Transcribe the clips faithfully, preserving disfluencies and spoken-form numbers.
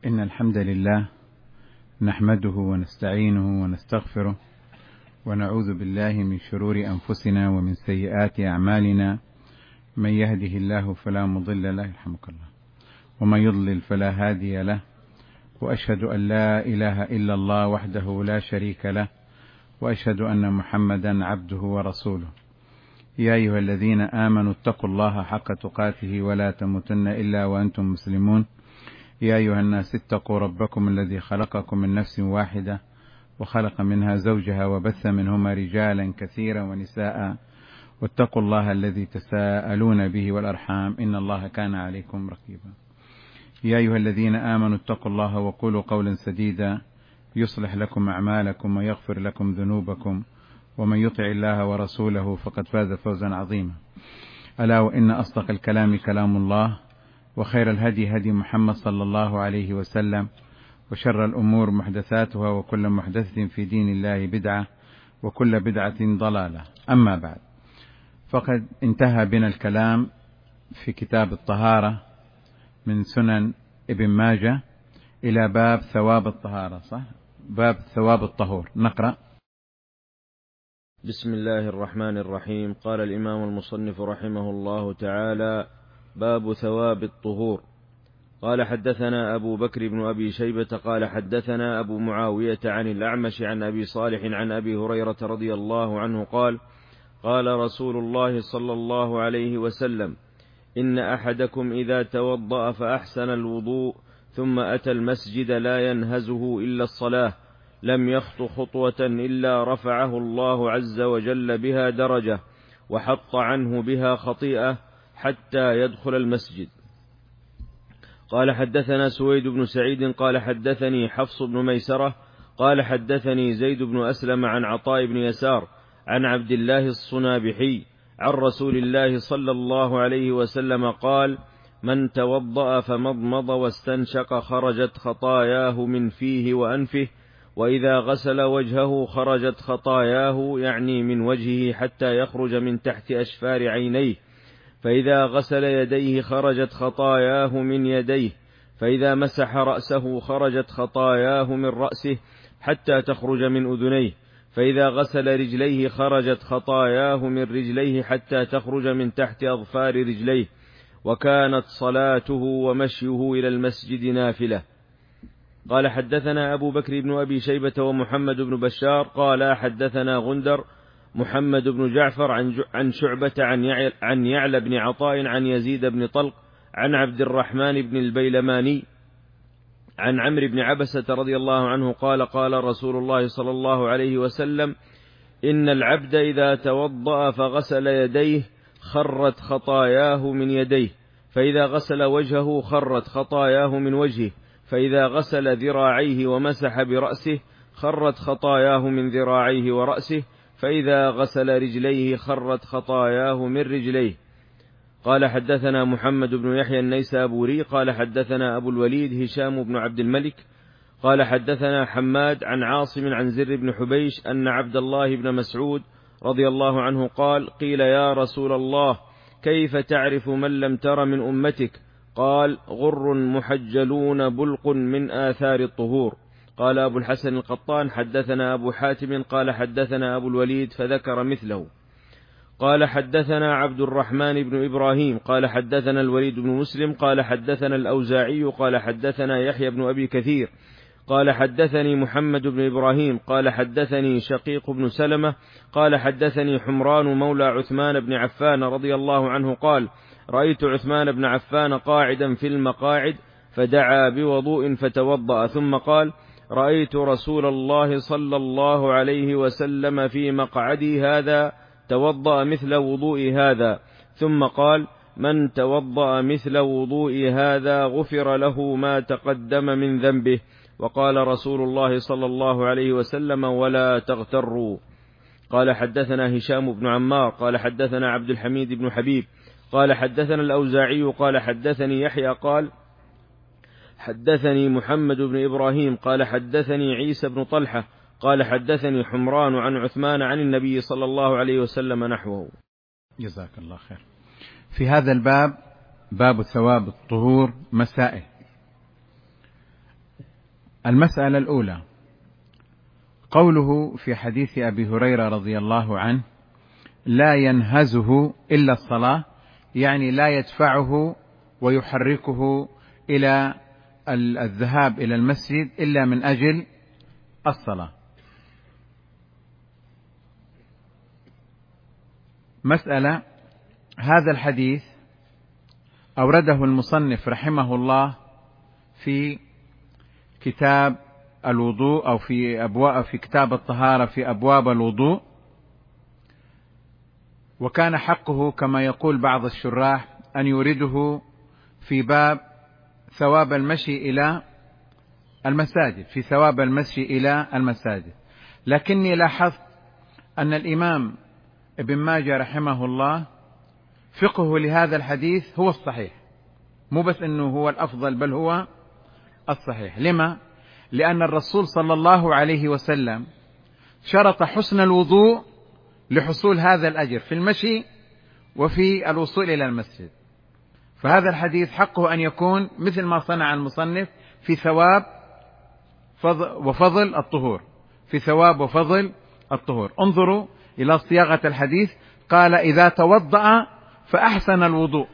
إن الحمد لله نحمده ونستعينه ونستغفره ونعوذ بالله من شرور أنفسنا ومن سيئات أعمالنا. من يهده الله فلا مضل له يرحمك الله، ومن يضلل فلا هادي له، وأشهد أن لا إله إلا الله وحده لا شريك له، وأشهد أن محمدا عبده ورسوله. يا أيها الذين آمنوا اتقوا الله حق تقاته ولا تموتن إلا وأنتم مسلمون. يا أيها الناس اتقوا ربكم الذي خلقكم من نفس واحدة وخلق منها زوجها وبث منهما رجالا كثيرا ونساء، واتقوا الله الذي تساءلون به والأرحام إن الله كان عليكم رقيبا. يا أيها الذين آمنوا اتقوا الله وقولوا قولا سديدا يصلح لكم أعمالكم ويغفر لكم ذنوبكم، ومن يطع الله ورسوله فقد فاز فوزا عظيما. ألا وإن أصدق الكلام كلام الله، وخير الهدي هدي محمد صلى الله عليه وسلم، وشر الأمور محدثاتها، وكل محدثة في دين الله بدعة، وكل بدعة ضلالة. أما بعد، فقد انتهى بنا الكلام في كتاب الطهارة من سنن ابن ماجه إلى باب ثواب الطهارة، صح؟ باب ثواب الطهور. نقرأ. بسم الله الرحمن الرحيم. قال الإمام المصنف رحمه الله تعالى: باب ثواب الطهور. قال: حدثنا أبو بكر بن أبي شيبة قال حدثنا أبو معاوية عن الأعمش عن أبي صالح عن أبي هريرة رضي الله عنه قال: قال رسول الله صلى الله عليه وسلم: إن أحدكم إذا توضأ فأحسن الوضوء ثم أتى المسجد لا ينهزه إلا الصلاة لم يخط خطوة إلا رفعه الله عز وجل بها درجة وحط عنه بها خطيئة حتى يدخل المسجد. قال: حدثنا سويد بن سعيد قال حدثني حفص بن ميسرة قال حدثني زيد بن أسلم عن عطاء بن يسار عن عبد الله الصنابحي عن رسول الله صلى الله عليه وسلم قال: من توضأ فمضمض واستنشق خرجت خطاياه من فيه وأنفه، وإذا غسل وجهه خرجت خطاياه يعني من وجهه حتى يخرج من تحت أشفار عينيه، فإذا غسل يديه خرجت خطاياه من يديه، فإذا مسح رأسه خرجت خطاياه من رأسه حتى تخرج من أذنيه، فإذا غسل رجليه خرجت خطاياه من رجليه حتى تخرج من تحت أظفار رجليه، وكانت صلاته ومشيه إلى المسجد نافلة. قال: حدثنا أبو بكر بن أبي شيبة ومحمد بن بشار قال حدثنا غندر محمد بن جعفر عن شعبة عن يعلى بن عطاء عن يزيد بن طلق عن عبد الرحمن بن البيلماني عن عمرو بن عبسة رضي الله عنه قال: قال رسول الله صلى الله عليه وسلم: إن العبد إذا توضأ فغسل يديه خرت خطاياه من يديه، فإذا غسل وجهه خرت خطاياه من وجهه، فإذا غسل ذراعيه ومسح برأسه خرت خطاياه من ذراعيه ورأسه، فإذا غسل رجليه خرت خطاياه من رجليه. قال: حدثنا محمد بن يحيى النيسابوري قال حدثنا أبو الوليد هشام بن عبد الملك قال حدثنا حماد عن عاصم عن زر بن حبيش أن عبد الله بن مسعود رضي الله عنه قال: قيل يا رسول الله كيف تعرف من لم تر من أمتك؟ قال: غر محجلون بلق من آثار الطهور. قال أبو الحسن القطان: حدثنا أبو حاتم قال حدثنا أبو الوليد فذكر مثله. قال: حدثنا عبد الرحمن بن إبراهيم قال حدثنا الوليد بن مسلم قال حدثنا الأوزاعي قال حدثنا يحيى بن أبي كثير قال حدثني محمد بن إبراهيم قال حدثني شقيق بن سلمة قال حدثني حمران مولى عثمان بن عفان رضي الله عنه قال: رأيت عثمان بن عفان قاعدا في المقاعد فدعا بوضوء فتوضأ، ثم قال: رأيت رسول الله صلى الله عليه وسلم في مقعدي هذا توضأ مثل وضوء هذا، ثم قال: من توضأ مثل وضوء هذا غفر له ما تقدم من ذنبه. وقال رسول الله صلى الله عليه وسلم: ولا تغتروا. قال: حدثنا هشام بن عمار قال حدثنا عبد الحميد بن حبيب قال حدثنا الأوزاعي قال حدثني يحيى قال حدثني محمد بن إبراهيم قال حدثني عيسى بن طلحة قال حدثني حمران عن عثمان عن النبي صلى الله عليه وسلم نحوه. جزاك الله خير. في هذا الباب، باب ثواب الطهور، مسائل. المسألة الأولى قوله في حديث أبي هريرة رضي الله عنه لا ينهزه إلا الصلاة، يعني لا يدفعه ويحركه إلى الذهاب إلى المسجد إلا من أجل الصلاة. مسألة: هذا الحديث أورده المصنف رحمه الله في كتاب الوضوء أو في أبواب في كتاب الطهارة في أبواب الوضوء، وكان حقه كما يقول بعض الشراح أن يورده في باب ثواب المشي إلى المساجد، في ثواب المشي إلى المساجد. لكني لاحظت أن الإمام ابن ماجه رحمه الله فقهه لهذا الحديث هو الصحيح، مو بس أنه هو الأفضل بل هو الصحيح. لما؟ لأن الرسول صلى الله عليه وسلم شرط حسن الوضوء لحصول هذا الأجر في المشي وفي الوصول إلى المسجد، فهذا الحديث حقه أن يكون مثل ما صنع المصنف في ثواب وفضل الطهور، في ثواب وفضل الطهور. انظروا إلى صياغة الحديث، قال إذا توضأ فأحسن الوضوء،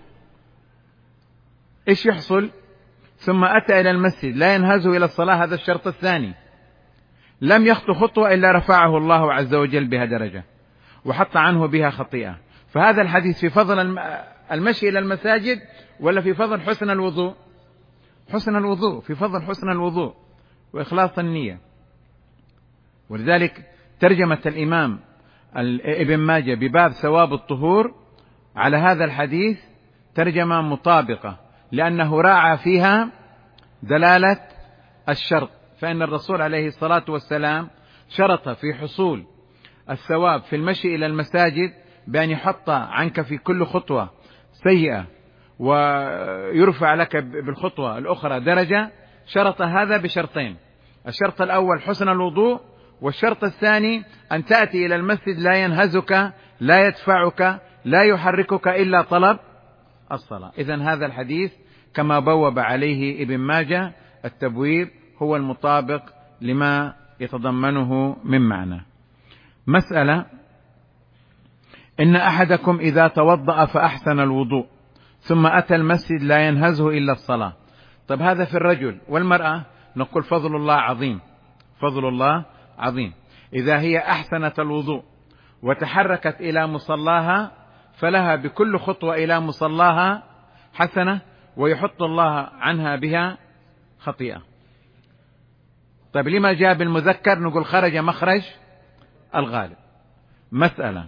إيش يحصل؟ ثم أتى إلى المسجد لا ينهزه إلى الصلاة، هذا الشرط الثاني. لم يخطو خطوة إلا رفعه الله عز وجل بها درجة وحط عنه بها خطيئة. فهذا الحديث في فضل المشي إلى المساجد ولا في فضل حسن الوضوء؟ حسن الوضوء، في فضل حسن الوضوء وإخلاص النية. ولذلك ترجمة الإمام ابن ماجه بباب ثواب الطهور على هذا الحديث ترجمة مطابقة، لأنه راعى فيها دلالة الشرط. فإن الرسول عليه الصلاة والسلام شرط في حصول الثواب في المشي إلى المساجد بأن يحط عنك في كل خطوة سيئة ويرفع لك بالخطوة الأخرى درجة. شرط هذا بشرطين: الشرط الأول حسن الوضوء، والشرط الثاني أن تأتي إلى المسجد لا ينهزك، لا يدفعك، لا يحركك إلا طلب الصلاة. إذن هذا الحديث كما بوب عليه ابن ماجه التبويب هو المطابق لما يتضمنه من معنى. مسألة: إن أحدكم إذا توضأ فأحسن الوضوء ثم أتى المسجد لا ينهزه إلا الصلاة. طب هذا في الرجل، والمرأة نقول فضل الله عظيم، فضل الله عظيم. إذا هي أحسنت الوضوء وتحركت إلى مصلاها فلها بكل خطوة إلى مصلاها حسنة ويحط الله عنها بها خطيئة. طيب لما جاء بالمذكر؟ نقول خرج مخرج الغالب. مسألة: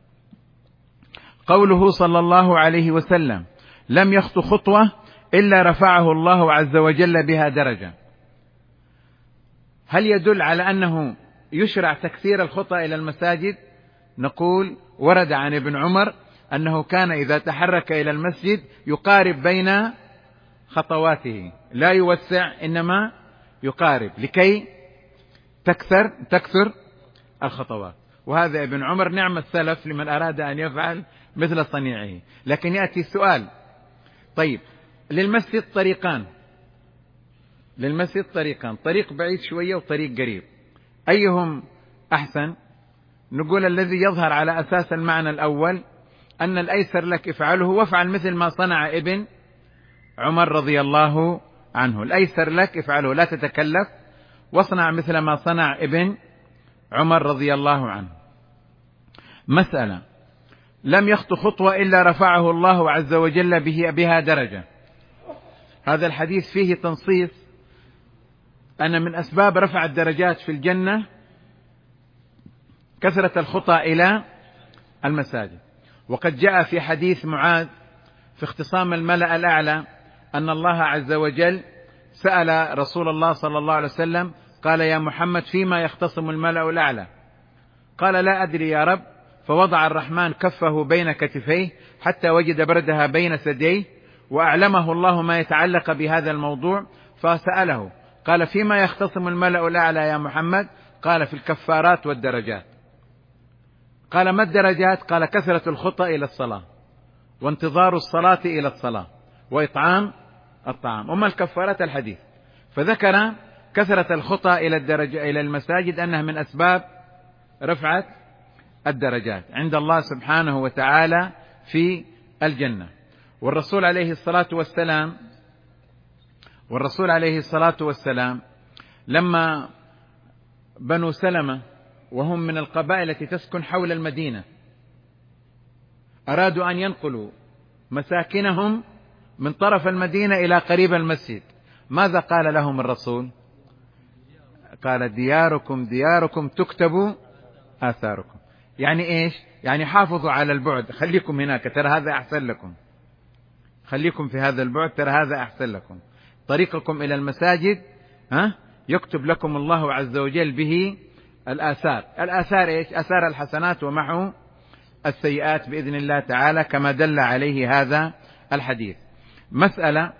قوله صلى الله عليه وسلم لم يخطو خطوة إلا رفعه الله عز وجل بها درجة، هل يدل على أنه يشرع تكثير الخطى إلى المساجد؟ نقول ورد عن ابن عمر أنه كان إذا تحرك إلى المسجد يقارب بين خطواته، لا يوسع إنما يقارب لكي تكثر تكثر الخطوات. وهذا ابن عمر نعم السلف لمن أراد أن يفعل مثل صنيعه. لكن يأتي السؤال: طيب للمسجد طريقان، للمسجد طريقان، طريق بعيد شوية وطريق قريب، أيهم أحسن؟ نقول الذي يظهر على أساس المعنى الأول أن الأيسر لك افعله، وافعل مثل ما صنع ابن عمر رضي الله عنه. الأيسر لك افعله، لا تتكلف، واصنع مثل ما صنع ابن عمر رضي الله عنه. مسألة: لم يخطو خطوة إلا رفعه الله عز وجل به بها درجة. هذا الحديث فيه تنصيص أن من أسباب رفع الدرجات في الجنة كثرة الخطى إلى المساجد. وقد جاء في حديث معاذ في اختصام الملأ الأعلى أن الله عز وجل سأل رسول الله صلى الله عليه وسلم قال: يا محمد فيما يختصم الملأ الأعلى؟ قال: لا أدري يا رب. فوضع الرحمن كفه بين كتفيه حتى وجد بردها بين ثدييه، وأعلمه الله ما يتعلق بهذا الموضوع، فسأله قال: فيما يختصم الملأ الأعلى يا محمد؟ قال: في الكفارات والدرجات. قال: ما الدرجات؟ قال: كثرة الخطى إلى الصلاة، وانتظار الصلاة إلى الصلاة، وإطعام الطعام. أما الكفارات الحديث، فذكر كثرة الخطى إلى الدرجة إلى المساجد أنها من أسباب رفعة الدرجات عند الله سبحانه وتعالى في الجنة. والرسول عليه الصلاة والسلام والرسول عليه الصلاة والسلام لما بنو سلمة وهم من القبائل التي تسكن حول المدينة أرادوا أن ينقلوا مساكنهم من طرف المدينة إلى قريب المسجد، ماذا قال لهم الرسول؟ قال دياركم دياركم تكتب آثاركم. يعني إيش؟ يعني حافظوا على البعد، خليكم هناك ترى هذا أحسن لكم، خليكم في هذا البعد ترى هذا أحسن لكم، طريقكم إلى المساجد ها يكتب لكم الله عز وجل به الآثار. الآثار إيش؟ آثار الحسنات ومحو السيئات بإذن الله تعالى كما دل عليه هذا الحديث. مسألة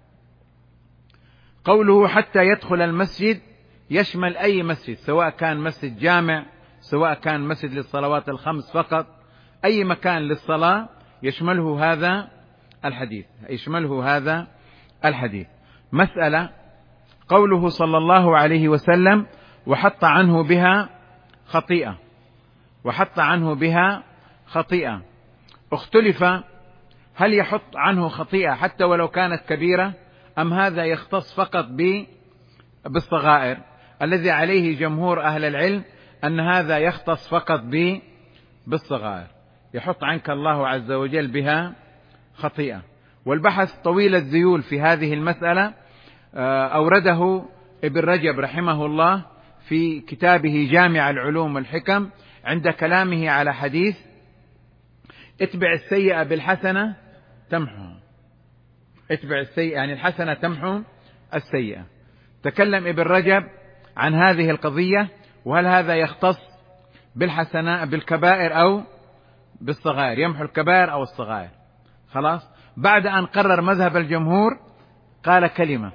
قوله حتى يدخل المسجد يشمل أي مسجد، سواء كان مسجد جامع، سواء كان مسجد للصلوات الخمس فقط، أي مكان للصلاة يشمله هذا الحديث يشمله هذا الحديث. مسألة قوله صلى الله عليه وسلم وحط عنه بها خطيئة وحط عنه بها خطيئة اختلف هل يحط عنه خطيئة حتى ولو كانت كبيرة أم هذا يختص فقط بالصغائر. الذي عليه جمهور أهل العلم أن هذا يختص فقط بالصغائر، يحط عنك الله عز وجل بها خطيئة. والبحث طويل الذيول في هذه المسألة أورده ابن رجب رحمه الله في كتابه جامع العلوم والحكم عند كلامه على حديث اتبع السيئة بالحسنة تمحو اتبع السيئة يعني الحسنة تمحو السيئة. تكلم ابن رجب عن هذه القضية وهل هذا يختص بالحسنة بالكبائر أو بالصغائر، يمحو الكبائر أو الصغائر. خلاص بعد أن قرر مذهب الجمهور قال كلمة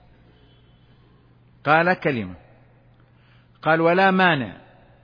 قال كلمة قال ولا مانع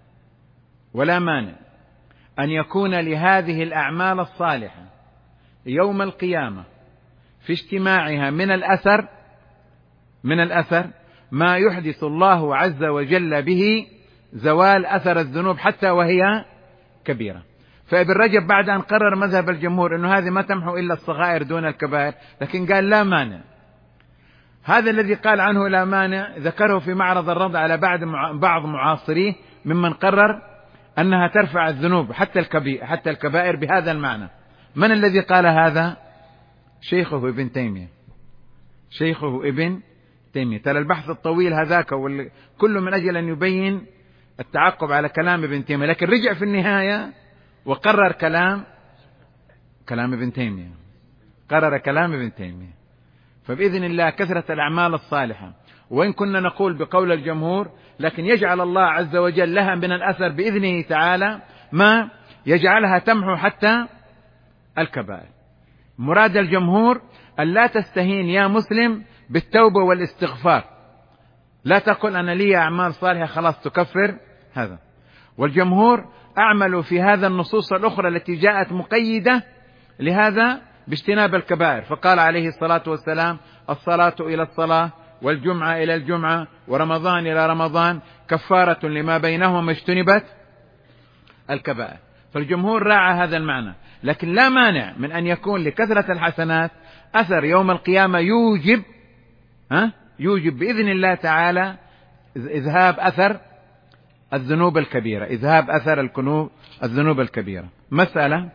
ولا مانع أن يكون لهذه الأعمال الصالحة يوم القيامة في اجتماعها من الأثر من الأثر ما يحدث الله عز وجل به زوال أثر الذنوب حتى وهي كبيرة. فابن رجب بعد أن قرر مذهب الجمهور أنه هذه ما تمحو إلا الصغائر دون الكبائر، لكن قال لا مانع. هذا الذي قال عنه لا مانع ذكره في معرض الرد على بعض بعض معاصريه ممن قرر أنها ترفع الذنوب حتى الكبائر حتى الكبائر بهذا المعنى. من الذي قال هذا؟ شيخه ابن تيمية شيخه ابن تيمية. ترى البحث الطويل هذاك كله من أجل أن يبين التعقب على كلام ابن تيمية، لكن رجع في النهاية وقرر كلام كلام ابن تيمية قرر كلام ابن تيمية. فبإذن الله كثرة الأعمال الصالحة وإن كنا نقول بقول الجمهور لكن يجعل الله عز وجل لها من الأثر بإذنه تعالى ما يجعلها تمحو حتى الكبائر. مراد الجمهور أن لا تستهين يا مسلم بالتوبة والاستغفار، لا تقل أنا لي أعمال صالحة خلاص تكفر هذا. والجمهور أعملوا في هذا النصوص الأخرى التي جاءت مقيدة لهذا باجتناب الكبائر، فقال عليه الصلاة والسلام الصلاة إلى الصلاة والجمعة إلى الجمعة ورمضان إلى رمضان كفارة لما بينهما اجتنبت الكبائر. فالجمهور راعى هذا المعنى، لكن لا مانع من أن يكون لكثرة الحسنات أثر يوم القيامة يوجب ها يوجب بإذن الله تعالى إذهاب أثر الذنوب الكبيرة إذهاب أثر الكنوب الذنوب الكبيرة. مسألة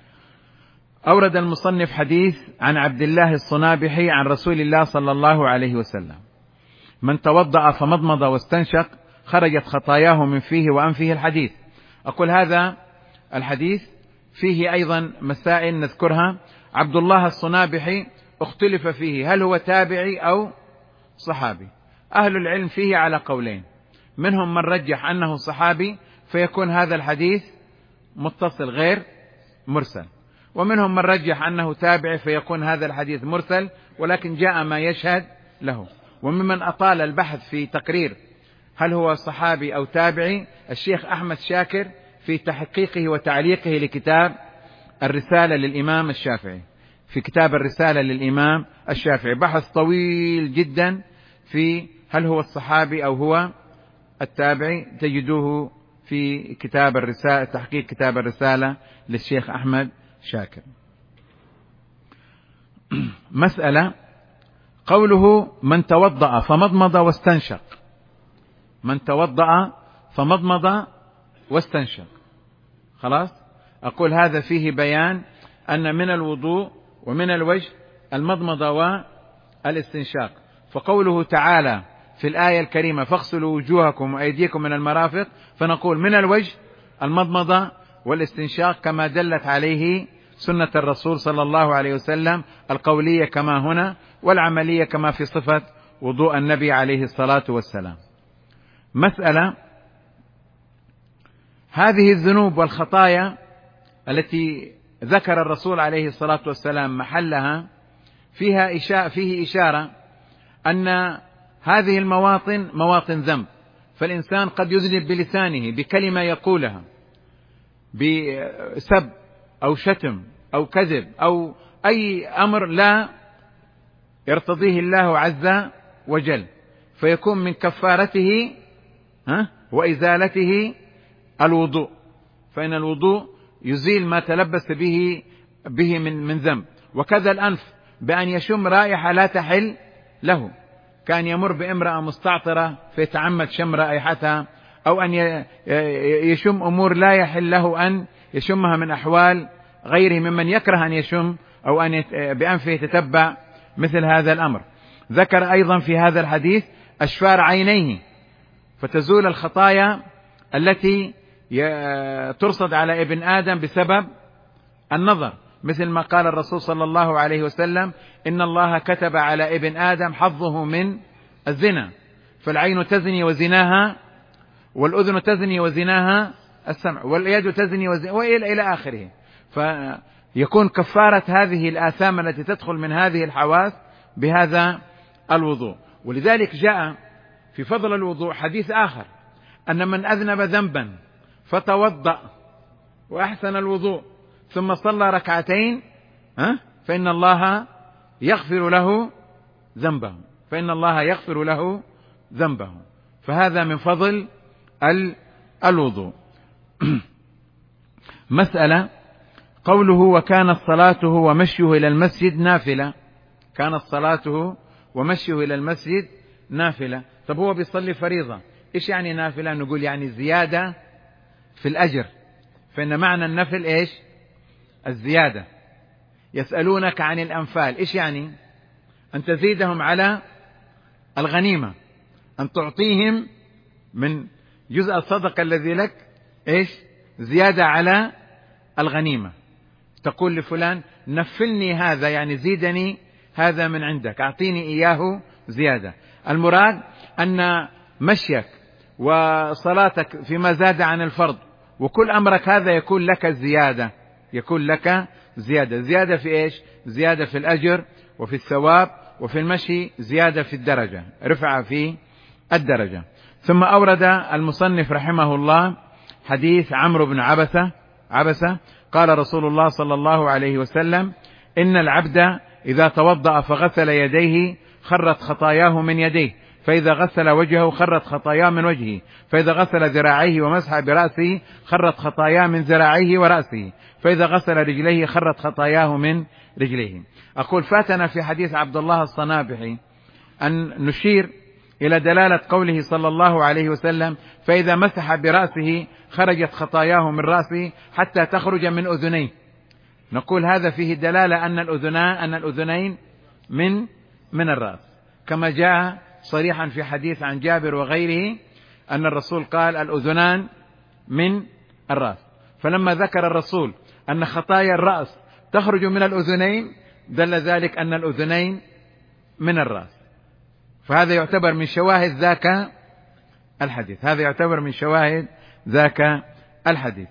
أورد المصنف حديث عن عبد الله الصنابحي عن رسول الله صلى الله عليه وسلم من توضأ فمضمض واستنشق خرجت خطاياه من فيه وأنفه. الحديث أقول هذا الحديث فيه أيضا مسائل نذكرها. عبد الله الصنابحي اختلف فيه هل هو تابعي أو صحابي. أهل العلم فيه على قولين، منهم من رجح أنه صحابي فيكون هذا الحديث متصل غير مرسل، ومنهم من رجح أنه تابعي فيكون هذا الحديث مرسل ولكن جاء ما يشهد له. وممن أطال البحث في تقرير هل هو صحابي أو تابعي الشيخ أحمد شاكر في تحقيقه وتعليقه لكتاب الرسالة للإمام الشافعي في كتاب الرسالة للإمام الشافعي بحث طويل جدا في هل هو الصحابي أو هو التابعي؟ تجدوه في كتاب الرسالة، تحقيق كتاب الرسالة للشيخ أحمد شاكر. مسألة قوله من توضأ فمضمض واستنشق، من توضأ فمضمض واستنشق، خلاص أقول هذا فيه بيان أن من الوضوء ومن الوجه المضمضة والاستنشاق. فقوله تعالى في الآية الكريمة فاغسلوا وجوهكم وأيديكم من المرافق، فنقول من الوجه المضمضة والاستنشاق كما دلت عليه سنة الرسول صلى الله عليه وسلم، القولية كما هنا والعملية كما في صفة وضوء النبي عليه الصلاة والسلام. مسألة هذه الذنوب والخطايا التي ذكر الرسول عليه الصلاة والسلام محلها فيها إشارة فيه إشارة أن هذه المواطن مواطن ذنب، فالإنسان قد يذنب بلسانه بكلمة يقولها، بسب أو شتم أو كذب أو أي أمر لا يرتضيه الله عز وجل، فيكون من كفارته ها وإزالته الوضوء، فإن الوضوء يزيل ما تلبس به به من من ذنب. وكذا الأنف بأن يشم رائحة لا تحل له، كان يمر بامرأة مستعطرة فيتعمد شم رائحتها، أو أن يشم أمور لا يحل له أن يشمها من أحوال غيره ممن يكره أن يشم أو أن بأنفه يتتبع مثل هذا الأمر. ذكر أيضا في هذا الحديث أشفار عينيه، فتزول الخطايا التي ترصد على ابن آدم بسبب النظر، مثل ما قال الرسول صلى الله عليه وسلم إن الله كتب على ابن آدم حظه من الزنا، فالعين تزني وزناها، والأذن تزني وزناها السمع، واليد تزني وزناها، وإلى إلى آخره. فيكون كفارة هذه الآثام التي تدخل من هذه الحواس بهذا الوضوء. ولذلك جاء في فضل الوضوء حديث آخر أن من أذنب ذنبا فتوضأ وأحسن الوضوء ثم صلى ركعتين فإن الله يغفر له ذنبه، فإن الله يغفر له ذنبه. فهذا من فضل الوضوء. مسألة قوله وكانت صلاته ومشيه إلى المسجد نافلة، كانت صلاته ومشيه إلى المسجد نافلة. طب هو بيصلي فريضة، إيش يعني نافلة؟ نقول يعني زيادة في الأجر، فإن معنى النفل إيش؟ الزيادة. يسألونك عن الأنفال، إيش يعني؟ أن تزيدهم على الغنيمة، أن تعطيهم من جزء الصدقة الذي لك إيش؟ زيادة على الغنيمة. تقول لفلان نفلني هذا، يعني زيدني هذا من عندك، أعطيني إياه زيادة. المراد أن مشيك وصلاتك فيما زاد عن الفرض وكل أمرك هذا يكون لك زيادة، يكون لك زيادة. زيادة في إيش؟ زيادة في الأجر وفي الثواب، وفي المشي زيادة في الدرجة، رفع في الدرجة. ثم أورد المصنف رحمه الله حديث عمرو بن عبسة عبسة قال رسول الله صلى الله عليه وسلم إن العبد إذا توضأ فغسل يديه خرت خطاياه من يديه، فإذا غسل وجهه خرت خطاياه من وجهه، فإذا غسل ذراعيه ومسح برأسه خرت خطاياه من ذراعيه ورأسه، فإذا غسل رجليه خرت خطاياه من رجليه. أقول فاتنا في حديث عبد الله الصنابحي أن نشير إلى دلالة قوله صلى الله عليه وسلم فإذا مسح برأسه خرجت خطاياه من رأسه حتى تخرج من أذنيه. نقول هذا فيه دلالة أن الأذنان أن الأذنين من من الرأس، كما جاء صريحا في حديث عن جابر وغيره أن الرسول قال الأذنان من الرأس. فلما ذكر الرسول أن خطايا الرأس تخرج من الأذنين دل ذلك أن الأذنين من الرأس. فهذا يعتبر من شواهد ذاك الحديث، هذا يعتبر من شواهد ذاك الحديث.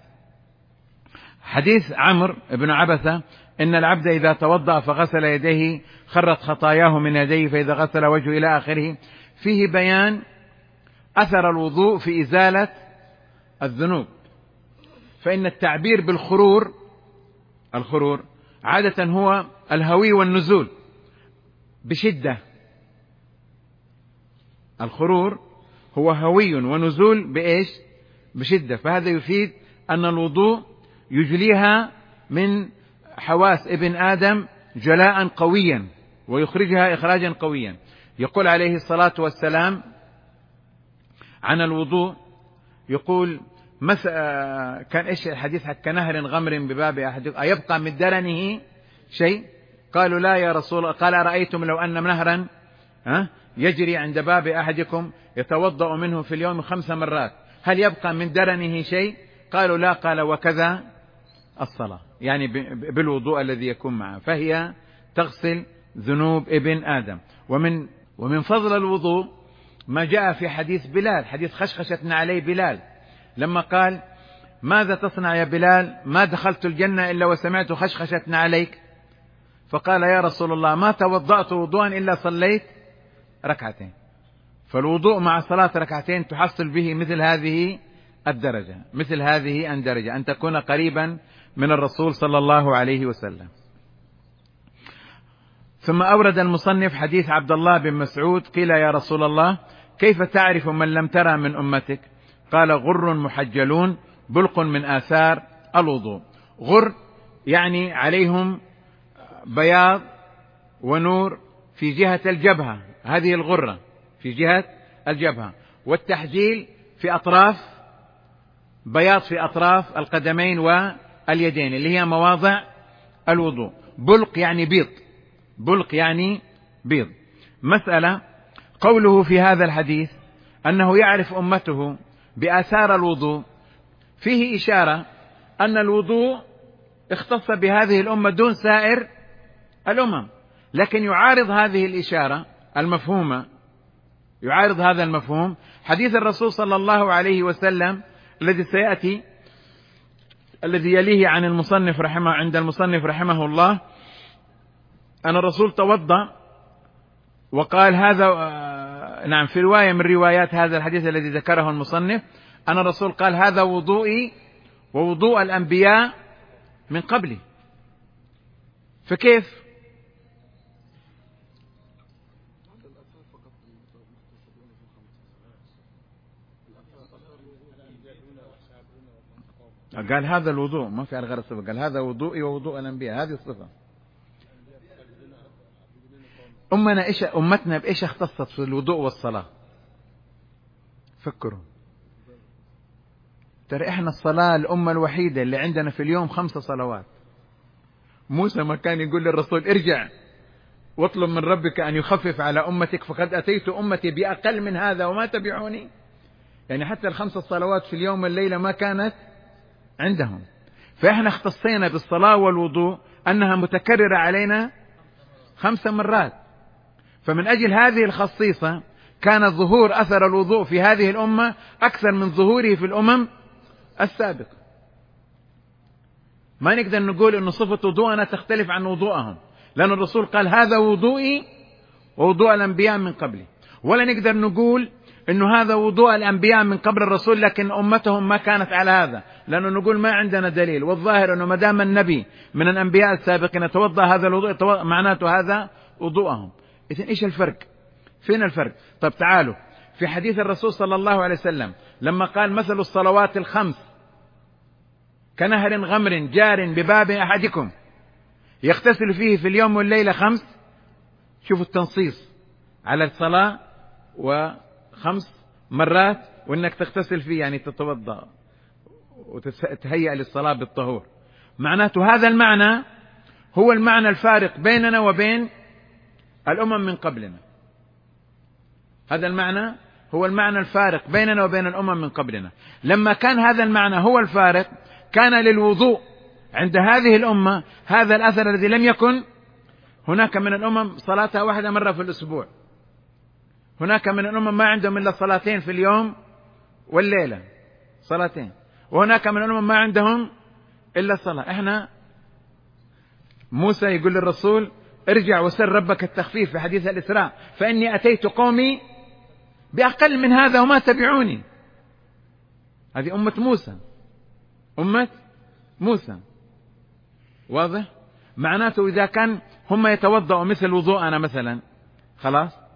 حديث عمرو بن عبسة إن العبد إذا توضأ فغسل يديه خرت خطاياه من يديه، فإذا غسل وجهه إلى آخره، فيه بيان أثر الوضوء في إزالة الذنوب. فإن التعبير بالخرور الخرور عادة هو الهوي والنزول بشدة، الخرور هو هوي ونزول بإيش؟ بشدة، فهذا يفيد أن الوضوء يجليها من حواس ابن آدم جلاء قويا ويخرجها إخراجا قويا. يقول عليه الصلاة والسلام عن الوضوء، يقول مس... كان إيش الحديث؟ كنهر غمر بباب أحدكم أيبقى من درنه شيء؟ قالوا لا يا رسول الله. قال أرأيتم لو أن نهرا يجري عند باب أحدكم يتوضأ منه في اليوم خمس مرات، هل يبقى من درنه شيء؟ قالوا لا. قال وكذا الصلاة، يعني بالوضوء الذي يكون معه، فهي تغسل ذنوب ابن آدم. ومن ومن فضل الوضوء ما جاء في حديث بلال، حديث خشخشة عليه بلال لما قال ماذا تصنع يا بلال؟ ما دخلت الجنة إلا وسمعت خشخشة عليك. فقال يا رسول الله ما توضأت وضوءا إلا صليت ركعتين. فالوضوء مع صلاة ركعتين تحصل به مثل هذه الدرجة، مثل هذه الدرجة، أن تكون قريبا من الرسول صلى الله عليه وسلم. ثم أورد المصنف حديث عبد الله بن مسعود قيل يا رسول الله كيف تعرف من لم ترى من أمتك؟ قال غر محجلون بلق من آثار الوضوء. غر يعني عليهم بياض ونور في جهة الجبهة، هذه الغرة في جهة الجبهة، والتحجيل في أطراف، بياض في أطراف القدمين واليدين اللي هي مواضع الوضوء. بلق يعني بيض، بلق يعني بيض. مسألة قوله في هذا الحديث أنه يعرف أمته بآثار الوضوء، فيه إشارة أن الوضوء اختص بهذه الأمة دون سائر الأمم، لكن يعارض هذه الإشارة المفهومة، يعارض هذا المفهوم حديث الرسول صلى الله عليه وسلم الذي سيأتي، الذي يليه عن المصنف رحمه عند المصنف رحمه الله، أن الرسول توضأ وقال هذا، نعم في رواية من روايات هذا الحديث الذي ذكره المصنف أن الرسول قال هذا وضوئي ووضوء الأنبياء من قبلي. فكيف؟ قال هذا الوضوء، ما في على غير الصفة، قال هذا وضوئي ووضوء الأنبياء، هذه الصفة. أمنا إيش أمتنا بإيش اختصت في الوضوء والصلاة؟ فكروا، ترى إحنا الصلاة الأمة الوحيدة اللي عندنا في اليوم خمس صلوات. موسى ما كان يقول للرسول ارجع واطلب من ربك أن يخفف على أمتك فقد أتيت أمتي بأقل من هذا وما تبعوني، يعني حتى الخمس صلوات في اليوم والليلة ما كانت عندهم. فإحنا اختصينا بالصلاة والوضوء أنها متكررة علينا خمس مرات. فمن أجل هذه الخصيصة كان ظهور أثر الوضوء في هذه الأمة أكثر من ظهوره في الأمم السابقة. ما نقدر نقول أن صفة وضوءنا تختلف عن وضوءهم، لأن الرسول قال هذا وضوئي ووضوء الأنبياء من قبلي. ولا نقدر نقول أنه هذا وضوء الأنبياء من قبل الرسول لكن أمتهم ما كانت على هذا، لأنه نقول ما عندنا دليل. والظاهر أنه ما دام النبي من الأنبياء السابقين توضأ هذا الوضوء معناته هذا وضوءهم. إذن إيش الفرق؟ فين الفرق؟ طب تعالوا في حديث الرسول صلى الله عليه وسلم لما قال مثل الصلوات الخمس كنهر غمر جار بباب أحدكم يغتسل فيه في اليوم والليلة خمس. شوفوا التنصيص على الصلاة وخمس مرات وإنك تغتسل فيه، يعني تتوضأ وتتهيأ للصلاة بالطهور. معناته هذا المعنى هو المعنى الفارق بيننا وبين الأمم من قبلنا. هذا المعنى هو المعنى الفارق بيننا وبين الأمم من قبلنا. لما كان هذا المعنى هو الفارق كان للوضوء عند هذه الأمة هذا الأثر الذي لم يكن هناك من الأمم صلاتها واحدة مرة في الأسبوع. هناك من الأمم ما عندهم إلا صلاتين في اليوم والليلة، صلاتين. وهناك من الأمم ما عندهم إلا صلاة. إحنا موسى يقول للرسول ارجع وسل ربك التخفيف في حديث الإسراء فإني أتيت قومي بأقل من هذا وما تبعوني. هذه أمة موسى، أمة موسى. واضح؟ معناته إذا كان هم يتوضأوا مثل وضوءنا مثلا خلاص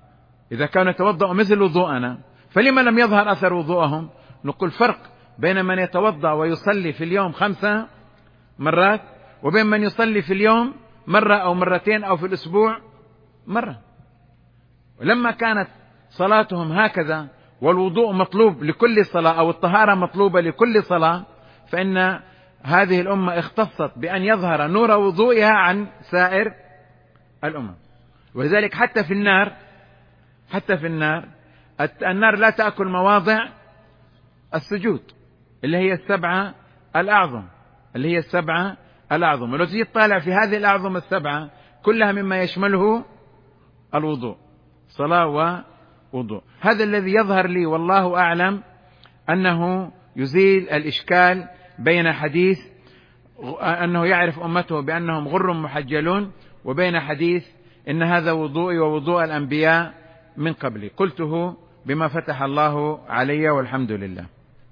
إذا كانوا يتوضأوا مثل وضوءنا فلما لم يظهر أثر وضوءهم؟ نقول فرق بين من يتوضأ ويصلي في اليوم خمسة مرات وبين من يصلي في اليوم مرة أو مرتين أو في الأسبوع مرة. ولما كانت صلاتهم هكذا والوضوء مطلوب لكل صلاة أو الطهارة مطلوبة لكل صلاة، فإن هذه الأمة اختصت بأن يظهر نور وضوئها عن سائر الأمم. ولذلك حتى في النار حتى في النار النار لا تأكل مواضع السجود اللي هي السبعة الأعظم اللي هي السبعة الأعظم ولو تجي تطالع في هذه الأعظم السبعة كلها مما يشمله الوضوء، صلاة ووضوء. هذا الذي يظهر لي والله أعلم أنه يزيل الإشكال بين حديث أنه يعرف أمته بأنهم غر محجلون وبين حديث إن هذا وضوئي ووضوء الأنبياء من قبلي. قلته بما فتح الله علي والحمد لله.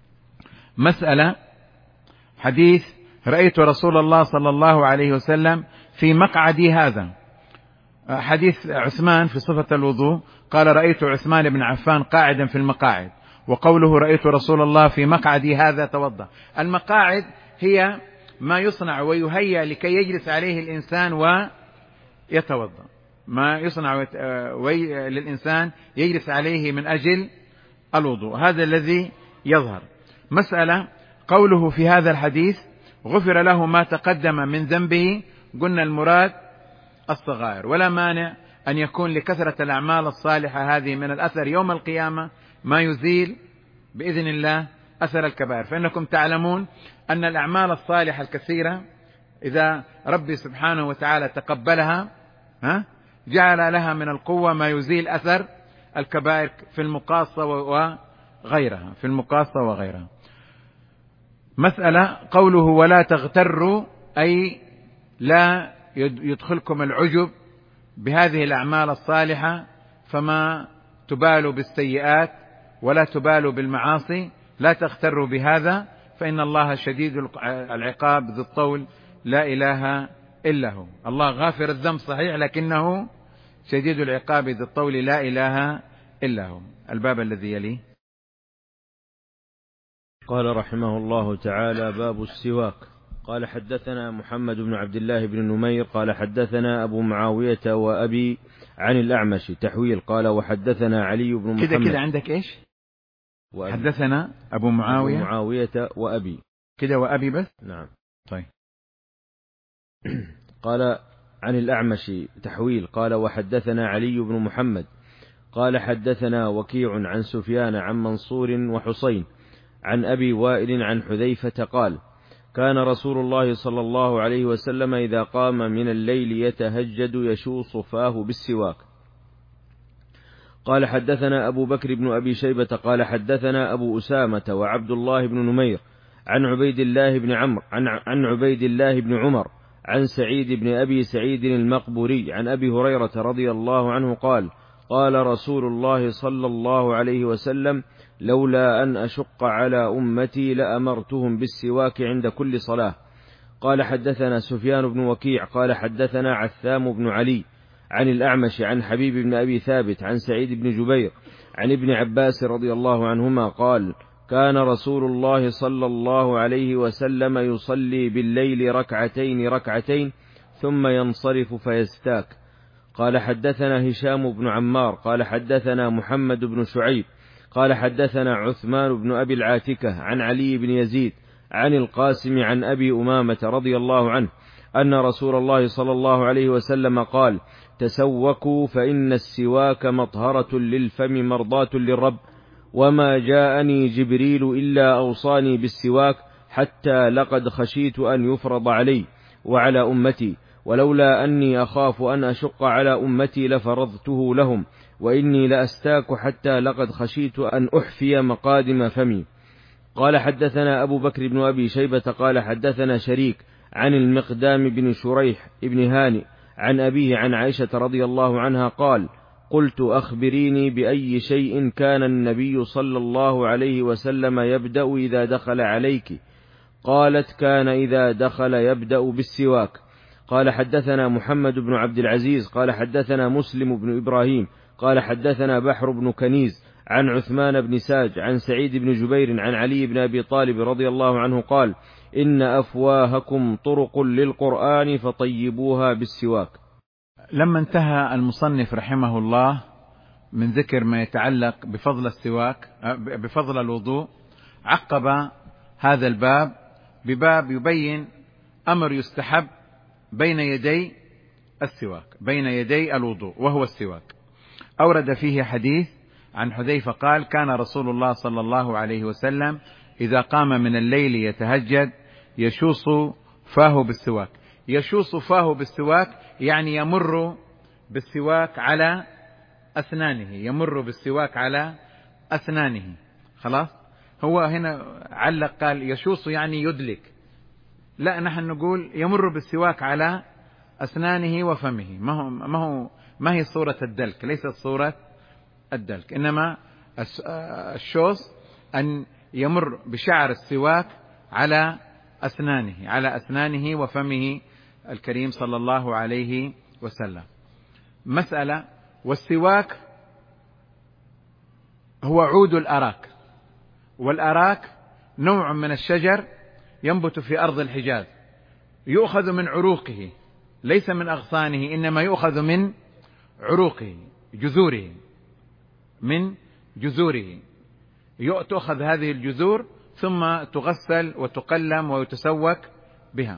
مسألة حديث رأيت رسول الله صلى الله عليه وسلم في مقعدي هذا، حديث عثمان في صفة الوضوء قال رأيت عثمان بن عفان قاعدا في المقاعد، وقوله رأيت رسول الله في مقعدي هذا توضأ. المقاعد هي ما يصنع ويهيأ لكي يجلس عليه الإنسان ويتوضأ، ما يصنع للإنسان يجلس عليه من أجل الوضوء، هذا الذي يظهر. مسألة قوله في هذا الحديث غفر له ما تقدم من ذنبه، قلنا المراد الصغائر، ولا مانع أن يكون لكثرة الأعمال الصالحة هذه من الأثر يوم القيامة ما يزيل بإذن الله أثر الكبائر. فإنكم تعلمون أن الأعمال الصالحة الكثيرة إذا ربي سبحانه وتعالى تقبلها ها جعل لها من القوة ما يزيل أثر الكبائر في المقاصة وغيرها في المقاصة وغيرها. مسألة قوله ولا تغتروا، أي لا يدخلكم العجب بهذه الأعمال الصالحة، فما تبالوا بالسيئات ولا تبالوا بالمعاصي، لا تغتروا بهذا فإن الله شديد العقاب ذو الطول لا إله إلا هو. الله غافر الذنب صحيح لكنه شديد العقاب ذو الطول لا إله إلا هو. الباب الذي يليه قال رحمه الله تعالى باب السواك. قال حدثنا محمد بن عبد الله بن نمير قال حدثنا أبو معاوية وأبي عن الأعمش تحويل قال وحدثنا علي بن محمد. كده كده عندك إيش؟ وأبي. حدثنا أبو معاوية أبو معاوية وأبي كده وأبي بس. نعم طيب. قال عن الأعمش تحويل قال وحدثنا علي بن محمد قال حدثنا وكيع عن سفيان عن منصور وحسين عن أبي وائل عن حذيفة قال كان رسول الله صلى الله عليه وسلم إذا قام من الليل يتهجد يشوص فاه بالسواك. قال حدثنا أبو بكر بن أبي شيبة قال حدثنا أبو أسامة وعبد الله بن نمير عن عبيد الله بن عمرو عن, عن عبيد الله بن عمر عن سعيد بن أبي سعيد المقبوري عن أبي هريرة رضي الله عنه قال قال رسول الله صلى الله عليه وسلم لولا أن أشق على أمتي لأمرتهم بالسواك عند كل صلاة. قال حدثنا سفيان بن وكيع قال حدثنا عثام بن علي عن الأعمش عن حبيب بن أبي ثابت عن سعيد بن جبير عن ابن عباس رضي الله عنهما قال كان رسول الله صلى الله عليه وسلم يصلي بالليل ركعتين ركعتين ثم ينصرف فيستاك. قال حدثنا هشام بن عمار قال حدثنا محمد بن شعيب قال حدثنا عثمان بن أبي العاتكة عن علي بن يزيد عن القاسم عن أبي أمامة رضي الله عنه أن رسول الله صلى الله عليه وسلم قال تسوكوا فإن السواك مطهرة للفم مرضاة للرب، وما جاءني جبريل إلا أوصاني بالسواك حتى لقد خشيت أن يفرض علي وعلى أمتي، ولولا أني أخاف أن أشق على أمتي لفرضته لهم، وإني لأستاك حتى لقد خشيت أن أحفي مقادم فمي. قال حدثنا أبو بكر بن أبي شيبة قال حدثنا شريك عن المقدام بن شريح بن هاني عن أبيه عن عائشة رضي الله عنها قال قلت أخبريني بأي شيء كان النبي صلى الله عليه وسلم يبدأ إذا دخل عليك؟ قالت كان إذا دخل يبدأ بالسواك. قال حدثنا محمد بن عبد العزيز قال حدثنا مسلم بن إبراهيم قال حدثنا بحر بن كنيز عن عثمان بن ساج عن سعيد بن جبير عن علي بن أبي طالب رضي الله عنه قال إن أفواهكم طرق للقرآن فطيبوها بالسواك. لما انتهى المصنف رحمه الله من ذكر ما يتعلق بفضل السواك بفضل الوضوء، عقب هذا الباب بباب يبين أمر يستحب بين يدي السواك، بين يدي الوضوء، وهو السواك. أورد فيه حديث عن حذيفة قال كان رسول الله صلى الله عليه وسلم إذا قام من الليل يتهجد يشوص فاه بالسواك. يشوص فاه بالسواك يعني يمر بالسواك على أسنانه، يمر بالسواك على أسنانه. خلاص، هو هنا علق قال يشوص يعني يدلك، لا نحن نقول يمر بالسواك على أسنانه وفمه. ما هو ما هو ما هي صورة الدلك، ليست صورة الدلك، إنما الشوص أن يمر بشعر السواك على أسنانه، على أسنانه وفمه الكريم صلى الله عليه وسلم. مسألة، والسواك هو عود الأراك، والأراك نوع من الشجر ينبت في أرض الحجاز، يؤخذ من عروقه ليس من أغصانه، إنما يؤخذ من عروقه، جذوره، من جذوره تؤخذ هذه الجذور ثم تغسل وتقلم ويتسوك بها.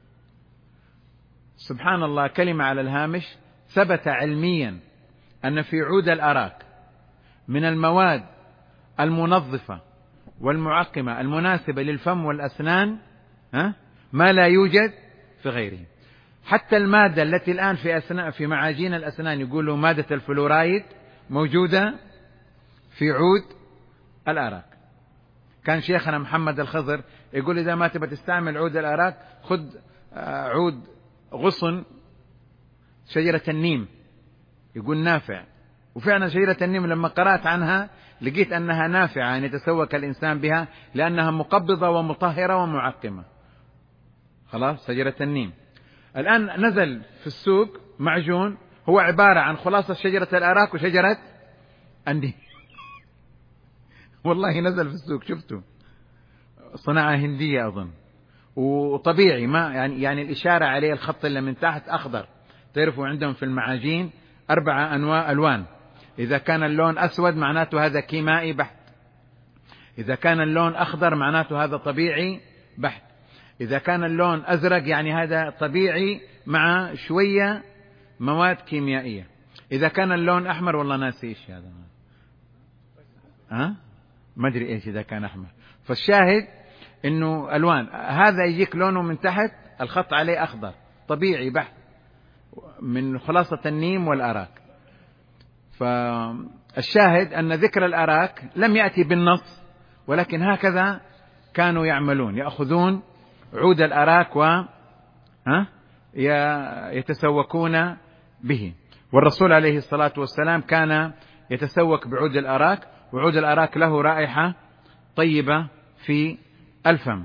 سبحان الله، كلمة على الهامش، ثبت علميا أن في عود الأراك من المواد المنظفة والمعقمة المناسبة للفم والأسنان ها ما لا يوجد في غيره. حتى المادة التي الآن في أسنان في معاجين الأسنان يقولوا مادة الفلورايد موجودة في عود الأراك. كان شيخنا محمد الخضر يقول إذا ما تبى تستعمل عود الأراك خذ عود غصن شجرة النيم، يقول نافع. وفعلا شجرة النيم لما قرأت عنها لقيت أنها نافعة أن يتسوك الإنسان بها، لأنها مقبضة ومطهرة ومعقمة. خلاص، شجرة النيم. الآن نزل في السوق معجون هو عبارة عن خلاصة شجرة الأراك وشجرة النيم. والله نزل في السوق، شفته، صناعة هندية أظن، وطبيعي، ما يعني يعني الإشارة عليه الخط اللي من تحت أخضر. تعرفوا عندهم في المعاجين أربعة أنواع ألوان، إذا كان اللون أسود معناته هذا كيمائي بحت، إذا كان اللون أخضر معناته هذا طبيعي بحت، إذا كان اللون أزرق يعني هذا طبيعي مع شوية مواد كيميائية، إذا كان اللون أحمر والله ناسي إيش هذا، ها ما أدري إيش إذا كان أحمر. فالشاهد إنه ألوان، هذا يجيك لونه من تحت الخط عليه أخضر طبيعي بحت من خلاصة النيم والأراك. فالشاهد أن ذكر الأراك لم يأتي بالنص، ولكن هكذا كانوا يعملون، يأخذون عود الأراك و ها يتسوكون به. والرسول عليه الصلاة والسلام كان يتسوك بعود الأراك، وعود الأراك له رائحة طيبة في الفم.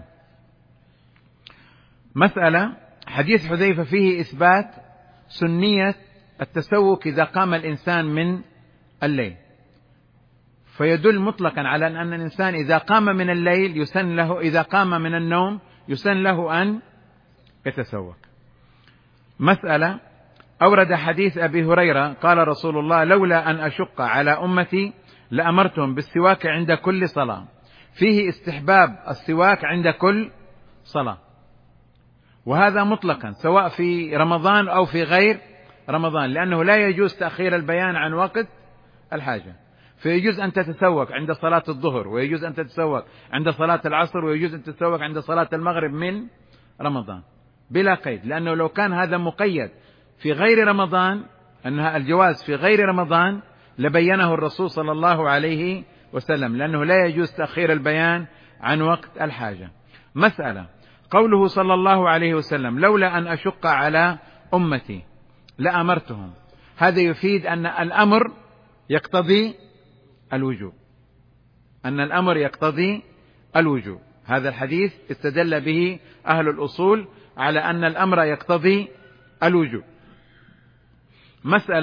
مسألة، حديث حذيفة فيه إثبات سنية التسوك إذا قام الإنسان من الليل، فيدل مطلقا على أن الإنسان إذا قام من الليل يسن له، إذا قام من النوم يسن له أن يتسوك. مسألة، أورد حديث أبي هريرة قال رسول الله لولا أن أشق على أمتي لأمرتهم بالسواك عند كل صلاة، فيه استحباب السواك عند كل صلاة، وهذا مطلقا سواء في رمضان أو في غير رمضان، لأنه لا يجوز تأخير البيان عن وقت الحاجة. فيجوز أن تتسوك عند صلاة الظهر، ويجوز أن تتسوك عند صلاة العصر، ويجوز أن تتسوك عند صلاة المغرب من رمضان بلا قيد، لأنه لو كان هذا مقيد في غير رمضان، أنها الجواز في غير رمضان، لبينه الرسول صلى الله عليه وسلم، لأنه لا يجوز تأخير البيان عن وقت الحاجة. مسألة، قوله صلى الله عليه وسلم لولا أن أشق على أمتي لأمرتهم، هذا يفيد أن الأمر يقتضي الوجوب، أن الأمر يقتضي الوجوب. هذا الحديث استدل به أهل الأصول على أن الأمر يقتضي الوجوب. مسألة،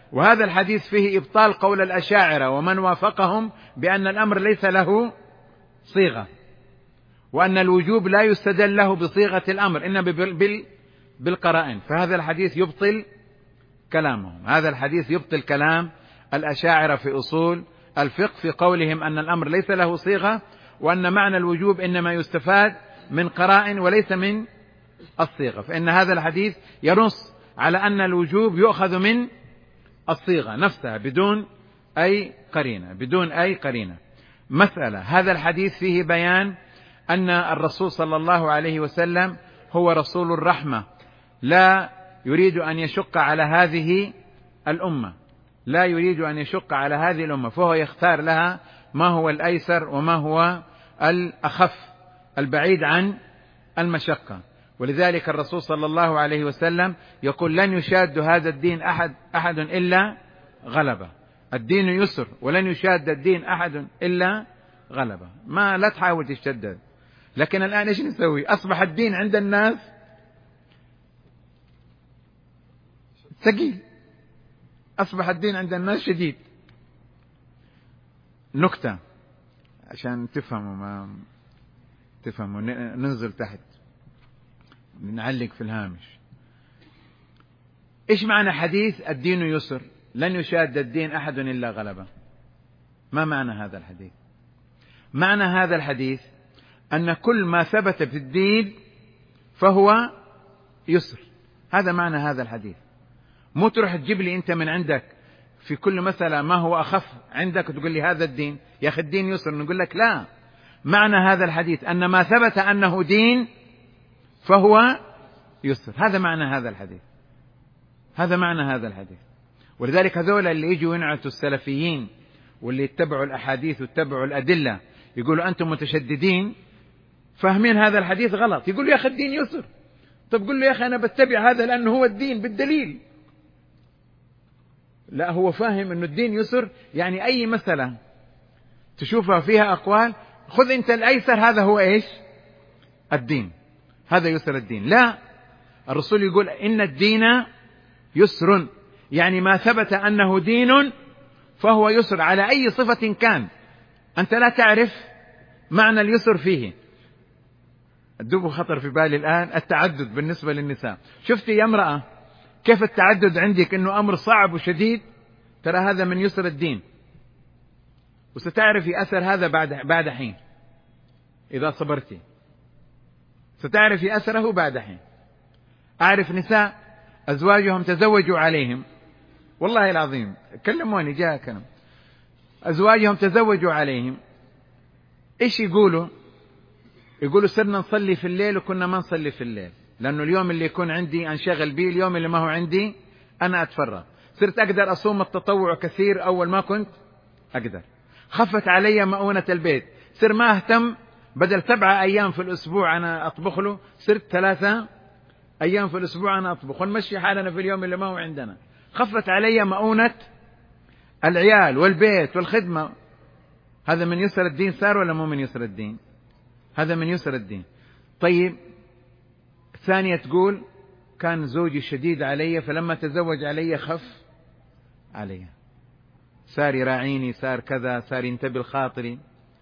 وهذا الحديث فيه إبطال قول الأشاعرة ومن وافقهم بأن الأمر ليس له صيغة، وأن الوجوب لا يستدل له بصيغة الأمر إنما بالقرائن، فهذا الحديث يبطل كلامهم. هذا الحديث يبطل كلام الأشاعرة في أصول الفقه في قولهم أن الأمر ليس له صيغة، وأن معنى الوجوب إنما يستفاد من قرائن وليس من الصيغة، فإن هذا الحديث ينص على أن الوجوب يؤخذ من الصيغة نفسها بدون أي قرينة بدون أي قرينة. مسألة، هذا الحديث فيه بيان أن الرسول صلى الله عليه وسلم هو رسول الرحمة، لا يريد أن يشق على هذه الأمة لا يريد أن يشق على هذه الأمة فهو يختار لها ما هو الأيسر وما هو الأخف البعيد عن المشقة. ولذلك الرسول صلى الله عليه وسلم يقول لن يشاد هذا الدين أحد أحد إلا غلبه، الدين يسر ولن يشاد الدين أحد إلا غلبه. ما لا تحاول تشدد. لكن الآن إيش نسوي؟ أصبح الدين عند الناس ثقيل، أصبح الدين عند الناس شديد. نكتة عشان تفهموا ما تفهموا ننزل تحت نعلق في الهامش. إيش معنى حديث الدين يسر لن يشاد الدين أحد إلا غلبه؟ ما معنى هذا الحديث؟ معنى هذا الحديث أن كل ما ثبت في الدين فهو يسر. هذا معنى هذا الحديث. مو تروح تجيب لي أنت من عندك في كل مسألة ما هو أخف عندك وتقول لي هذا الدين يا أخي الدين يسر، نقول لك لا، معنى هذا الحديث أن ما ثبت أنه دين فهو يسر. هذا معنى هذا الحديث هذا معنى هذا الحديث. ولذلك هذول اللي يجوا ينعتوا السلفيين واللي يتبعوا الأحاديث ويتبعوا الأدلة يقولوا أنتم متشددين، فاهمين هذا الحديث غلط. يقول له يا أخي الدين يسر، طب قل له يا أخي أنا بتبع هذا لأنه هو الدين بالدليل. لا، هو فاهم أنه الدين يسر، يعني أي مسألة تشوفها فيها أقوال خذ أنت الأيسر، هذا هو إيش الدين، هذا يسر الدين. لا، الرسول يقول إن الدين يسر، يعني ما ثبت أنه دين فهو يسر على أي صفة كان. أنت لا تعرف معنى اليسر فيه. الدب خطر في بالي الآن التعدد بالنسبة للنساء. شفتي يا امرأة كيف التعدد عندك أنه أمر صعب وشديد؟ ترى هذا من يسر الدين، وستعرفي أثر هذا بعد بعد حين. إذا صبرتي ستعرفي أثره بعد حين. أعرف نساء أزواجهم تزوجوا عليهم، والله العظيم كلموني جاء كلام، أزواجهم تزوجوا عليهم، إيش يقولوا؟ يقولوا صرنا نصلي في الليل وكنا ما نصلي في الليل، لأنه اليوم اللي يكون عندي أنشغل به، اليوم اللي ما هو عندي أنا أتفرغ. صرت أقدر أصوم التطوع كثير، أول ما كنت أقدر. خفت علي مؤونة البيت، صر ما أهتم، بدل سبعة أيام في الأسبوع أنا أطبخ له صرت ثلاثة أيام في الأسبوع أنا أطبخ، ونمشي حالنا في اليوم اللي ما هو عندنا. خفت علي مؤونة العيال والبيت والخدمة. هذا من يسر الدين صار ولا مو من يسر الدين؟ هذا من يسر الدين. طيب ثانية تقول كان زوجي شديد علي فلما تزوج علي خف علي، صار يراعيني، صار كذا، صار ينتبه لخاطري،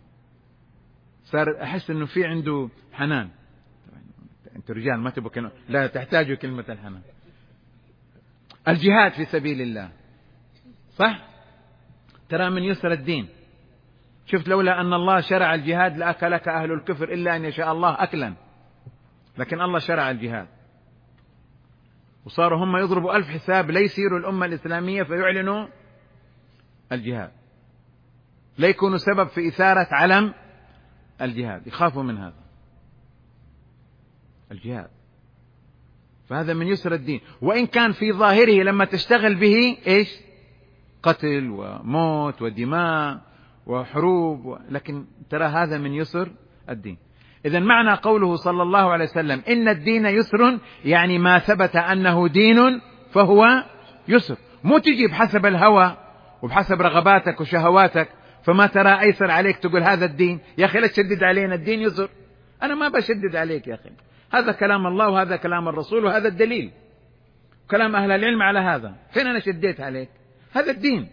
صار أحس أنه في عنده حنان. أنتوا رجال ما تبوا كلمة، لا تحتاجوا كلمة الحنان. الجهاد في سبيل الله صح، ترى من يسر الدين. شفت لولا أن الله شرع الجهاد لأكلك أهل الكفر إلا أن يشاء الله أكلا، لكن الله شرع الجهاد وصاروا هم يضربوا ألف حساب ليسيروا الأمة الإسلامية فيعلنوا الجهاد، لا يكونوا سبب في إثارة علم الجهاد، يخافوا من هذا الجهاد. فهذا من يسر الدين، وإن كان في ظاهره لما تشتغل به إيش قتل وموت ودماء وحروب و... لكن ترى هذا من يسر الدين. إذن معنى قوله صلى الله عليه وسلم إن الدين يسر، يعني ما ثبت أنه دين فهو يسر. مو تجي بحسب الهوى وبحسب رغباتك وشهواتك فما ترى أيسر عليك تقول هذا الدين. يا أخي لا تشدد علينا، الدين يسر. أنا ما بشدد عليك يا أخي، هذا كلام الله وهذا كلام الرسول وهذا الدليل، كلام أهل العلم على هذا. فين أنا شديت عليك؟ هذا الدين.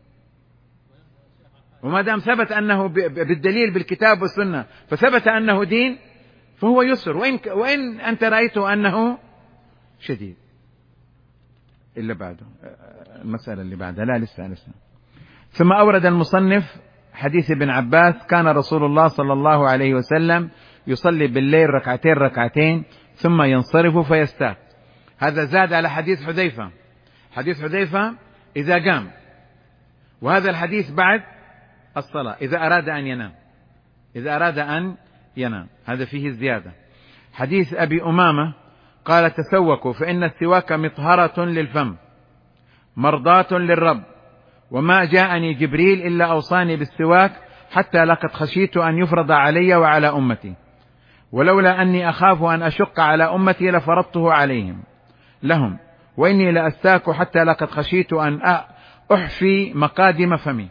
وما دام ثبت أنه بالدليل بالكتاب والسنة فثبت أنه دين فهو يسر، وإن, وإن أنت رأيته أنه شديد. إلا بعده المسألة اللي بعدها لا لسه لسه. ثم أورد المصنف حديث ابن عباس: كان رسول الله صلى الله عليه وسلم يصلي بالليل ركعتين ركعتين ثم ينصرف فيستاق. هذا زاد على حديث حذيفة. حديث حذيفة إذا قام، وهذا الحديث بعد الصلاة إذا أراد أن ينام، إذا أراد أن ينام، هذا فيه زيادة. حديث أبي أمامة قال: تسوكوا فإن السواك مطهرة للفم مرضاة للرب، وما جاءني جبريل إلا أوصاني بالسواك حتى لقد خشيت أن يفرض علي وعلى أمتي، ولولا أني أخاف أن أشق على أمتي لفرضته عليهم لهم، وإني لأستاك حتى لقد خشيت أن أحفي مقادم فمي.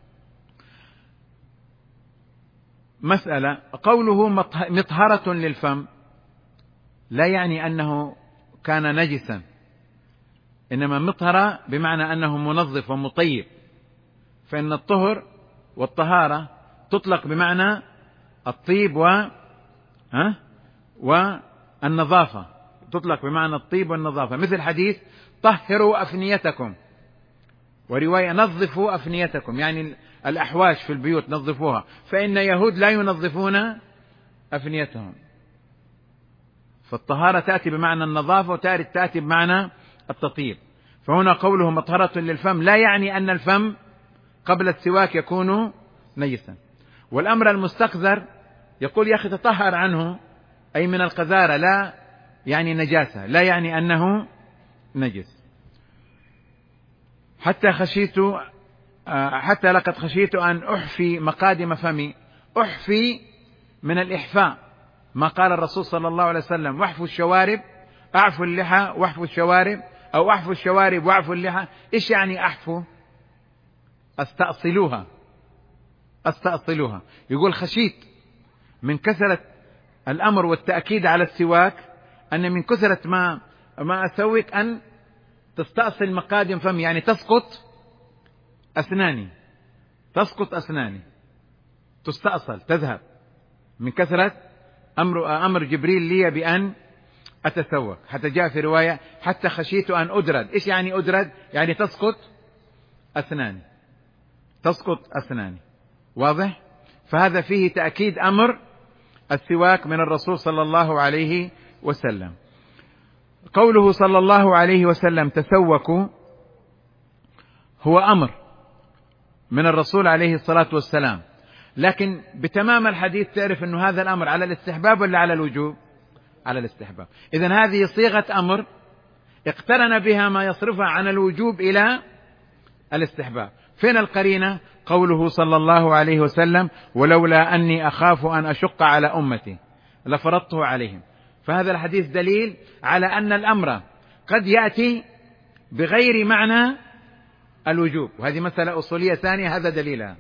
مسألة: قوله مطهرة للفم لا يعني أنه كان نجسا، إنما مطهرة بمعنى أنه منظف ومطيب، فإن الطهر والطهارة تطلق بمعنى الطيب و ها والنظافة، تطلق بمعنى الطيب والنظافة، مثل حديث طهروا أفنيتكم، ورواية نظفوا أفنيتكم، يعني الأحواش في البيوت نظفوها، فإن يهود لا ينظفون أفنيتهم. فالطهارة تأتي بمعنى النظافة وتأتي بمعنى التطيب. فهنا قوله مطهرة للفم لا يعني أن الفم قبل السواك يكون نجسا. والأمر المستقذر يقول: يا أخي تطهر عنه، أي من القذارة، لا يعني نجاسة، لا يعني أنه نجس. حتى خشيت حتى لقد خشيت أن أحفي مقادم فمي. أحفي من الإحفاء، ما قال الرسول صلى الله عليه وسلم: واحفوا الشوارب، أعفوا اللحى واحفوا الشوارب، أو أحفوا الشوارب واعفوا اللحى. إيش يعني أحفوا؟ أستأصلوها، أستأصلوها. يقول: خشيت من كثرة الأمر والتأكيد على السواك أن من كثرة ما ما أسويك أن تستأصل مقادم فمي، يعني تسقط أسناني، تسقط أسناني، تستأصل، تذهب من كثرة أمر أمر جبريل لي بأن أتسوك. حتى جاء في رواية: حتى خشيت أن أدرد. إيش يعني أدرد؟ يعني تسقط أسناني، تسقط أسناني. واضح؟ فهذا فيه تأكيد أمر السواك من الرسول صلى الله عليه وسلم. قوله صلى الله عليه وسلم تسوكوا هو أمر من الرسول عليه الصلاة والسلام، لكن بتمام الحديث تعرف أنه هذا الأمر على الاستحباب ولا على الوجوب؟ على الاستحباب. إذن هذه صيغة أمر اقترن بها ما يصرفها عن الوجوب إلى الاستحباب. فين القرينة؟ قوله صلى الله عليه وسلم: ولولا أني أخاف أن أشق على أمتي لفرضته عليهم. فهذا الحديث دليل على أن الأمر قد يأتي بغير معنى الوجوب، وهذه مسألة أصولية ثانية هذا دليلها.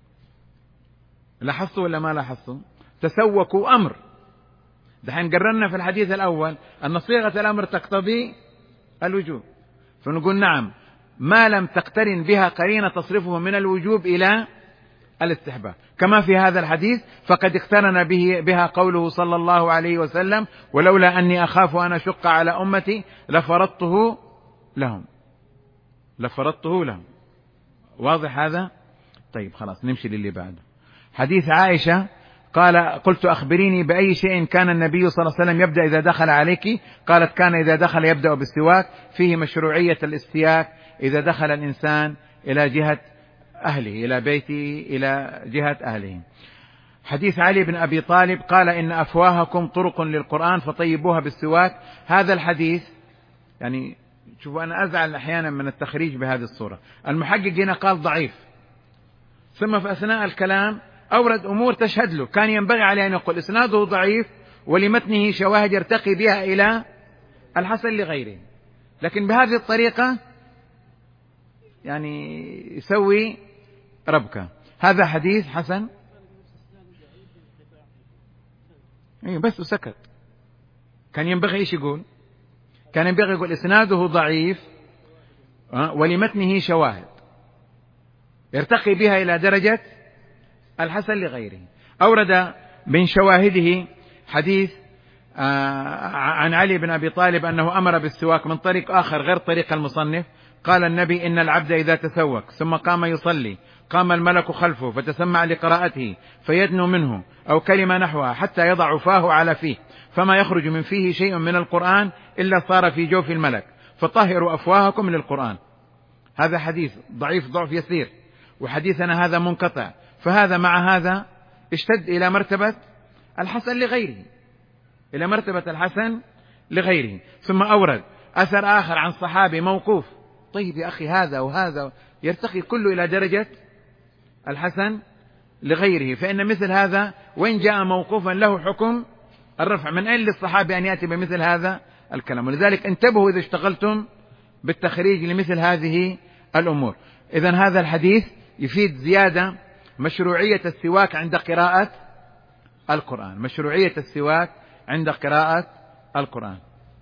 لاحظتوا ولا ما لاحظتوا؟ تسوكوا أمر. دحين قررنا في الحديث الأول أن صيغة الأمر تقتضي الوجوب، فنقول نعم ما لم تقترن بها قرينة تصرفه من الوجوب إلى الاستحباب. كما في هذا الحديث فقد اقترن به بها قوله صلى الله عليه وسلم: ولولا أني أخاف أن أشق على أمتي لفرضته لهم، لفرضته لهم. واضح هذا؟ طيب خلاص نمشي للي بعده. حديث عائشة قال: قلت أخبريني بأي شيء كان النبي صلى الله عليه وسلم يبدأ إذا دخل عليك؟ قالت: كان إذا دخل يبدأ بالسواك. فيه مشروعية الاستياك إذا دخل الإنسان إلى جهة أهله، إلى بيته، إلى جهة أهله. حديث علي بن أبي طالب قال: إن أفواهكم طرق للقرآن فطيبوها بالسواك. هذا الحديث يعني شوفوا أنا أزعل أحيانا من التخريج بهذه الصورة. المحقق هنا قال ضعيف، ثم في أثناء الكلام أورد أمور تشهد له، كان ينبغي عليه أن يقول إسناده ضعيف ولمتنه شواهد يرتقي بها إلى الحسن لغيره، لكن بهذه الطريقة يعني يسوي ربكة. هذا حديث حسن إيه بس وسكت. كان ينبغي إيش يقول؟ كان ينبغي يقول إسناده ضعيف ولمتنه شواهد، يرتقي بها إلى درجة الحسن لغيره. أورد من شواهده حديث عن علي بن أبي طالب أنه أمر بالسواك من طريق آخر غير طريق المصنف. قال النبي: إن العبد إذا تسوك ثم قام يصلي قام الملك خلفه فتسمع لقراءته فيدنو منه أو كلمة نحوها حتى يضع فاه على فيه، فما يخرج من فيه شيء من القرآن إلا صار في جوف الملك، فطهروا أفواهكم للقرآن. هذا حديث ضعيف ضعف يسير، وحديثنا هذا منقطع، فهذا مع هذا اشتد إلى مرتبة الحسن لغيره، إلى مرتبة الحسن لغيره. ثم أورد أثر آخر عن صحابي موقوف. طيب يا أخي، هذا وهذا يرتقي كله إلى درجة الحسن لغيره، فإن مثل هذا وإن جاء موقوفا له حكم الرفع. من أين للصحابي أن يأتي بمثل هذا الكلام؟ ولذلك انتبهوا إذا اشتغلتم بالتخريج لمثل هذه الأمور. إذن هذا الحديث يفيد زيادة مشروعية السواك عند قراءة القرآن، مشروعية السواك عند قراءة القرآن.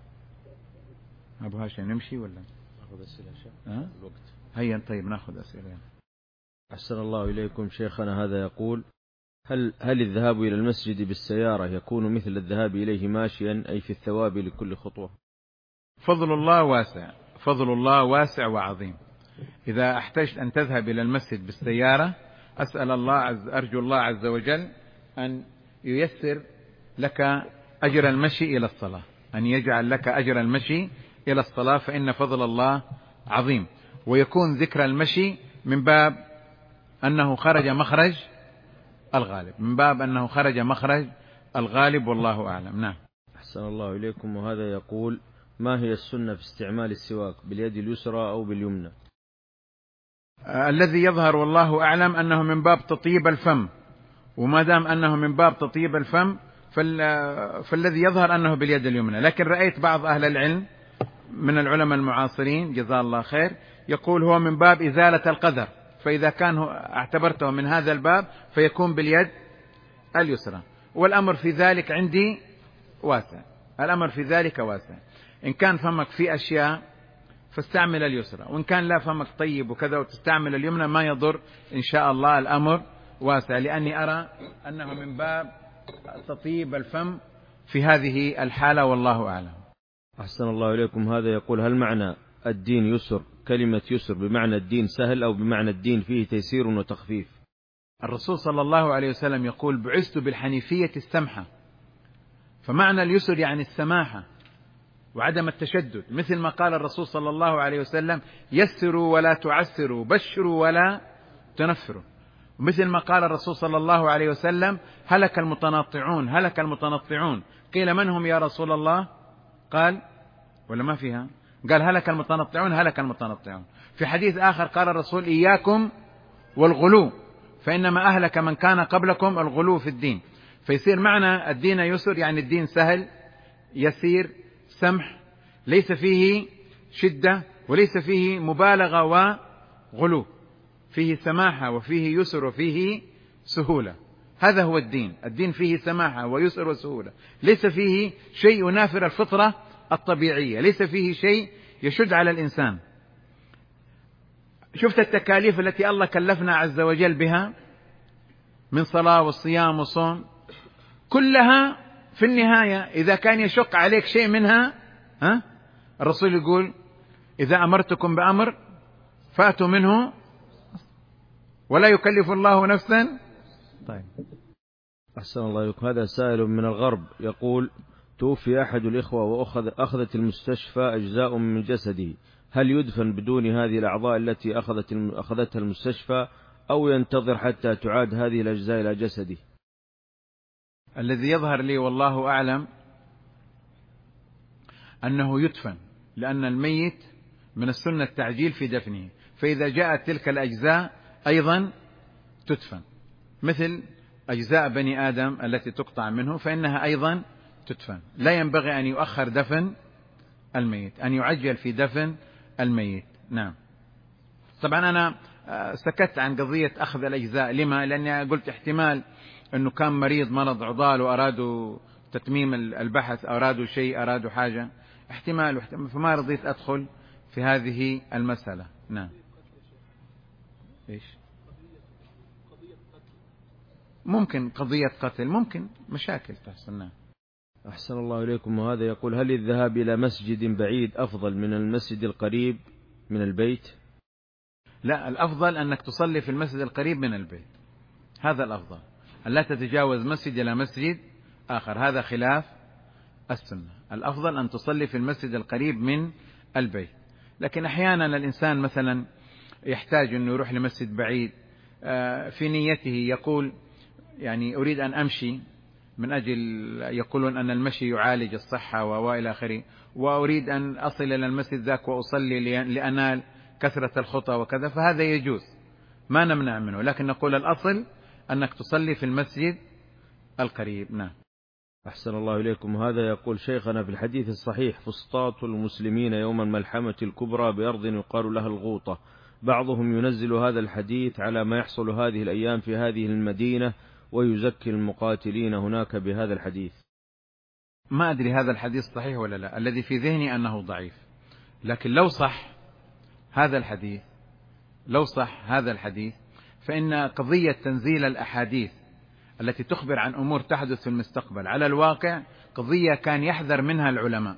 أبو هاشم نمشي ولا نأخذ أسئلة شيخ؟ أه؟ الوقت هيا طيب نأخذ أسئلة. أحسن الله إليكم شيخنا. هذا يقول: هل هل الذهاب إلى المسجد بالسيارة يكون مثل الذهاب إليه ماشيا، أي في الثواب لكل خطوة؟ فضل الله واسع، فضل الله واسع وعظيم. إذا احتجت أن تذهب إلى المسجد بالسيارة أسأل الله عز أرجو الله عز وجل أن ييسر لك أجر المشي إلى الصلاة، أن يجعل لك أجر المشي إلى الصلاة، فإن فضل الله عظيم. ويكون ذكر المشي من باب أنه خرج مخرج الغالب، من باب أنه خرج مخرج الغالب، والله أعلم. نعم. أحسن الله إليكم. وهذا يقول: ما هي السنة في استعمال السواك، باليد اليسرى أو باليمنى؟ آه الذي يظهر والله أعلم أنه من باب تطيب الفم، وما دام أنه من باب تطيب الفم فال... فالذي يظهر أنه باليد اليمنى. لكن رأيت بعض أهل العلم من العلماء المعاصرين جزاه الله خير يقول هو من باب إزالة القدر، فإذا كان اعتبرته من هذا الباب فيكون باليد اليسرى، والأمر في ذلك عندي واسع، الأمر في ذلك واسع. إن كان فمك في أشياء فاستعمل اليسرى، وإن كان لا فمك طيب وكذا وتستعمل اليمنى ما يضر إن شاء الله، الأمر واسع، لأني أرى أنه من باب تطيب الفم في هذه الحالة، والله أعلم. أحسن الله إليكم. هذا يقول: هل معنى الدين يسر كلمة يسر بمعنى الدين سهل أو بمعنى الدين فيه تيسير وتخفيف؟ الرسول صلى الله عليه وسلم يقول: بعثت بالحنيفية السمحة، فمعنى اليسر يعني السماحة وعدم التشدد، مثل ما قال الرسول صلى الله عليه وسلم: يسروا ولا تعسروا، بشروا ولا تنفروا. مثل ما قال الرسول صلى الله عليه وسلم: هلك المتنطعون، هلك المتنطعون. قيل: من هم يا رسول الله؟ قال ولا ما فيها؟ قال: هلك المتنطعون، هلك المتنطعون. في حديث آخر قال الرسول: إياكم والغلو فإنما أهلك من كان قبلكم الغلو في الدين. فيصير معنى الدين يسر يعني الدين سهل يسير سمح، ليس فيه شدة وليس فيه مبالغة وغلو، فيه سماحة وفيه يسر وفيه سهولة. هذا هو الدين، الدين فيه سماحة ويسر وسهولة، ليس فيه شيء ينافر الفطرة الطبيعية، ليس فيه شيء يشد على الإنسان. شفت التكاليف التي الله كلفنا عز وجل بها من صلاة والصيام والصوم، كلها في النهاية إذا كان يشق عليك شيء منها ها الرسول يقول: إذا أمرتكم بأمر فأتوا منه ولا يكلف الله نفسا. طيب. أحسن الله إليكم. هذا سائل من الغرب يقول: توفي أحد الإخوة وأخذ أخذت المستشفى أجزاء من جسده، هل يدفن بدون هذه الأعضاء التي أخذت أخذتها المستشفى أو ينتظر حتى تعاد هذه الأجزاء إلى جسده؟ الذي يظهر لي والله أعلم أنه يدفن، لأن الميت من السنة التعجيل في دفنه، فإذا جاءت تلك الأجزاء أيضا تدفن، مثل أجزاء بني آدم التي تقطع منه فإنها أيضا تدفن. لا ينبغي أن يؤخر دفن الميت، أن يعجل في دفن الميت. نعم. طبعا أنا سكت عن قضية أخذ الأجزاء. لما؟ لأني قلت احتمال أنه كان مريض مرض عضال وأرادوا تتميم البحث، أرادوا شيء، أرادوا حاجة، احتمال, احتمال فما رضيت أدخل في هذه المسألة. نعم. إيش ممكن قضية قتل، ممكن مشاكل تحصل. أحسن الله إليكم. وهذا يقول: هل الذهاب إلى مسجد بعيد أفضل من المسجد القريب من البيت؟ لا، الأفضل أنك تصلي في المسجد القريب من البيت، هذا الأفضل، أن لا تتجاوز مسجد إلى مسجد آخر، هذا خلاف السنة. الأفضل أن تصلي في المسجد القريب من البيت. لكن أحيانا الإنسان مثلا يحتاج أنه يروح لمسجد بعيد، في نيته يقول يعني أريد أن أمشي من أجل، يقولون أن المشي يعالج الصحة وإلى آخره، وأريد أن أصل إلى المسجد ذاك وأصلي لأنال كثرة الخطى وكذا، فهذا يجوز، ما نمنع منه، لكن نقول الأصل أنك تصلي في المسجد القريب. نعم. أحسن الله إليكم. هذا يقول: شيخنا، في الحديث الصحيح فسطاط المسلمين يوم الملحمة الكبرى بأرض يقال لها الغوطة، بعضهم ينزل هذا الحديث على ما يحصل هذه الأيام في هذه المدينة ويزكي المقاتلين هناك بهذا الحديث. ما أدري هذا الحديث صحيح ولا لا، الذي في ذهني أنه ضعيف، لكن لو صح هذا الحديث لو صح هذا الحديث فإن قضية تنزيل الأحاديث التي تخبر عن أمور تحدث في المستقبل على الواقع قضية كان يحذر منها العلماء،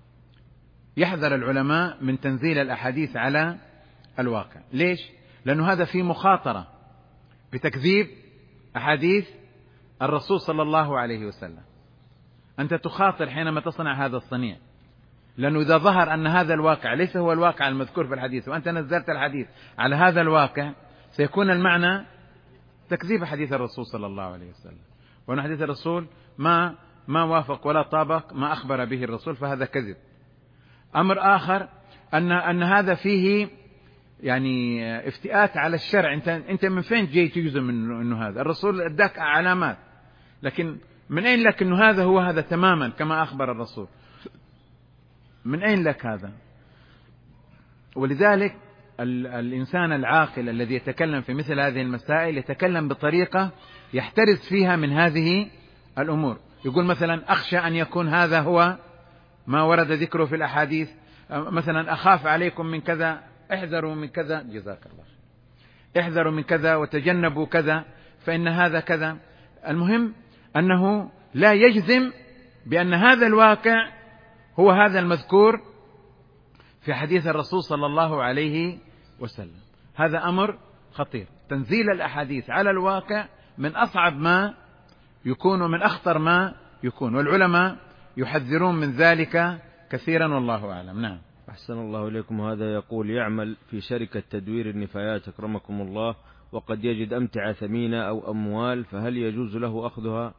يحذر العلماء من تنزيل الأحاديث على الواقع. ليش؟ لأنه هذا فيه مخاطرة بتكذيب أحاديث الرسول صلى الله عليه وسلم. أنت تخاطر حينما تصنع هذا الصنيع، لأنه إذا ظهر أن هذا الواقع ليس هو الواقع المذكور في الحديث وأنت نزلت الحديث على هذا الواقع، سيكون المعنى تكذيب حديث الرسول صلى الله عليه وسلم، وأن حديث الرسول ما ما وافق ولا طابق ما أخبر به الرسول، فهذا كذب. أمر آخر أن أن هذا فيه يعني افتئات على الشرع. أنت أنت من فين جاي تجزم من إنه هذا الرسول أداك علامات، لكن من أين لك إنه هذا هو هذا تماما كما أخبر الرسول؟ من أين لك هذا؟ ولذلك الإنسان العاقل الذي يتكلم في مثل هذه المسائل يتكلم بطريقة يحترز فيها من هذه الأمور. يقول مثلا: أخشى أن يكون هذا هو ما ورد ذكره في الأحاديث، مثلا أخاف عليكم من كذا، احذروا من كذا، جزاك الله، احذروا من كذا وتجنبوا كذا فإن هذا كذا. المهم أنه لا يجزم بأن هذا الواقع هو هذا المذكور في حديث الرسول صلى الله عليه وسلم. هذا أمر خطير. تنزيل الأحاديث على الواقع من أصعب ما يكون ومن أخطر ما يكون، والعلماء يحذرون من ذلك كثيرا والله أعلم. نعم. أحسن الله إليكم. هذا يقول: يعمل في شركة تدوير النفايات أكرمكم الله، وقد يجد أمتعة ثمينة أو أموال، فهل يجوز له أخذها؟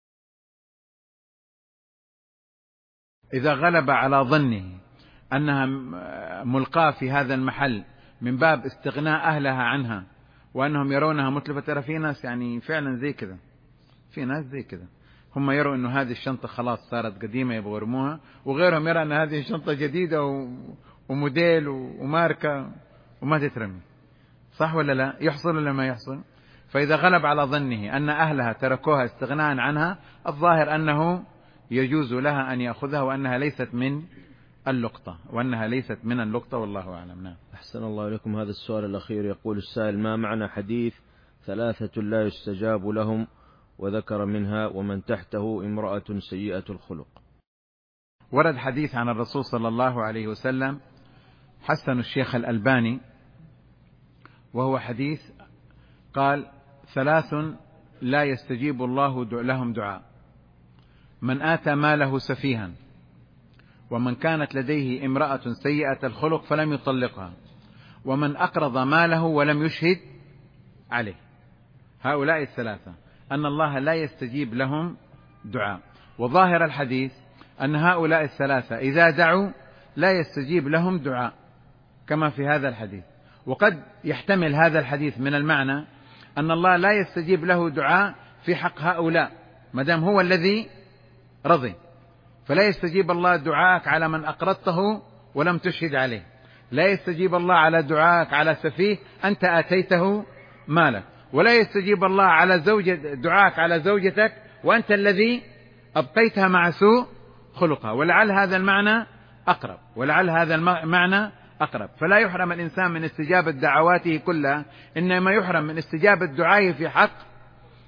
إذا غلب على ظنه أنها ملقاة في هذا المحل من باب استغناء أهلها عنها وأنهم يرونها متلفة، ترى في ناس يعني فعلا زي كذا، في ناس زي كذا، هم يروا أنه هذه الشنطة خلاص صارت قديمة يبغوا يرموها، وغيرهم يرى أن هذه الشنطة جديدة وموديل وماركة وما تترمي. صح ولا لا؟ يحصل ولا ما يحصل؟ فإذا غلب على ظنه أن أهلها تركوها استغناء عنها، الظاهر أنه يجوز لها أن يأخذها وأنها ليست من اللقطة وأنها ليست من اللقطة والله أعلم. نعم. أحسن الله إليكم. هذا السؤال الأخير يقول السائل: ما معنى حديث ثلاثة لا يستجاب لهم، وذكر منها ومن تحته امرأة سيئة الخلق؟ ورد حديث عن الرسول صلى الله عليه وسلم حسن الشيخ الألباني، وهو حديث قال: ثلاث لا يستجيب الله لهم دعاء: من آتى ماله سفيها، ومن كانت لديه امرأة سيئة الخلق فلم يطلقها، ومن أقرض ماله ولم يشهد عليه. هؤلاء الثلاثة أن الله لا يستجيب لهم دعاء، وظاهر الحديث أن هؤلاء الثلاثة إذا دعوا لا يستجيب لهم دعاء كما في هذا الحديث. وقد يحتمل هذا الحديث من المعنى أن الله لا يستجيب له دعاء في حق هؤلاء مدام هو الذي رضي، فلا يستجيب الله دعاءك على من أقرضته ولم تشهد عليه، لا يستجيب الله على دعاءك على سفيه أنت آتيته مالك، ولا يستجيب الله على زوجة دعاءك على زوجتك وأنت الذي أبقيتها مع سوء خلقها. ولعل هذا المعنى أقرب ولعل هذا المعنى أقرب فلا يحرم الإنسان من استجابة دعواته كلها، إنما يحرم من استجابة دعائه في حق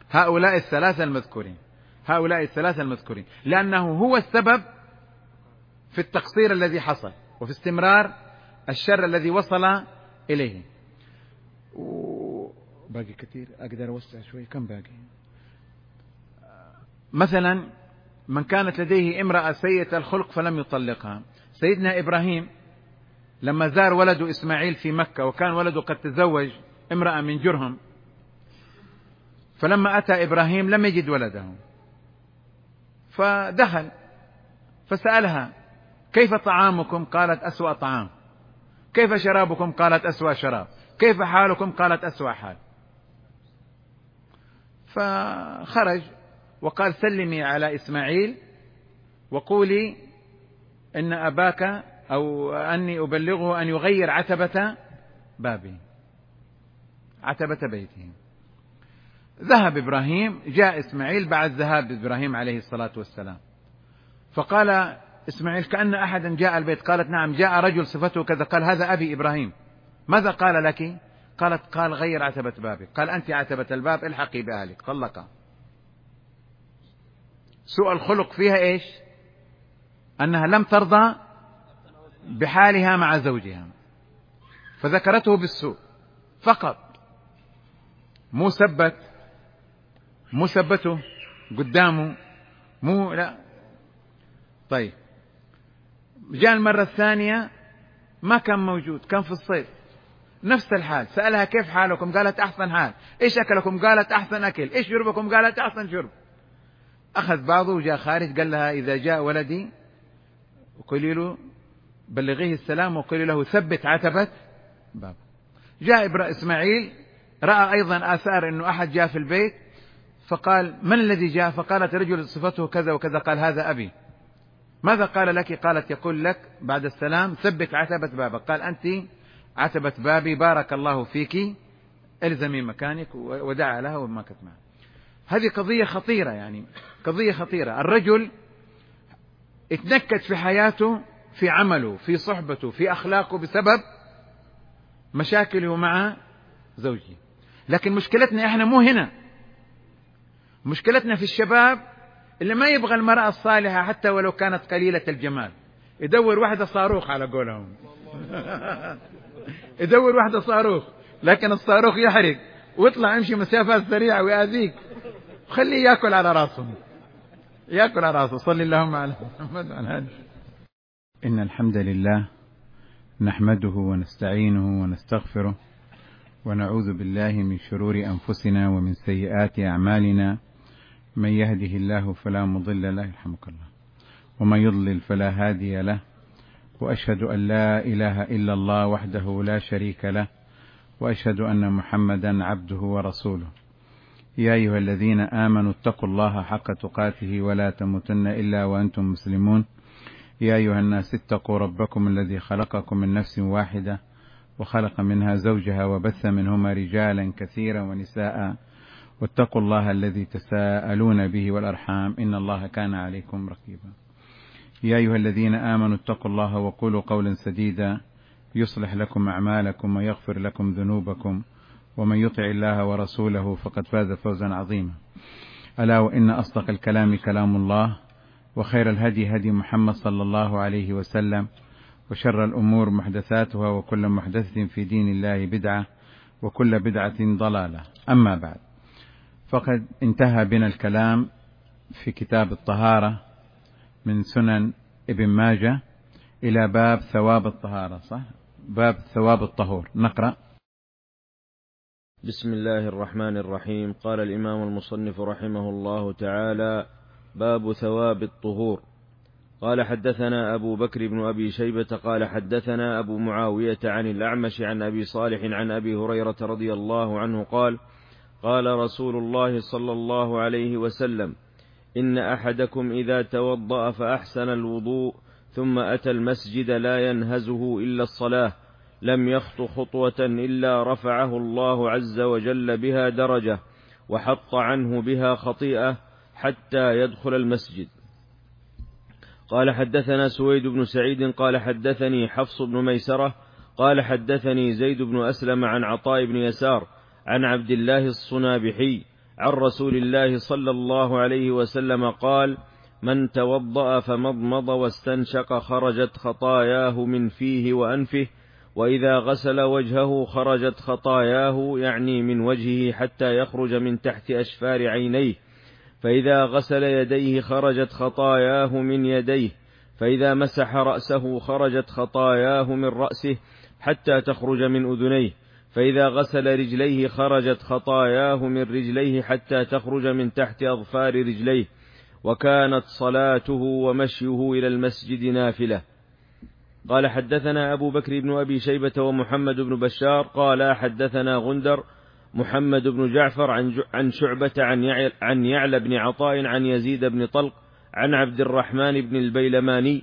هؤلاء الثلاثة المذكورين، هؤلاء الثلاثة المذكورين، لأنه هو السبب في التقصير الذي حصل وفي استمرار الشر الذي وصل إليه. باقي كثير، أقدر أوسع شوي، كم باقي؟ مثلا من كانت لديه امرأة سيئة الخلق فلم يطلقها. سيدنا إبراهيم لما زار ولده إسماعيل في مكة، وكان ولده قد تزوج امرأة من جرهم، فلما أتى إبراهيم لم يجد ولده، فدخل فسألها: كيف طعامكم؟ قالت: أسوأ طعام. كيف شرابكم؟ قالت: أسوأ شراب. كيف حالكم؟ قالت: أسوأ حال. فخرج وقال: سلمي على إسماعيل وقولي إن أباك أو أني أبلغه أن يغير عتبة بابي، عتبة بيته. ذهب إبراهيم، جاء إسماعيل بعد ذهاب إبراهيم عليه الصلاة والسلام، فقال إسماعيل: كأن أحدا جاء البيت. قالت: نعم، جاء رجل صفته كذا. قال: هذا أبي إبراهيم. ماذا قال لك؟ قالت: قال: غير عتبة بابي. قال: أنت عتبة الباب، الحقي بأهلك. طلقها. سوء الخلق فيها إيش؟ أنها لم ترضى بحالها مع زوجها، فذكرته بالسوء فقط، مو سبت مو سبته قدامه، مو لا. طيب، جاء المرة الثانية ما كان موجود، كان في الصيف، نفس الحال. سألها: كيف حالكم؟ قالت: أحسن حال. إيش أكلكم؟ قالت: أحسن أكل. إيش شربكم؟ قالت: أحسن شرب. أخذ بعضه وجاء خارج، قال لها: إذا جاء ولدي وقولي له بلغيه السلام وقولي له ثبت عتبة باب. جاء إبراهيم إسماعيل، رأى أيضا آثار أنه أحد جاء في البيت، فقال: من الذي جاء؟ فقالت: رجل صفته كذا وكذا. قال: هذا أبي. ماذا قال لك؟ قالت: يقول لك بعد السلام ثبت عتبة بابك. قال: أنت عتبة بابي، بارك الله فيك، الزمي مكانك. ودعا لها وما كانت معها. هذه قضية خطيرة، يعني قضية خطيرة. الرجل اتنكد في حياته، في عمله، في صحبته، في أخلاقه، بسبب مشاكله مع زوجه. لكن مشكلتنا احنا مو هنا، مشكلتنا في الشباب اللي ما يبغى المرأة الصالحة حتى ولو كانت قليلة الجمال، يدور واحدة صاروخ على قولهم. يدور واحدة صاروخ، لكن الصاروخ يحرق ويطلع يمشي مسافات سريعة ويأذيك، خليه يأكل على راسه، يأكل على راسه. صلى اللهم على محمد وعلى آله. إن الحمد لله نحمده ونستعينه ونستغفره ونعوذ بالله من شرور أنفسنا ومن سيئات أعمالنا. من يهده الله فلا مضل له، يرحمك الله، ومن يضلل فلا هادي له. وأشهد أن لا إله إلا الله وحده لا شريك له، وأشهد أن محمدا عبده ورسوله. يا أيها الذين آمنوا اتقوا الله حق تقاته ولا تموتن إلا وأنتم مسلمون. يا أيها الناس اتقوا ربكم الذي خلقكم من نفس واحدة وخلق منها زوجها وبث منهما رجالا كثيرا ونساء، واتقوا الله الذي تساءلون به والأرحام، إن الله كان عليكم رقيبا. يا أيها الذين آمنوا اتقوا الله وقولوا قولا سديدا يصلح لكم أعمالكم ويغفر لكم ذنوبكم، ومن يطع الله ورسوله فقد فاز فوزا عظيما. ألا وإن أصدق الكلام كلام الله، وخير الهدي هدي محمد صلى الله عليه وسلم، وشر الأمور محدثاتها، وكل محدثة في دين الله بدعة، وكل بدعة ضلالة. أما بعد، فقد انتهى بنا الكلام في كتاب الطهارة من سنن ابن ماجه إلى باب ثواب الطهارة، صح؟ باب ثواب الطهور. نقرأ. بسم الله الرحمن الرحيم. قال الإمام المصنف رحمه الله تعالى: باب ثواب الطهور. قال: حدثنا أبو بكر بن أبي شيبة قال حدثنا أبو معاوية عن الأعمش عن أبي صالح عن أبي هريرة رضي الله عنه قال: قال رسول الله صلى الله عليه وسلم: إن أحدكم إذا توضأ فأحسن الوضوء ثم أتى المسجد لا ينهزه إلا الصلاة لم يخط خطوة إلا رفعه الله عز وجل بها درجة وحط عنه بها خطيئة حتى يدخل المسجد. قال: حدثنا سويد بن سعيد قال حدثني حفص بن ميسرة قال حدثني زيد بن أسلم عن عطاء بن يسار عن عبد الله الصنابحي عن رسول الله صلى الله عليه وسلم قال: من توضأ فمضمض واستنشق خرجت خطاياه من فيه وأنفه، وإذا غسل وجهه خرجت خطاياه يعني من وجهه حتى يخرج من تحت أشفار عينيه، فإذا غسل يديه خرجت خطاياه من يديه، فإذا مسح رأسه خرجت خطاياه من رأسه حتى تخرج من أذنيه، فإذا غسل رجليه خرجت خطاياه من رجليه حتى تخرج من تحت أظفار رجليه، وكانت صلاته ومشيه إلى المسجد نافلة. قال: حدثنا أبو بكر بن أبي شيبة ومحمد بن بشار قال: حدثنا غندر محمد بن جعفر عن شعبة عن يعلى بن عطاء عن يزيد بن طلق عن عبد الرحمن بن البيلماني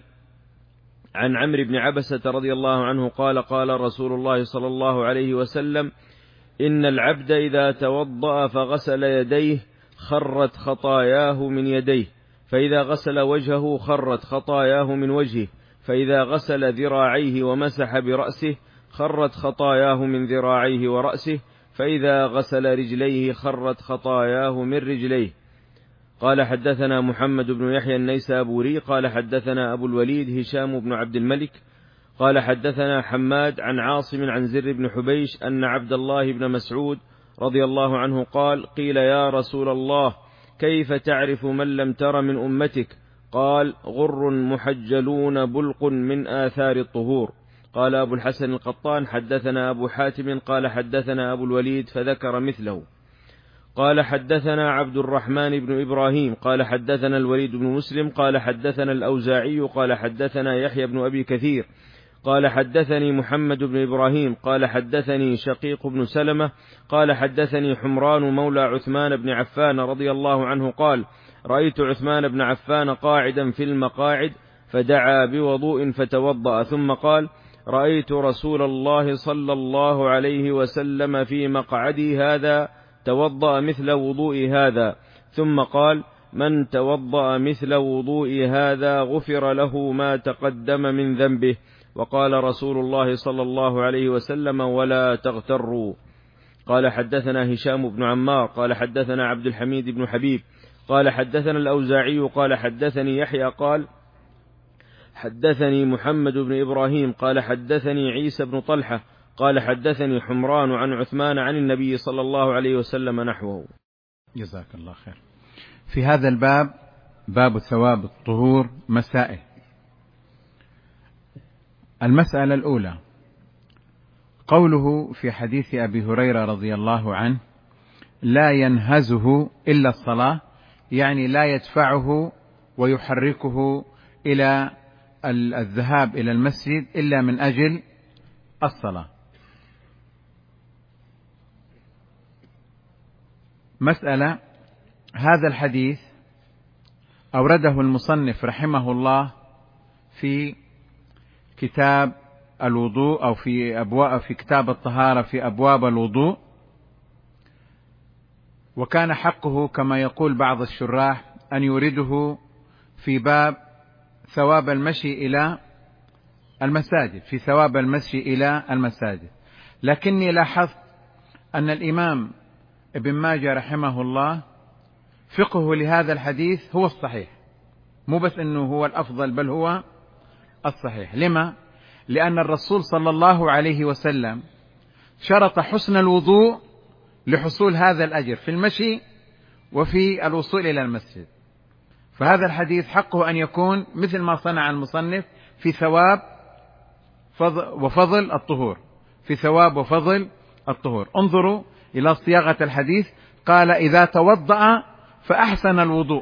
عن عمرو بن عبسة رضي الله عنه قال: قال رسول الله صلى الله عليه وسلم: إن العبد إذا توضأ فغسل يديه خرت خطاياه من يديه، فإذا غسل وجهه خرت خطاياه من وجهه، فإذا غسل ذراعيه ومسح برأسه خرت خطاياه من ذراعيه ورأسه، فإذا غسل رجليه خرت خطاياه من رجليه. قال: حدثنا محمد بن يحيى النيسابوري قال: حدثنا أبو الوليد هشام بن عبد الملك قال: حدثنا حماد عن عاصم عن زر بن حبيش أن عبد الله بن مسعود رضي الله عنه قال: قيل يا رسول الله كيف تعرف من لم تر من أمتك؟ قال: غر محجلون بلق من آثار الطهور. قال أبو الحسن القطان: حدثنا أبو حاتم قال: حدثنا أبو الوليد فذكر مثله. قال: حدثنا عبد الرحمن بن إبراهيم قال: حدثنا الوليد بن مسلم قال: حدثنا الأوزاعي قال: حدثنا يحيى بن أبي كثير قال: حدثني محمد بن إبراهيم قال: حدثني شقيق بن سلمة قال: حدثني حمران مولى عثمان بن عفان رضي الله عنه قال: رأيت عثمان بن عفان قاعدا في المقاعد فدعا بوضوء فتوضأ، ثم قال: رأيت رسول الله صلى الله عليه وسلم في مقعدي هذا توضأ مثل وضوء هذا، ثم قال: من توضأ مثل وضوء هذا غفر له ما تقدم من ذنبه. وقال رسول الله صلى الله عليه وسلم: ولا تغتروا. قال: حدثنا هشام بن عمار قال: حدثنا عبد الحميد بن حبيب قال: حدثنا الأوزاعي قال: حدثني يحيى قال: حدثني محمد بن إبراهيم قال: حدثني عيسى بن طلحة قال: حدثني حمران عن عثمان عن النبي صلى الله عليه وسلم نحوه. جزاك الله خير. في هذا الباب، باب ثواب الطهور، مسائل. المسألة الأولى قوله في حديث أبي هريرة رضي الله عنه: لا ينهزه إلا الصلاة، يعني لا يدفعه ويحركه إلى الذهاب إلى المسجد إلا من أجل الصلاة. مسألة: هذا الحديث أورده المصنف رحمه الله في كتاب الوضوء أو في أبواب في كتاب الطهارة في أبواب الوضوء، وكان حقه كما يقول بعض الشراح أن يورده في باب ثواب المشي إلى المساجد، في ثواب المشي إلى المساجد. لكني لاحظت أن الإمام ابن ماجه رحمه الله فقهه لهذا الحديث هو الصحيح، مو بس أنه هو الأفضل بل هو الصحيح. لما؟ لأن الرسول صلى الله عليه وسلم شرط حسن الوضوء لحصول هذا الأجر في المشي وفي الوصول إلى المسجد، فهذا الحديث حقه أن يكون مثل ما صنع المصنف في ثواب وفضل الطهور، في ثواب وفضل الطهور. انظروا إلى صياغة الحديث، قال: إذا توضأ فأحسن الوضوء،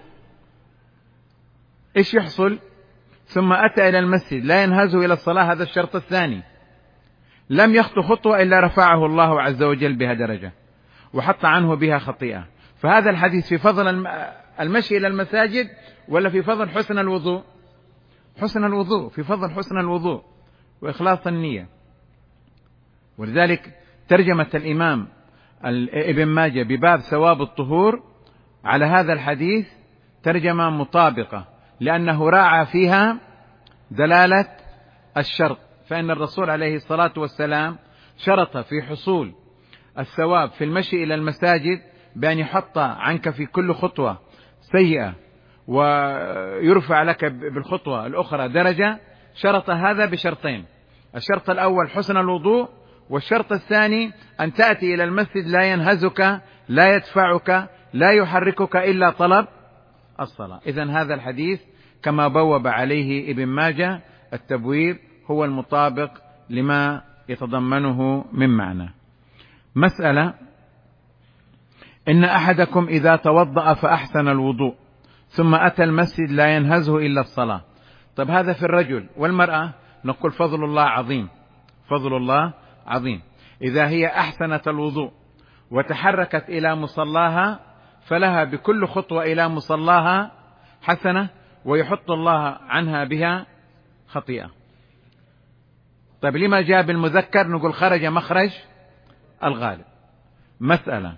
إيش يحصل؟ ثم أتى إلى المسجد لا ينهزه إلى الصلاة، هذا الشرط الثاني. لم يخطو خطوة إلا رفعه الله عز وجل بها درجة وحط عنه بها خطيئة. فهذا الحديث في فضل المشي إلى المساجد ولا في فضل حسن الوضوء؟ حسن الوضوء، في فضل حسن الوضوء وإخلاص النية. ولذلك ترجمة الإمام ابن ماجه بباب ثواب الطهور على هذا الحديث ترجمة مطابقة، لأنه راعى فيها دلالة الشرط. فإن الرسول عليه الصلاة والسلام شرط في حصول الثواب في المشي إلى المساجد بأن يحط عنك في كل خطوة سيئة ويرفع لك بالخطوة الأخرى درجة، شرط هذا بشرطين: الشرط الأول حسن الوضوء، والشرط الثاني أن تأتي إلى المسجد لا ينهزك لا يدفعك لا يحركك إلا طلب الصلاة. إذن هذا الحديث كما بوب عليه ابن ماجه التبويب هو المطابق لما يتضمنه من معنى. مسألة: إن أحدكم إذا توضأ فأحسن الوضوء ثم أتى المسجد لا ينهزه إلا الصلاة. طب هذا في الرجل، والمرأة نقول فضل الله عظيم، فضل الله عظيم. إذا هي أحسنت الوضوء وتحركت إلى مصلاها فلها بكل خطوة إلى مصلاها حسنة ويحط الله عنها بها خطيئة. طيب لما جاء بالمذكر؟ نقول خرج مخرج الغالب. مسألة: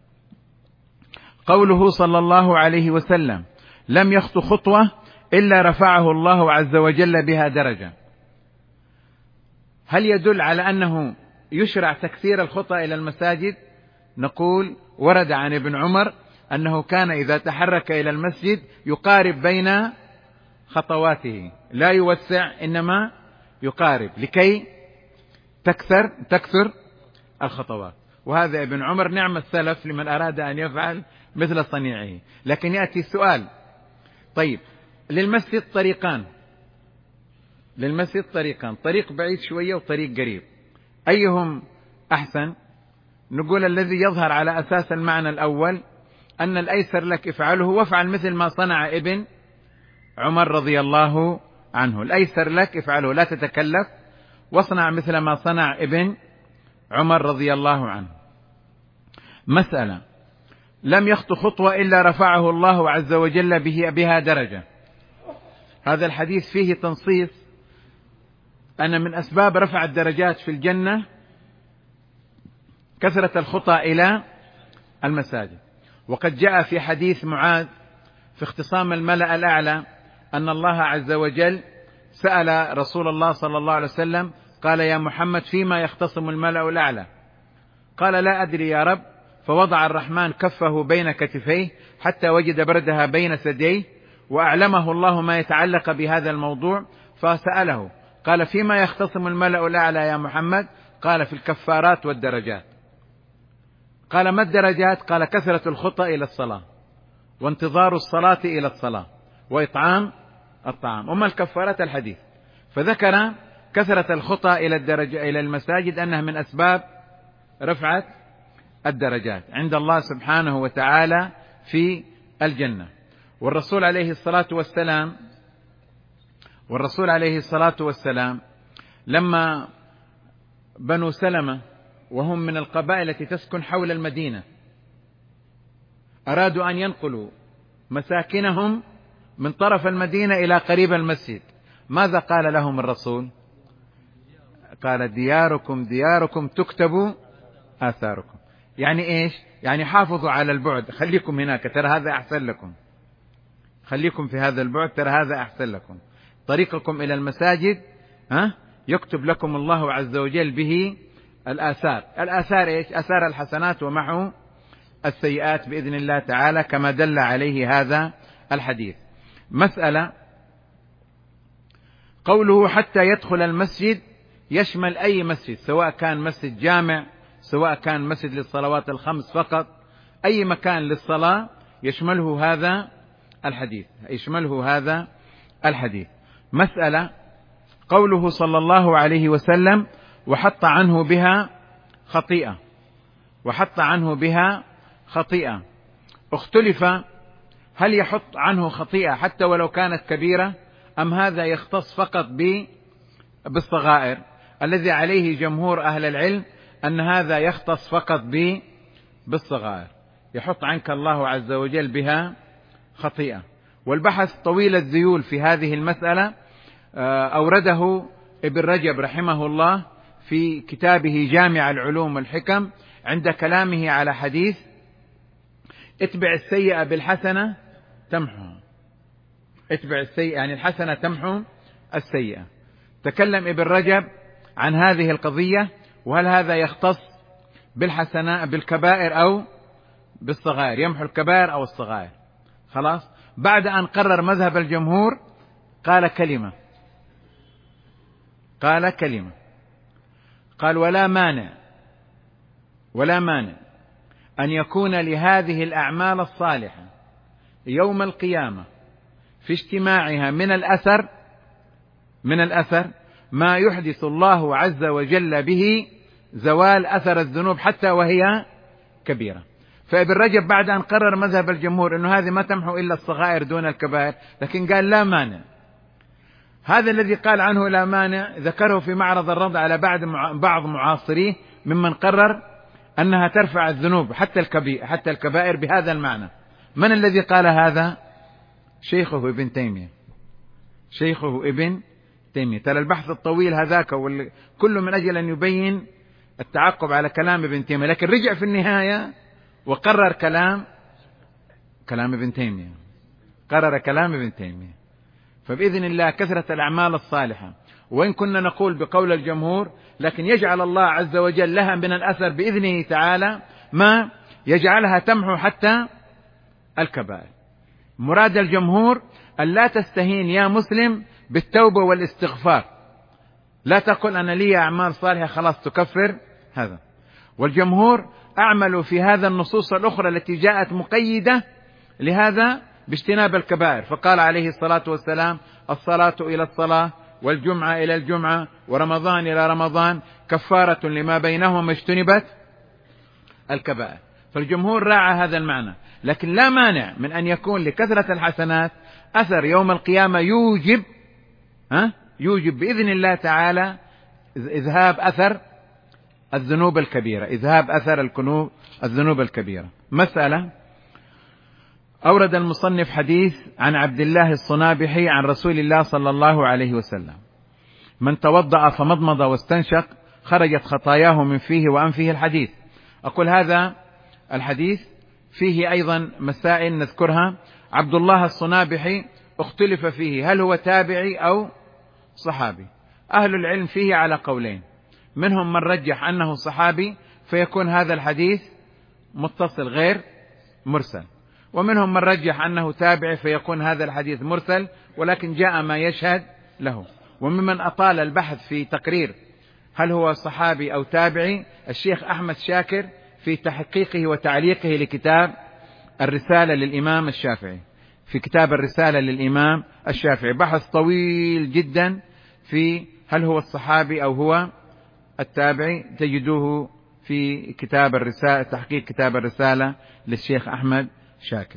قوله صلى الله عليه وسلم لم يخطو خطوة إلا رفعه الله عز وجل بها درجة، هل يدل على أنه يشرع تكثير الخطى إلى المساجد؟ نقول ورد عن ابن عمر أنه كان إذا تحرك إلى المسجد يقارب بين خطواته، لا يوسع إنما يقارب لكي تكثر تكثر الخطوات. وهذا ابن عمر نعم السلف لمن أراد أن يفعل مثل صنيعه. لكن يأتي السؤال: طيب للمسجد طريقان، للمسجد طريقان، طريق بعيد شوية وطريق قريب، أيهم أحسن؟ نقول الذي يظهر على أساس المعنى الأول أن الأيسر لك افعله وافعل مثل ما صنع ابن عمر رضي الله عنه. الأيسر لك افعله، لا تتكلف، واصنع مثل ما صنع ابن عمر رضي الله عنه. مسألة: لم يخطو خطوة إلا رفعه الله عز وجل به بها درجة. هذا الحديث فيه تنصيص أن من أسباب رفع الدرجات في الجنة كثرة الخطى إلى المساجد. وقد جاء في حديث معاذ في اختصام الملأ الأعلى أن الله عز وجل سأل رسول الله صلى الله عليه وسلم قال: يا محمد فيما يختصم الملأ الأعلى؟ قال: لا أدري يا رب. فوضع الرحمن كفه بين كتفيه حتى وجد بردها بين ثدييه، وأعلمه الله ما يتعلق بهذا الموضوع، فسأله قال: فيما يختصم الملأ الأعلى يا محمد؟ قال: في الكفارات والدرجات. قال: ما الدرجات؟ قال: كثرة الخطى إلى الصلاة، وانتظار الصلاة إلى الصلاة، وإطعام الطعام. أما الكفارات الحديث، فذكر كثرة الخطى إلى الدرجة إلى المساجد أنها من أسباب رفعة الدرجات عند الله سبحانه وتعالى في الجنة. والرسول عليه الصلاة والسلام والرسول عليه الصلاة والسلام لما بنو سلمة وهم من القبائل التي تسكن حول المدينة أرادوا أن ينقلوا مساكنهم من طرف المدينة إلى قريب المسجد، ماذا قال لهم الرسول؟ قال: دياركم دياركم تكتب آثاركم. يعني إيش؟ يعني حافظوا على البعد، خليكم هناك، ترى هذا أحسن لكم، خليكم في هذا البعد، ترى هذا أحسن لكم. طريقكم إلى المساجد ها يكتب لكم الله عز وجل به الآثار. الآثار إيش؟ آثار الحسنات ومحو السيئات بإذن الله تعالى كما دل عليه هذا الحديث. مسألة: قوله حتى يدخل المسجد يشمل أي مسجد، سواء كان مسجد جامع، سواء كان مسجد للصلوات الخمس فقط، أي مكان للصلاة يشمله هذا الحديث، يشمله هذا الحديث. مسألة: قوله صلى الله عليه وسلم وحط عنه بها خطيئة، وحط عنه بها خطيئة، اختلف هل يحط عنه خطيئة حتى ولو كانت كبيرة أم هذا يختص فقط بالصغائر؟ الذي عليه جمهور أهل العلم أن هذا يختص فقط بالصغائر، يحط عنك الله عز وجل بها خطيئة. والبحث طويل الذيول في هذه المسألة أورده ابن رجب رحمه الله في كتابه جامع العلوم والحكم عند كلامه على حديث اتبع السيئة بالحسنة تمحو، اتبع السيئة يعني الحسنة تمحو السيئة. تكلم ابن رجب عن هذه القضية، وهل هذا يختص بالحسنة بالكبائر أو بالصغائر، يمحو الكبائر أو الصغائر. خلاص. بعد أن قرر مذهب الجمهور قال كلمة قال كلمة قال ولا مانع ولا مانع أن يكون لهذه الأعمال الصالحة يوم القيامة في اجتماعها من الأثر من الأثر ما يحدث الله عز وجل به زوال أثر الذنوب حتى وهي كبيرة. فابن رجب بعد أن قرر مذهب الجمهور أنه هذه ما تمحو إلا الصغائر دون الكبائر، لكن قال لا مانع. هذا الذي قال عنه لا مانع ذكره في معرض الرد على بعض معاصريه ممن قرر أنها ترفع الذنوب حتى الكبائر حتى الكبائر بهذا المعنى. من الذي قال هذا؟ شيخه ابن تيمية شيخه ابن تيمية. ترى البحث الطويل هذاك كله من أجل أن يبين التعقب على كلام ابن تيمية، لكن رجع في النهاية وقرر كلام كلام ابن تيمية قرر كلام ابن تيمية. فبإذن الله كثرة الأعمال الصالحة، وإن كنا نقول بقول الجمهور، لكن يجعل الله عز وجل لها من الأثر بإذنه تعالى ما يجعلها تمحو حتى الكبائر. مراد الجمهور أن لا تستهين يا مسلم بالتوبة والاستغفار، لا تقل أنا لي أعمال صالحة خلاص تكفر هذا. والجمهور أعملوا في هذا النصوص الأخرى التي جاءت مقيدة لهذا باجتناب الكبائر، فقال عليه الصلاة والسلام الصلاة إلى الصلاة والجمعة إلى الجمعة ورمضان إلى رمضان كفارة لما بينهما اجتنبت الكبائر. فالجمهور راعى هذا المعنى، لكن لا مانع من أن يكون لكثرة الحسنات أثر يوم القيامة يوجب ها يوجب بإذن الله تعالى إذهاب أثر الذنوب الكبيرة إذهاب أثر الكنوب الذنوب الكبيرة. مسألة. أورد المصنف حديث عن عبد الله الصنابحي عن رسول الله صلى الله عليه وسلم: من توضأ فمضمض واستنشق خرجت خطاياه من فيه وأنفه. الحديث. أقول هذا الحديث فيه أيضا مسائل نذكرها. عبد الله الصنابحي اختلف فيه هل هو تابعي أو صحابي. أهل العلم فيه على قولين، منهم من رجح أنه صحابي فيكون هذا الحديث متصل غير مرسل، ومنهم من رجح أنه تابعي فيكون هذا الحديث مرسل ولكن جاء ما يشهد له. وممن أطال البحث في تقرير هل هو صحابي أو تابعي الشيخ أحمد شاكر في تحقيقه وتعليقه لكتاب الرسالة للإمام الشافعي في كتاب الرسالة للإمام الشافعي بحث طويل جدا في هل هو الصحابي أو هو التابعي، تجدوه في كتاب الرسالة تحقيق كتاب الرسالة للشيخ أحمد شاكر.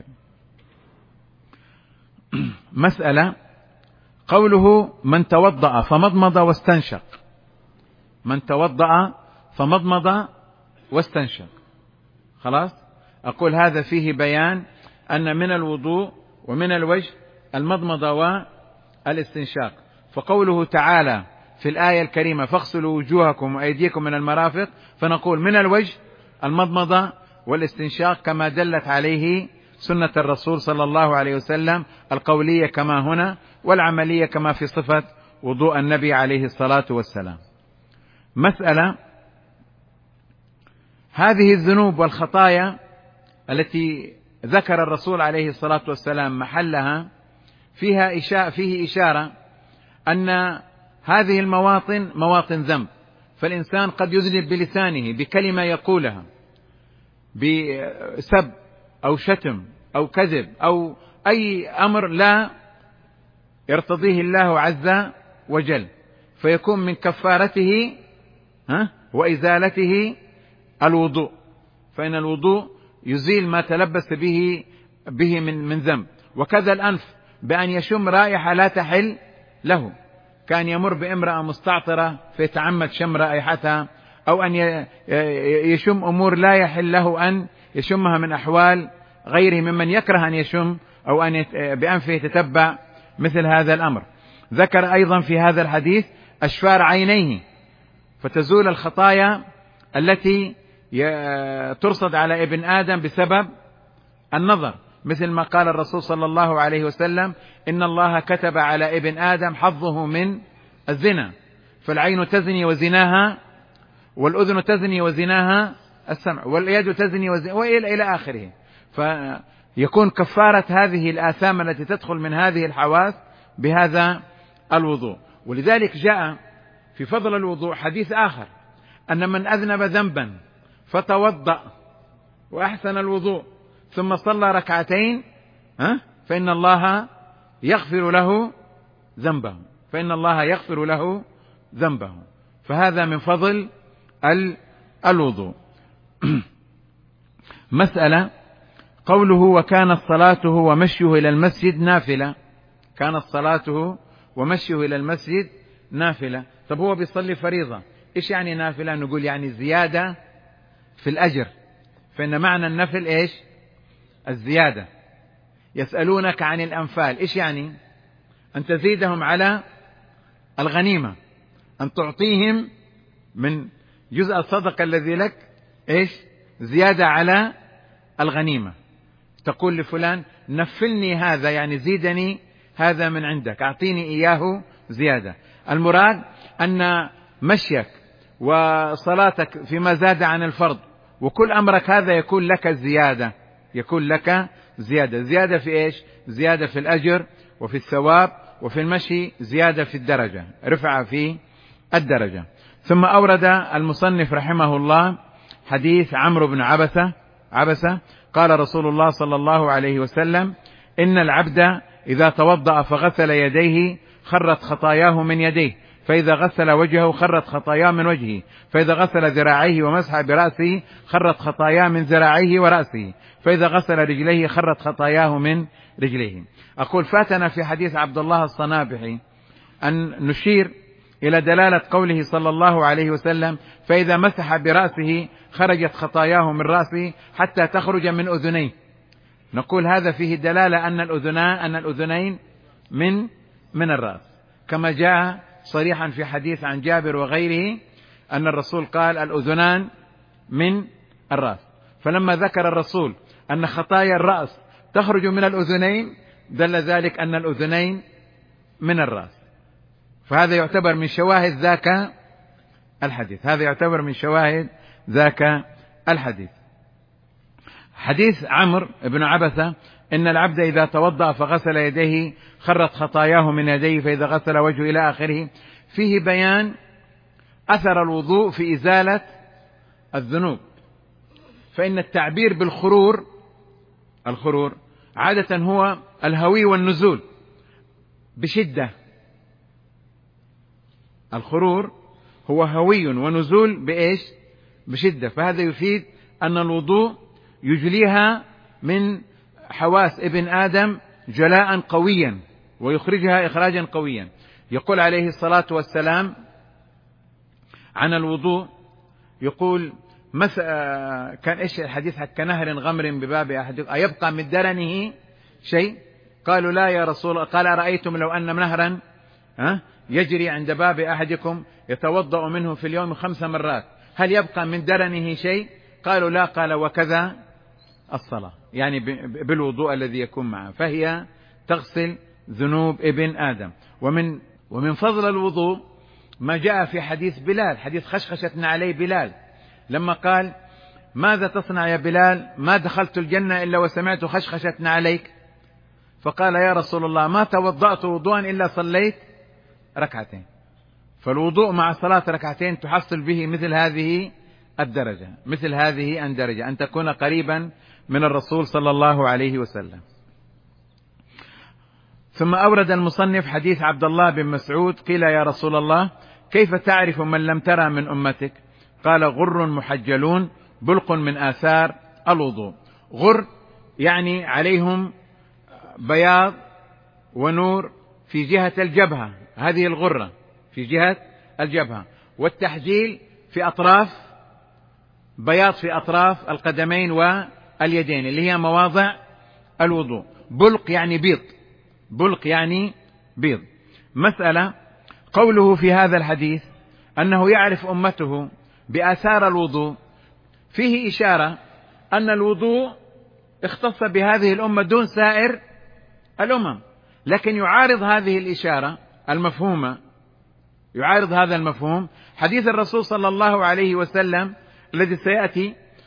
مسألة. قوله من توضأ فمضمض واستنشق من توضأ فمضمض واستنشق خلاص. أقول هذا فيه بيان أن من الوضوء ومن الوجه المضمضة والاستنشاق. فقوله تعالى في الآية الكريمة فاغسلوا وجوهكم وأيديكم من المرافق، فنقول من الوجه المضمضة والاستنشاق كما دلت عليه سنة الرسول صلى الله عليه وسلم القولية كما هنا، والعملية كما في صفة وضوء النبي عليه الصلاة والسلام. مسألة. هذه الذنوب والخطايا التي ذكر الرسول عليه الصلاة والسلام محلها فيها إشارة فيه إشارة أن هذه المواطن مواطن ذنب، فالإنسان قد يذنب بلسانه بكلمة يقولها بسب أو شتم أو كذب أو أي أمر لا يرتضيه الله عز وجل، فيكون من كفارته ها وإزالته الوضوء، فإن الوضوء يزيل ما تلبس به به من من ذنب. وكذا الأنف بأن يشم رائحة لا تحل له، كان يمر بامرأة مستعطرة فيتعمد شم رائحتها، أو أن يشم أمور لا يحل له أن يشمها من أحوال غيره ممن يكره أن يشم أو أن بأنفه يتتبع مثل هذا الأمر. ذكر أيضا في هذا الحديث أشفار عينيه، فتزول الخطايا التي ترصد على ابن آدم بسبب النظر، مثل ما قال الرسول صلى الله عليه وسلم إن الله كتب على ابن آدم حظه من الزنا، فالعين تزني وزناها والأذن تزني وزناها السمع، واليد تزني وزني وإلى إلى آخره. فيكون كفارة هذه الآثام التي تدخل من هذه الحواس بهذا الوضوء. ولذلك جاء في فضل الوضوء حديث آخر أن من أذنب ذنبا فتوضأ وأحسن الوضوء ثم صلى ركعتين ها فإن الله يغفر له ذنبه فإن الله يغفر له ذنبه. فهذا من فضل الوضوء. مسألة قوله وكانت صلاته ومشيه إلى المسجد نافلة. كانت صلاته ومشيه إلى المسجد نافلة. طب هو بيصلي فريضة، إيش يعني نافلة؟ نقول يعني زيادة في الأجر، فإن معنى النفل إيش؟ الزيادة. يسألونك عن الأنفال، إيش يعني؟ أن تزيدهم على الغنيمة، أن تعطيهم من جزء الصدقة الذي لك إيش؟ زيادة على الغنيمة. تقول لفلان نفلني هذا، يعني زيدني هذا من عندك، أعطيني إياه زيادة. المراد أن مشيك وصلاتك فيما زاد عن الفرض وكل أمرك هذا يكون لك زيادة، يكون لك زيادة. زيادة في إيش؟ زيادة في الأجر وفي الثواب، وفي المشي زيادة في الدرجة، رفع في الدرجة. ثم أورد المصنف رحمه الله حديث عمرو بن عبسة عبسة قال رسول الله صلى الله عليه وسلم إن العبد إذا توضأ فغسل يديه خرت خطاياه من يديه، فإذا غسل وجهه خرت خطاياه من وجهه، فإذا غسل ذراعيه ومسح برأسه خرت خطاياه من ذراعيه ورأسه، فإذا غسل رجليه خرت خطاياه من رجليه. أقول فاتنا في حديث عبد الله الصنابحي أن نشير إلى دلالة قوله صلى الله عليه وسلم فإذا مسح برأسه خرجت خطاياه من رأسه حتى تخرج من أذنيه. نقول هذا فيه دلالة أن الأذنان أن الأذنين من من الرأس، كما جاء صريحا في حديث عن جابر وغيره أن الرسول قال الأذنان من الرأس. فلما ذكر الرسول أن خطايا الرأس تخرج من الأذنين دل ذلك أن الأذنين من الرأس. فهذا يعتبر من شواهد ذاك الحديث هذا يعتبر من شواهد ذاك الحديث. حديث عمرو بن عبسة إن العبد إذا توضأ فغسل يديه خرت خطاياه من يديه، فإذا غسل وجهه إلى آخره، فيه بيان أثر الوضوء في إزالة الذنوب. فإن التعبير بالخرور الخرور عادة هو الهوي والنزول بشدة. الخرور هو هوي ونزول بإيش؟ بشدة. فهذا يفيد أن الوضوء يجليها من حواس ابن آدم جلاء قويا ويخرجها إخراجا قويا. يقول عليه الصلاة والسلام عن الوضوء، يقول مس... كان إيش الحديث؟ كنهر غمر بباب أحدكم أيبقى من درنه شيء؟ قالوا لا يا رسول الله. قال أرأيتم لو أن نهرا ها يجري عند باب أحدكم يتوضأ منه في اليوم خمس مرات هل يبقى من درنه شيء؟ قالوا لا. قال وكذا الصلاة، يعني بالوضوء الذي يكون معه، فهي تغسل ذنوب ابن آدم. ومن ومن فضل الوضوء ما جاء في حديث بلال، حديث خشخشة عليه بلال لما قال ماذا تصنع يا بلال؟ ما دخلت الجنة إلا وسمعت خشخشة عليك. فقال يا رسول الله ما توضأت وضوءا إلا صليت ركعتين. فالوضوء مع صلاة ركعتين تحصل به مثل هذه الدرجة مثل هذه الدرجة أن تكون قريبا من الرسول صلى الله عليه وسلم. ثم أورد المصنف حديث عبد الله بن مسعود قيل يا رسول الله كيف تعرف من لم ترى من أمتك؟ قال غر محجلون بلق من آثار الوضوء. غر يعني عليهم بياض ونور في جهة الجبهة، هذه الغرة في جهة الجبهة، والتحجيل في أطراف، بياض في أطراف القدمين واليدين اللي هي مواضع الوضوء. بلق يعني بيض بلق يعني بيض. مسألة قوله في هذا الحديث أنه يعرف أمته بآثار الوضوء، فيه إشارة أن الوضوء اختص بهذه الأمة دون سائر الأمم. لكن يعارض هذه الإشارة المفهومة يعارض هذا المفهوم حديث الرسول صلى الله عليه وسلم الذي سيأتي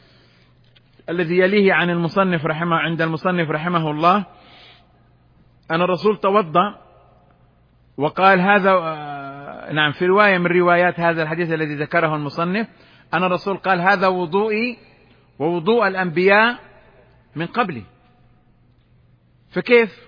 الذي يليه عن المصنف رحمه عند المصنف رحمه الله أن الرسول توضأ وقال هذا، نعم في رواية من روايات هذا الحديث الذي ذكره المصنف أن الرسول قال هذا وضوئي ووضوء الأنبياء من قبلي. فكيف؟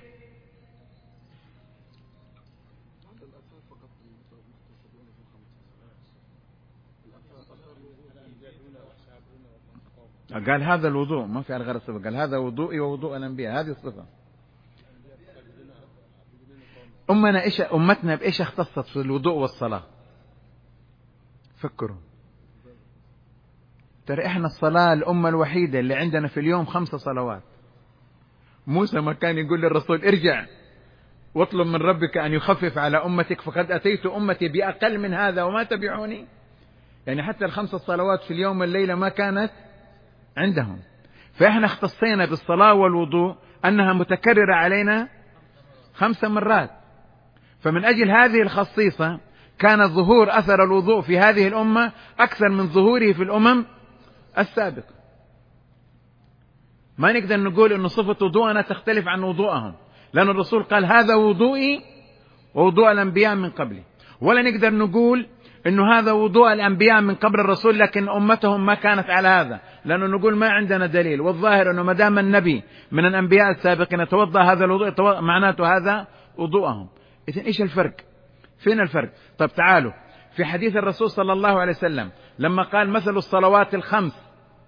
قال هذا الوضوء، ما في على غير الصفة، قال هذا وضوئي ووضوء الأنبياء، هذه الصفة. أمنا إيش أمتنا بإيش اختصت في الوضوء والصلاة؟ فكروا، ترى إحنا الصلاة الأمة الوحيدة اللي عندنا في اليوم خمسة صلوات. موسى ما كان يقول للرسول ارجع واطلب من ربك أن يخفف على أمتك فقد أتيت أمتي بأقل من هذا وما تبعوني. يعني حتى الخمسة صلوات في اليوم والليلة ما كانت عندهم. فإحنا اختصينا بالصلاة والوضوء أنها متكررة علينا خمس مرات. فمن أجل هذه الخصيصة كان ظهور أثر الوضوء في هذه الأمة أكثر من ظهوره في الأمم السابقة. ما نقدر نقول أن صفة وضوءنا تختلف عن وضوءهم، لأن الرسول قال هذا وضوئي ووضوء الأنبياء من قبلي. ولا نقدر نقول أنه هذا وضوء الأنبياء من قبل الرسول لكن أمتهم ما كانت على هذا، لأنه نقول ما عندنا دليل. والظاهر أنه ما دام النبي من الأنبياء السابقين يتوضأ هذا الوضوء معناته هذا وضوءهم. إذن إيش الفرق؟ فين الفرق؟ طب تعالوا في حديث الرسول صلى الله عليه وسلم لما قال مثل الصلوات الخمس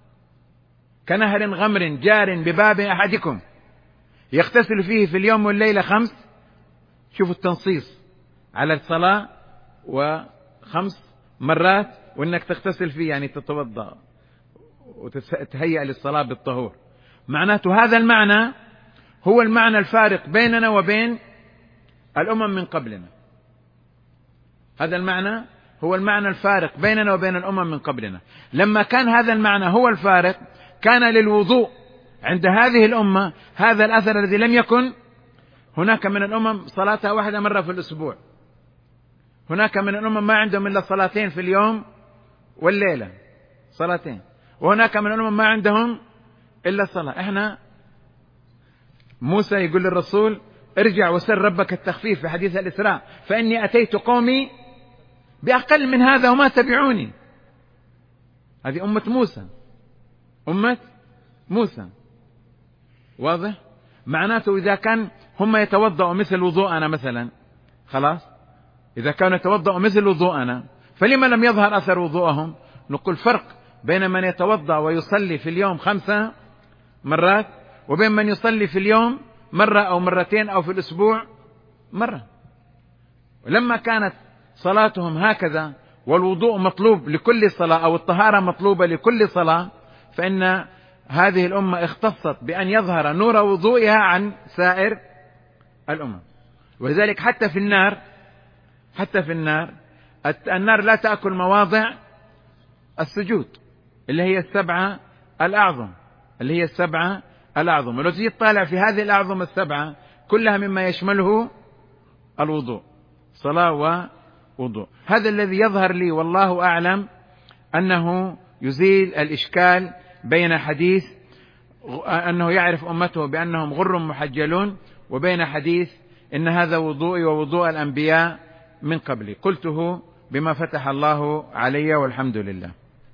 كنهر غمر جار بباب أحدكم يغتسل فيه في اليوم والليلة خمس. شوفوا التنصيص على الصلاة وخمس مرات وإنك تغتسل فيه، يعني تتوضأ وتتهيأ للصلاة بالطهور. معناته هذا المعنى هو المعنى الفارق بيننا وبين الأمم من قبلنا. هذا المعنى هو المعنى الفارق بيننا وبين الأمم من قبلنا. لما كان هذا المعنى هو الفارق كان للوضوء عند هذه الأمة هذا الأثر الذي لم يكن هناك من الأمم صلاتها واحدة مرة في الأسبوع. هناك من الأمم ما عندهم إلا صلاتين في اليوم والليلة، صلاتين. وهناك من الأمم ما عندهم إلا صلاة. إحنا موسى يقول للرسول ارجع وسل ربك التخفيف في حديث الإسراء فإني أتيت قومي بأقل من هذا وما تبعوني. هذه أمة موسى، أمة موسى. واضح؟ معناته إذا كان هم يتوضأوا مثل وضوءنا مثلا، خلاص إذا كانوا يتوضأوا مثل وضوءنا فلما لم يظهر أثر وضوءهم؟ نقول فرق بين من يتوضأ ويصلي في اليوم خمسة مرات وبين من يصلي في اليوم مرة أو مرتين أو في الأسبوع مرة. ولما كانت صلاتهم هكذا والوضوء مطلوب لكل صلاة أو الطهارة مطلوبة لكل صلاة فإن هذه الأمة اختصت بأن يظهر نور وضوئها عن سائر الأمم. ولذلك حتى في النار حتى في النار النار لا تأكل مواضع السجود اللي هي السبعة الأعظم اللي هي السبعة الأعظم. ولو تجي تطالع في هذه الأعظم السبعة كلها مما يشمله الوضوء، صلاة ووضوء. هذا الذي يظهر لي والله أعلم أنه يزيل الإشكال بين حديث أنه يعرف أمته بأنهم غر محجلون وبين حديث إن هذا وضوئي ووضوء الأنبياء من قبلي. قلته بما فتح الله علي والحمد لله.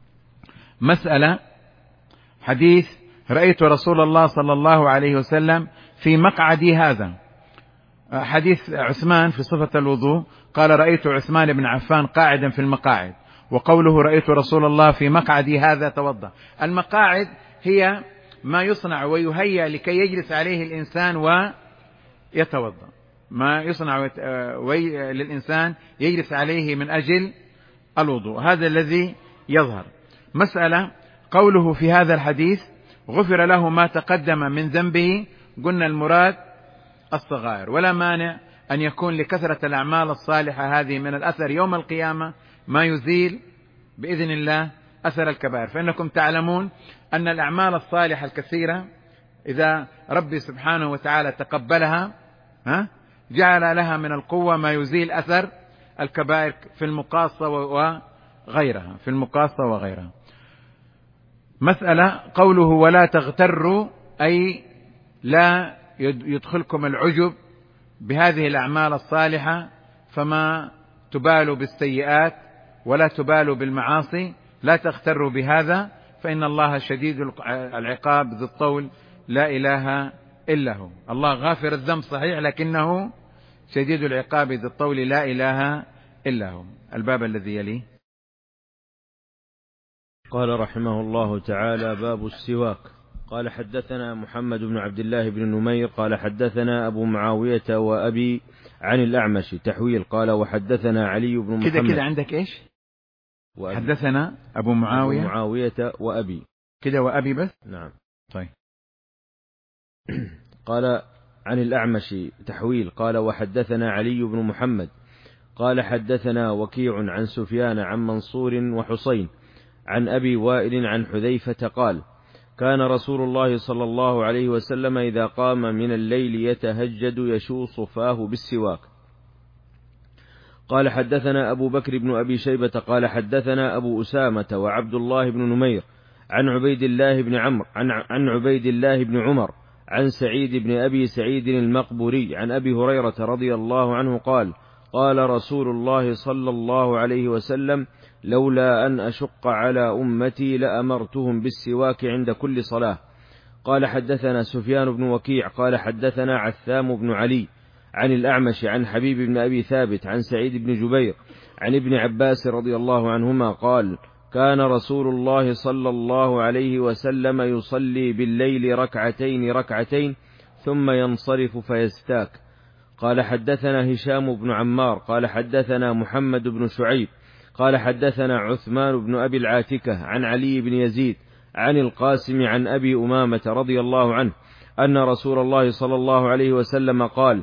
مسألة حديث رأيت رسول الله صلى الله عليه وسلم في مقعدي هذا. حديث عثمان في صفة الوضوء قال رأيت عثمان بن عفان قاعدا في المقاعد، وقوله رأيت رسول الله في مقعدي هذا توضأ. المقاعد هي ما يصنع ويهيأ لكي يجلس عليه الإنسان ويتوضأ، ما يصنع للإنسان يجلس عليه من أجل الوضوء. هذا الذي يظهر. مسألة قوله في هذا الحديث غفر له ما تقدم من ذنبه، قلنا المراد الصغائر، ولا مانع أن يكون لكثرة الأعمال الصالحة هذه من الأثر يوم القيامة ما يزيل بإذن الله أثر الكبائر. فإنكم تعلمون أن الأعمال الصالحة الكثيرة إذا ربي سبحانه وتعالى تقبلها ها جعل لها من القوة ما يزيل أثر الكبائر في المقاصة وغيرها في المقاصة وغيرها. مسألة قوله ولا تغتروا، أي لا يدخلكم العجب بهذه الأعمال الصالحة، فما تبالوا بالسيئات ولا تبالوا بالمعاصي، لا تغتروا بهذا، فإن الله شديد العقاب ذو الطول لا إله إلا هو. الله غافر الذنب صحيح، لكنه شديد العقاب ذو الطول لا إله إلا هو. الباب الذي يليه. قال رحمه الله تعالى: باب السواك. قال حدثنا محمد بن عبد الله بن نمير قال حدثنا أبو معاوية وأبي عن الأعمش تحويل. قال وحدثنا علي بن محمد. كده كده عندك إيش؟ وأبي. حدثنا أبو معاوية, أبو معاوية وأبي كده وأبي بس. نعم. طيب. قال عن الأعمش تحويل. قال وحدثنا علي بن محمد قال حدثنا وكيع عن سفيان عن منصور وحسين عن أبي وائل عن حذيفة قال: كان رسول الله صلى الله عليه وسلم إذا قام من الليل يتهجد يشوص فاه بالسواك. قال حدثنا أبو بكر بن أبي شيبة قال حدثنا أبو أسامة وعبد الله بن نمير عن عبيد الله بن عمرو عن, عن عبيد الله بن عمر عن سعيد بن أبي سعيد المقبوري عن أبي هريرة رضي الله عنه قال: قال رسول الله صلى الله عليه وسلم: لولا أن أشق على أمتي لأمرتهم بالسواك عند كل صلاة. قال حدثنا سفيان بن وكيع قال حدثنا عثام بن علي عن الأعمش عن حبيب بن أبي ثابت عن سعيد بن جبير عن ابن عباس رضي الله عنهما قال: كان رسول الله صلى الله عليه وسلم يصلي بالليل ركعتين ركعتين ثم ينصرف فيستاك. قال حدثنا هشام بن عمار قال حدثنا محمد بن شعيب قال حدثنا عثمان بن أبي العاتكة عن علي بن يزيد عن القاسم عن أبي أمامة رضي الله عنه أن رسول الله صلى الله عليه وسلم قال: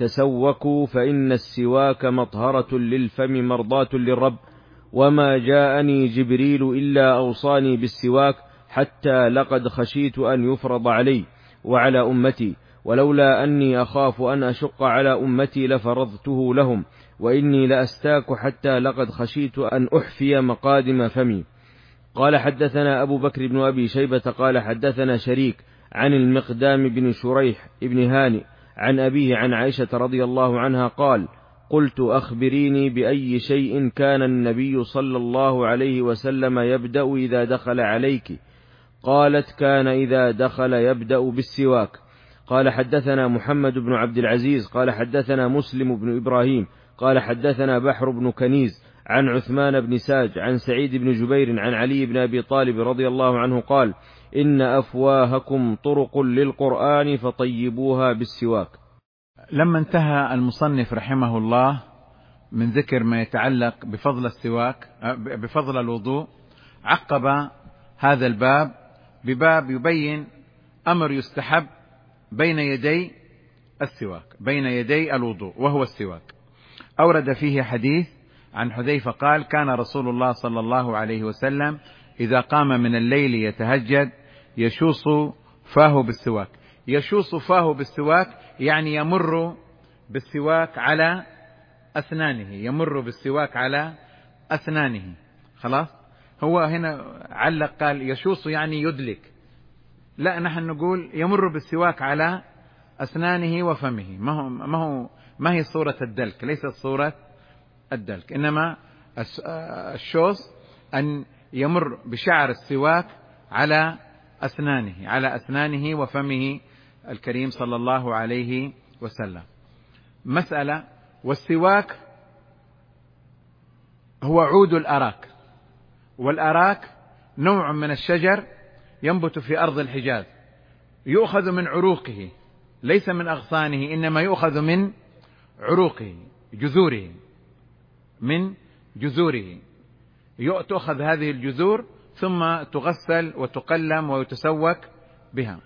تسوكوا فإن السواك مطهرة للفم مرضاة للرب، وما جاءني جبريل إلا أوصاني بالسواك حتى لقد خشيت أن يفرض علي وعلى أمتي، ولولا أني أخاف أن أشق على أمتي لفرضته لهم، وإني لأستاك حتى لقد خشيت أن أحفي مقادم فمي. قال حدثنا أبو بكر بن أبي شيبة قال حدثنا شريك عن المقدام بن شريح بن هانئ عن أبيه عن عائشة رضي الله عنها قال: قلت أخبريني بأي شيء كان النبي صلى الله عليه وسلم يبدأ إذا دخل عليك؟ قالت: كان إذا دخل يبدأ بالسواك. قال حدثنا محمد بن عبد العزيز قال حدثنا مسلم بن إبراهيم قال حدثنا بحر بن كنيز عن عثمان بن ساج عن سعيد بن جبير عن علي بن أبي طالب رضي الله عنه قال: إن أفواهكم طرق للقرآن فطيبوها بالسواك. لما انتهى المصنف رحمه الله من ذكر ما يتعلق بفضل السواك بفضل الوضوء، عقب هذا الباب بباب يبين أمر يستحب بين يدي السواك بين يدي الوضوء، وهو السواك. أورد فيه حديث عن حذيفة قال: كان رسول الله صلى الله عليه وسلم إذا قام من الليل يتهجد يشوص فاه بالسواك. يشوص فاه بالسواك يعني يمر بالسواك على أسنانه يمر بالسواك على أسنانه خلاص. هو هنا علق قال يشوص يعني يدلك، لا، نحن نقول يمر بالسواك على أسنانه وفمه. ما هو ما هو ما هي صورة الدلك، ليست صورة الدلك، إنما الشوص أن يمر بشعر السواك على أسنانه على أسنانه وفمه الكريم صلى الله عليه وسلم. مسألة: والسواك هو عود الأراك، والأراك نوع من الشجر ينبت في أرض الحجاز، يؤخذ من عروقه ليس من أغصانه، إنما يؤخذ من عروقه جذوره من جذوره تؤخذ هذه الجذور ثم تغسل وتقلم ويتسوك بها.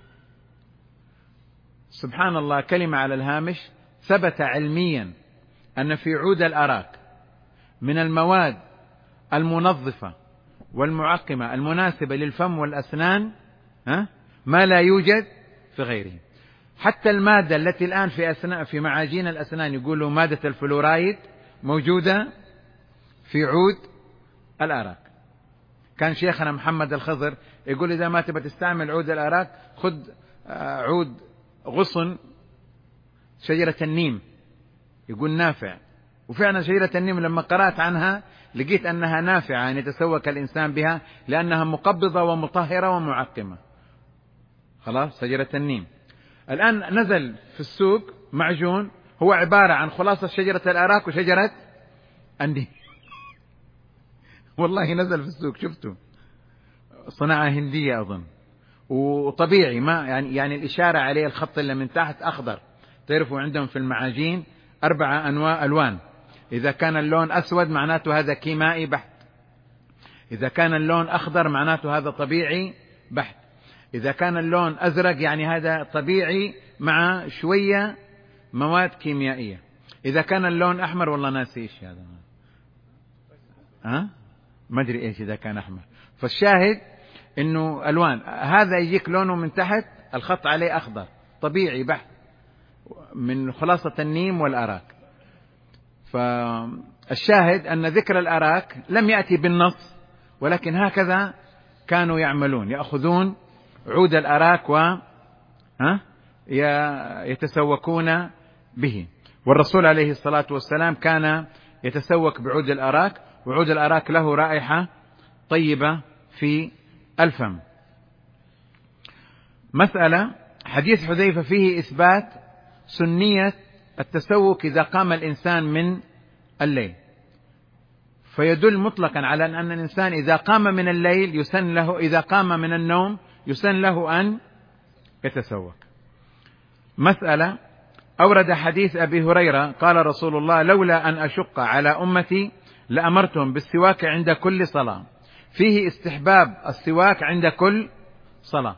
سبحان الله، كلمة على الهامش: ثبت علميا أن في عود الأراك من المواد المنظفة والمعقمة المناسبة للفم والأسنان ما لا يوجد في غيره. حتى المادة التي الآن في أسنان في معاجين الأسنان يقولوا مادة الفلورايد موجودة في عود الأراك. كان شيخنا محمد الخضر يقول إذا ما تبى تستعمل عود الأراك خذ عود غصن شجرة النيم، يقول نافع. وفعلا شجرة النيم لما قرأت عنها لقيت أنها نافعة أن يتسوق الإنسان بها، لأنها مقبضة ومطهرة ومعقمة. خلاص، شجرة النيم. الآن نزل في السوق معجون هو عبارة عن خلاصة شجرة الأراك وشجرة النيم. والله نزل في السوق، شفته، صناعة هندية أظن، وطبيعي، ما يعني يعني الإشارة عليه الخط اللي من تحت أخضر. تعرفوا عندهم في المعاجين أربعة أنواع ألوان، إذا كان اللون أسود معناته هذا كيمائي بحت، إذا كان اللون أخضر معناته هذا طبيعي بحت، إذا كان اللون أزرق يعني هذا طبيعي مع شوية مواد كيميائية، إذا كان اللون أحمر والله ناسي إيش هذا، ها ما أدري إيش إذا كان أحمر. فالشاهد إنه ألوان، هذا يجيك لونه من تحت الخط عليه أخضر طبيعي بحت من خلاصة النيم والأراك. فالشاهد أن ذكر الأراك لم يأتي بالنص، ولكن هكذا كانوا يعملون، يأخذون عود الأراك و ها يتسوكون به. والرسول عليه الصلاة والسلام كان يتسوك بعود الأراك، وعود الأراك له رائحة طيبة في الفم. مسألة، حديث حذيفة فيه إثبات سنية التسوك إذا قام الإنسان من الليل، فيدل مطلقا على أن الإنسان إذا قام من الليل يسن له، إذا قام من النوم يسن له أن يتسوك. مسألة، أورد حديث أبي هريرة قال رسول الله: لولا أن أشق على أمتي لأمرتهم بالسواك عند كل صلاة، فيه استحباب السواك عند كل صلاة،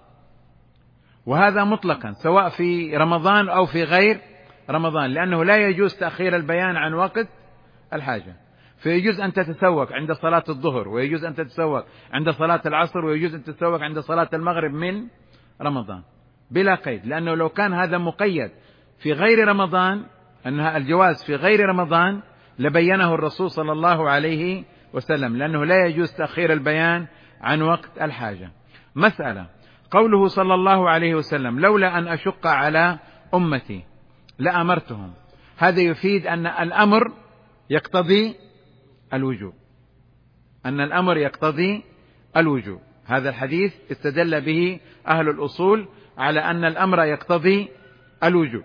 وهذا مطلقا سواء في رمضان أو في غير رمضان، لأنه لا يجوز تأخير البيان عن وقت الحاجة. فيجوز أن تتسوك عند صلاة الظهر، ويجوز أن تتسوك عند صلاة العصر، ويجوز أن تتسوك عند صلاة المغرب من رمضان بلا قيد، لأنه لو كان هذا مقيد في غير رمضان، أنها الجواز في غير رمضان، لبينه الرسول صلى الله عليه وسلم، لأنه لا يجوز تأخير البيان عن وقت الحاجة. مسألة، قوله صلى الله عليه وسلم: لولا أن أشق على أمتي لأمرتهم، هذا يفيد أن الأمر يقتضي الوجوب، أن الأمر يقتضي الوجوب. هذا الحديث استدل به أهل الأصول على أن الأمر يقتضي الوجوب.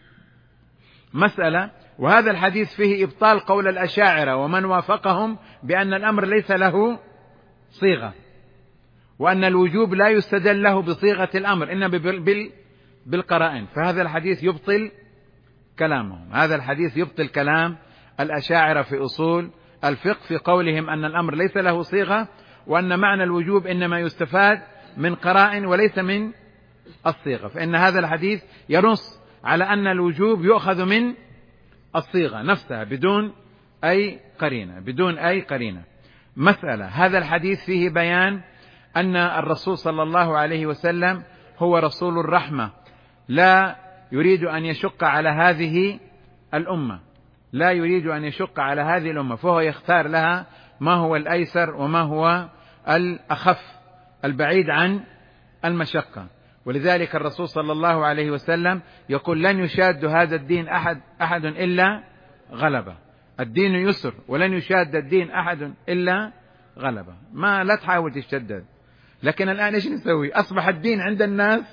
مسألة، وهذا الحديث فيه إبطال قول الأشاعرة ومن وافقهم بأن الأمر ليس له صيغة، وأن الوجوب لا يستدل له بصيغة الأمر إنما بالقرائن، فهذا الحديث يبطل كلامهم. هذا الحديث يبطل كلام الأشاعرة في أصول الفقه في قولهم أن الأمر ليس له صيغة، وأن معنى الوجوب إنما يستفاد من قرائن وليس من الصيغة، فإن هذا الحديث ينص على أن الوجوب يؤخذ من الصيغة نفسها بدون أي قرينة، بدون أي قرينة. مسألة، هذا الحديث فيه بيان أن الرسول صلى الله عليه وسلم هو رسول الرحمة، لا يريد أن يشق على هذه الأمة، لا يريد أن يشق على هذه الأمة، فهو يختار لها ما هو الأيسر وما هو الأخف البعيد عن المشقة. ولذلك الرسول صلى الله عليه وسلم يقول: لن يشاد هذا الدين أحد أحد إلا غلبه، الدين يسر ولن يشاد الدين أحد إلا غلبه. ما لا تحاول تشدد. لكن الآن إيش نسوي؟ أصبح الدين عند الناس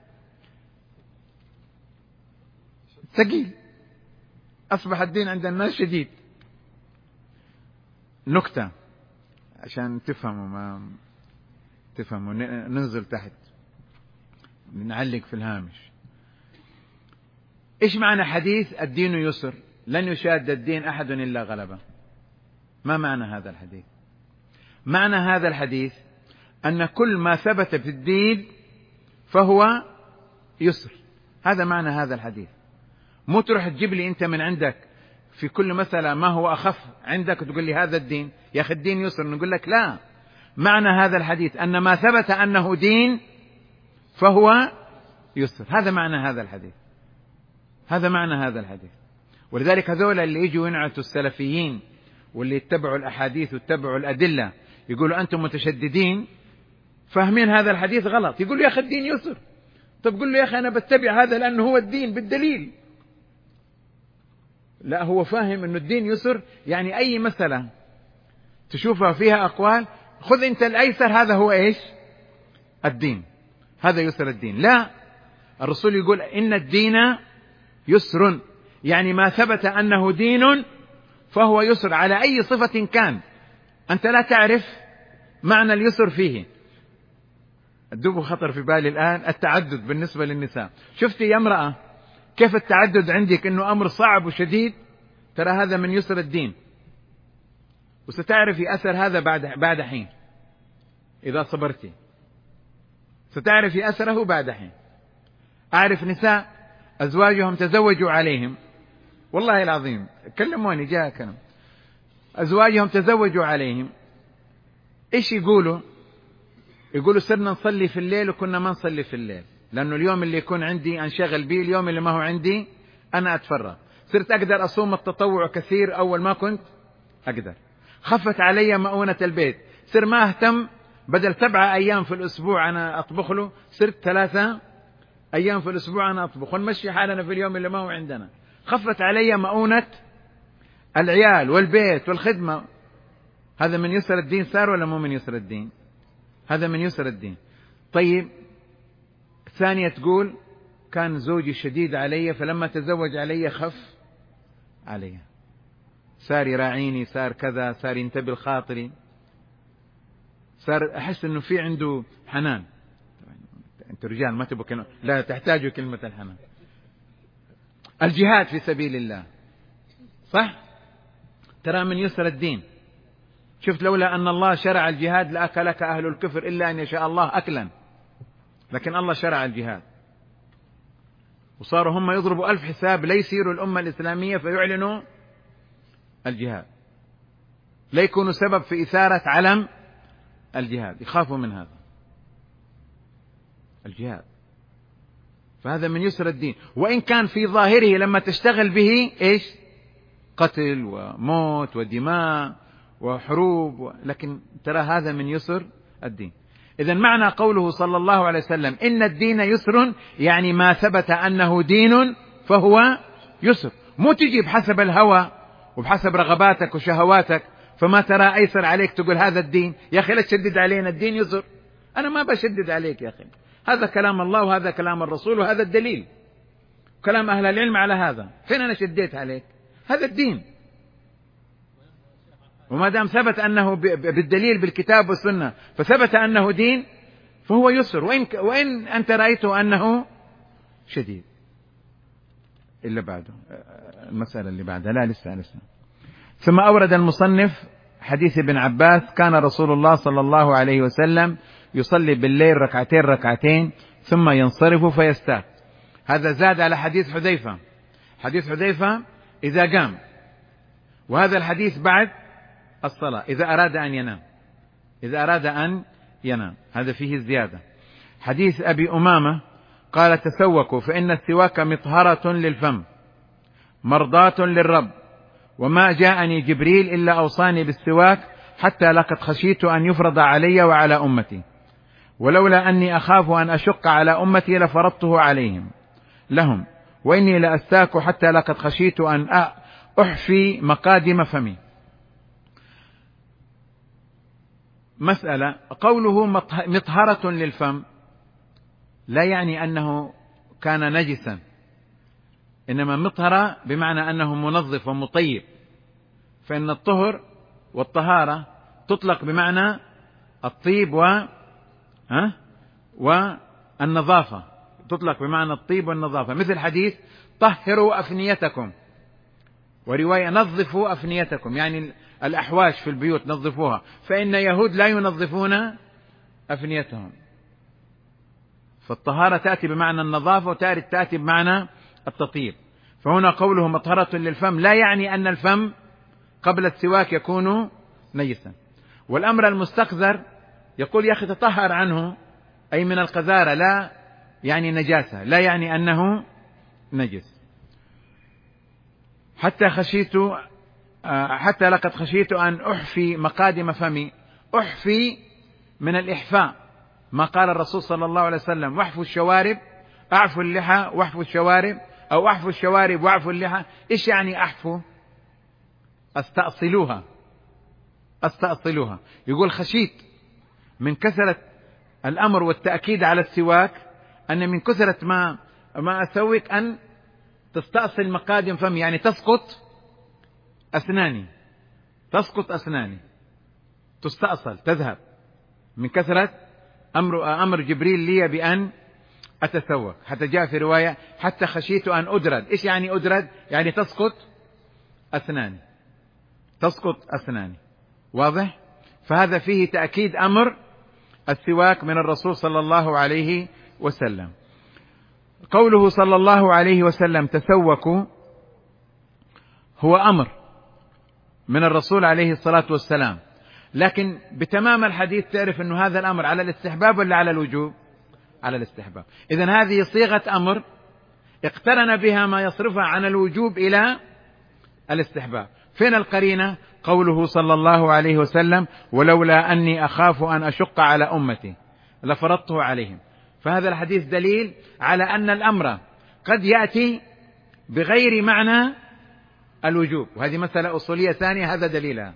ثقيل، أصبح الدين عند الناس شديد. نكتة عشان تفهموا، ما تفهموا ننزل تحت نعلق في الهامش. إيش معنى حديث الدين يسر لن يشاد الدين أحد إلا غلبه؟ ما معنى هذا الحديث؟ معنى هذا الحديث أن كل ما ثبت في الدين فهو يسر، هذا معنى هذا الحديث. مو تروح تجيب لي أنت من عندك في كل مسألة ما هو أخف عندك وتقول لي هذا الدين، يا أخي الدين يسر، نقول لك لا، معنى هذا الحديث أن ما ثبت أنه دين فهو يسر، هذا معنى هذا الحديث، هذا معنى هذا الحديث. ولذلك هذول اللي يجوا ينعتوا السلفيين واللي يتبعوا الأحاديث ويتبعوا الأدلة يقولوا أنتم متشددين فاهمين هذا الحديث غلط، يقول له يا أخي الدين يسر. طب قل له يا أخي أنا بتبع هذا لأنه هو الدين بالدليل. لا، هو فاهم أنه الدين يسر، يعني أي مسألة تشوفها فيها أقوال خذ أنت الأيسر، هذا هو إيش؟ الدين، هذا يسر الدين. لا، الرسول يقول إن الدين يسر، يعني ما ثبت أنه دين فهو يسر على أي صفة كان. أنت لا تعرف معنى اليسر فيه. الدب خطر في بالي الآن التعدد بالنسبة للنساء. شفتي يا امرأة كيف التعدد عندك أنه أمر صعب وشديد؟ ترى هذا من يسر الدين، وستعرفي أثر هذا بعد بعد حين. إذا صبرتي ستعرفي أثره بعد حين. أعرف نساء أزواجهم تزوجوا عليهم، والله العظيم كلموني جاء كلام، أزواجهم تزوجوا عليهم، إيش يقولوا؟ يقولوا صرنا نصلي في الليل وكنا ما نصلي في الليل، لأنه اليوم اللي يكون عندي أنشغل به، اليوم اللي ما هو عندي أنا أتفرغ. صرت أقدر أصوم التطوع كثير، أول ما كنت أقدر. خفت علي مؤونة البيت، صر ما أهتم، بدل سبعة أيام في الأسبوع أنا أطبخ له، صرت ثلاثة أيام في الأسبوع أنا أطبخ، ونمشي حالنا في اليوم اللي ما هو عندنا. خفت علي مؤونة العيال والبيت والخدمة. هذا من يسر الدين صار ولا مو من يسر الدين؟ هذا من يسر الدين. طيب ثانية تقول كان زوجي شديد علي، فلما تزوج علي خف علي، صار يراعيني، صار كذا، صار ينتبه لخاطري، صار أحس أنه في عنده حنان. أنت رجال ما تبغوا كلمة، لا تحتاجوا كلمة الحنان. الجهاد في سبيل الله صح؟ ترى من يسر الدين. شفت لولا أن الله شرع الجهاد لأكلك أهل الكفر إلا أن يشاء الله أكلا، لكن الله شرع الجهاد، وصاروا هم يضربوا ألف حساب ليسيروا الأمة الإسلامية فيعلنوا الجهاد، ليكونوا سبب في إثارة علم الجهاد، يخافوا من هذا الجهاد. فهذا من يسر الدين، وإن كان في ظاهره لما تشتغل به إيش؟ قتل وموت ودماء وحروب و... لكن ترى هذا من يسر الدين. إذن معنى قوله صلى الله عليه وسلم إن الدين يسر، يعني ما ثبت أنه دين فهو يسر. مو تجي بحسب الهوى وبحسب رغباتك وشهواتك، فما ترى أيسر عليك تقول هذا الدين. يا أخي لا تشدد علينا، الدين يسر. أنا ما بشدد عليك يا أخي، هذا كلام الله وهذا كلام الرسول وهذا الدليل، كلام أهل العلم على هذا. فين أنا شديت عليك؟ هذا الدين، وما دام ثبت أنه بالدليل بالكتاب والسنة فثبت أنه دين فهو يسر، وإن, وإن أنت رأيته أنه شديد. إلا بعده المسألة اللي بعدها، لا لسه لسه. ثم أورد المصنف حديث ابن عباس كان رسول الله صلى الله عليه وسلم يصلي بالليل ركعتين ركعتين ثم ينصرف فيستاك. هذا زاد على حديث حذيفة. حديث حذيفة إذا قام، وهذا الحديث بعد الصلاة إذا أراد أن ينام، إذا أراد أن ينام، هذا فيه زيادة. حديث أبي أمامة قال تسوكوا فإن السواك مطهرة للفم مرضاة للرب، وما جاءني جبريل إلا أوصاني بالسواك حتى لقد خشيت أن يفرض علي وعلى أمتي، ولولا أني أخاف أن أشق على أمتي لفرضته عليهم لهم، وإني لأستاك حتى لقد خشيت أن أحفي مقادم فمي. مسألة قوله مطهرة للفم لا يعني أنه كان نجسا، إنما مطهرة بمعنى أنه منظف ومطيب، فإن الطهر والطهارة تطلق بمعنى الطيب و ها والنظافة، تطلق بمعنى الطيب والنظافة، مثل حديث طهروا أفنيتكم، ورواية نظفوا أفنيتكم، يعني الأحواش في البيوت نظفوها، فإن يهود لا ينظفون أفنيتهم. فالطهارة تأتي بمعنى النظافة وتأتي بمعنى التطيب. فهنا قوله مطهرة للفم لا يعني أن الفم قبل السواك يكون نجسا. والأمر المستقذر يقول يا أخي تطهر عنه، أي من القذارة، لا يعني نجاسة، لا يعني أنه نجس. حتى خشيت حتى لقد خشيت أن أحفي مقادم فمي. أحفي من الإحفاء، ما قال الرسول صلى الله عليه وسلم واحفوا الشوارب أعفوا اللحى واحفوا الشوارب، أو أحفوا الشوارب واعفوا اللحى. إيش يعني أحفوا؟ أستأصلوها أستأصلوها. يقول خشيت من كثرة الأمر والتأكيد على السواك أن من كثرة ما ما أسويك أن تستأصل مقادم فمي، يعني تسقط أسناني تسقط أسناني تستأصل تذهب من كثرة أمر أمر جبريل لي بأن أتسوك. حتى جاء في رواية حتى خشيت أن أدرد. إيش يعني أدرد؟ يعني تسقط أسناني تسقط أسناني. واضح؟ فهذا فيه تأكيد أمر السواك من الرسول صلى الله عليه وسلم. قوله صلى الله عليه وسلم تسوكوا هو أمر من الرسول عليه الصلاة والسلام، لكن بتمام الحديث تعرف أن هذا الأمر على الاستحباب ولا على الوجوب؟ على الاستحباب. إذن هذه صيغة أمر اقترن بها ما يصرفها عن الوجوب إلى الاستحباب. فين القرينة؟ قوله صلى الله عليه وسلم ولولا أني أخاف أن أشق على أمتي لفرضته عليهم. فهذا الحديث دليل على أن الأمر قد يأتي بغير معنى الوجوب، وهذه مسألة أصولية ثانية هذا دليلها.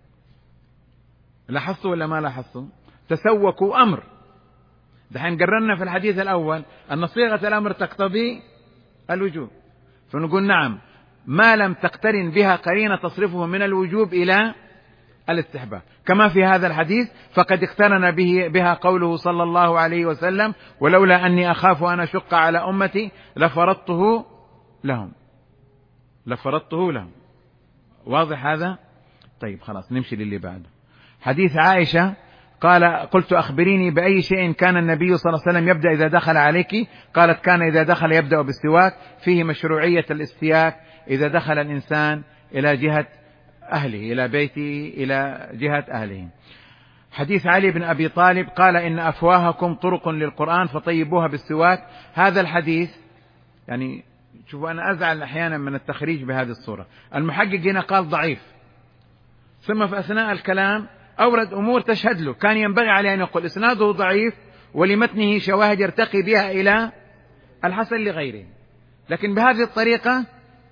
لاحظتوا ولا ما لاحظتوا؟ تسوكوا أمر. دحين قررنا في الحديث الأول أن صيغة الأمر تقتضي الوجوب، فنقول نعم ما لم تقترن بها قرينة تصرفه من الوجوب إلى الاستحباب، كما في هذا الحديث فقد اقترن به بها قوله صلى الله عليه وسلم ولولا أني أخاف أن أشق على أمتي لفرضته لهم لفرضته لهم. واضح هذا؟ طيب خلاص نمشي للي بعده. حديث عائشة قال قلت أخبريني بأي شيء كان النبي صلى الله عليه وسلم يبدأ إذا دخل عليك؟ قالت كان إذا دخل يبدأ بالسواك. فيه مشروعية الاستياك إذا دخل الإنسان إلى جهة أهله إلى بيته إلى جهة أهله. حديث علي بن أبي طالب قال إن أفواهكم طرق للقرآن فطيبوها بالسواك. هذا الحديث يعني شوفوا أنا أزعل أحيانا من التخريج بهذه الصورة. المحقق هنا قال ضعيف، ثم في أثناء الكلام أورد أمور تشهد له. كان ينبغي عليه أن يقول إسناده ضعيف ولمتنه شواهد يرتقي بها إلى الحسن لغيره، لكن بهذه الطريقة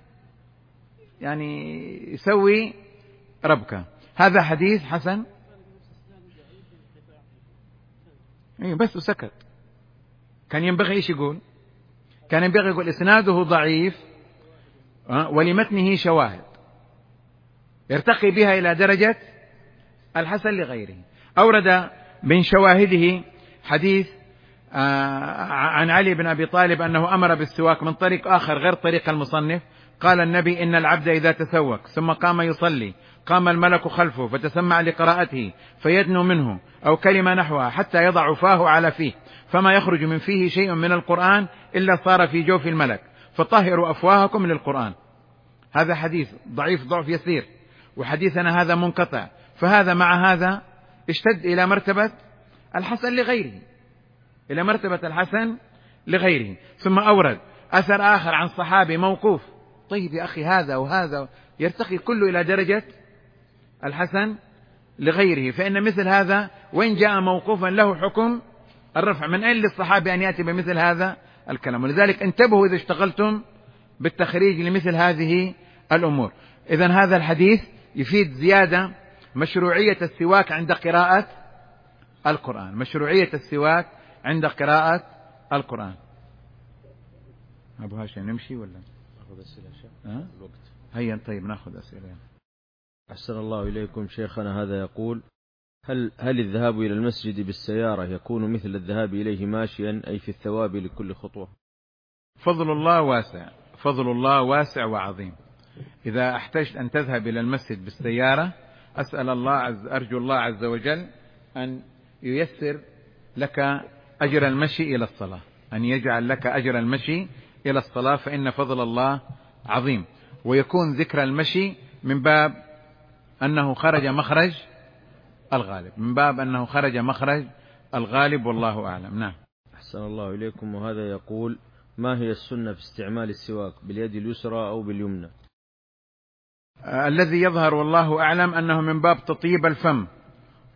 يعني يسوي ربكة. هذا حديث حسن إيه بس وسكت. كان ينبغي إيش يقول؟ كان ينبغي يقول إسناده ضعيف ولمتنه شواهد يرتقي بها إلى درجة الحسن لغيره. أورد من شواهده حديث عن علي بن أبي طالب أنه أمر بالسواك من طريق آخر غير طريق المصنف. قال النبي إن العبد إذا تسوك ثم قام يصلي قام الملك خلفه فتسمع لقراءته فيدنو منه أو كلمة نحوها حتى يضع فاه على فيه فما يخرج من فيه شيء من القرآن إلا صار في جوف الملك فطهروا أفواهكم للقرآن. هذا حديث ضعيف ضعف يسير، وحديثنا هذا منقطع، فهذا مع هذا اشتد إلى مرتبة الحسن لغيره إلى مرتبة الحسن لغيره. ثم أورد أثر آخر عن صحابي موقوف. طيب يا أخي هذا وهذا يرتقي كله إلى درجة الحسن لغيره، فإن مثل هذا وإن جاء موقوفا له حكم الرفع. من أين للصحابي أن يأتي بمثل هذا الكلام؟ ولذلك انتبهوا إذا اشتغلتم بالتخريج لمثل هذه الأمور. إذن هذا الحديث يفيد زيادة مشروعية السواك عند قراءة القرآن مشروعية السواك عند قراءة القرآن. أبو هاشم نمشي ولا نأخذ أسئلة شيخ؟ أه؟ الوقت هيا طيب نأخذ أسئلة. أحسن الله إليكم شيخنا. هذا يقول هل هل الذهاب إلى المسجد بالسيارة يكون مثل الذهاب إليه ماشيا أي في الثواب لكل خطوة؟ فضل الله واسع فضل الله واسع وعظيم. إذا احتجت أن تذهب إلى المسجد بالسيارة أسأل الله عز أرجو الله عز وجل أن ييسر لك أجر المشي إلى الصلاة أن يجعل لك أجر المشي إلى الصلاة، فإن فضل الله عظيم. ويكون ذكر المشي من باب أنه خرج مخرج الغالب من باب أنه خرج مخرج الغالب والله أعلم. نعم. أحسن الله إليكم. وهذا يقول ما هي السنة في استعمال السواك باليد اليسرى أو باليمنى؟ آه الذي يظهر والله أعلم أنه من باب تطيب الفم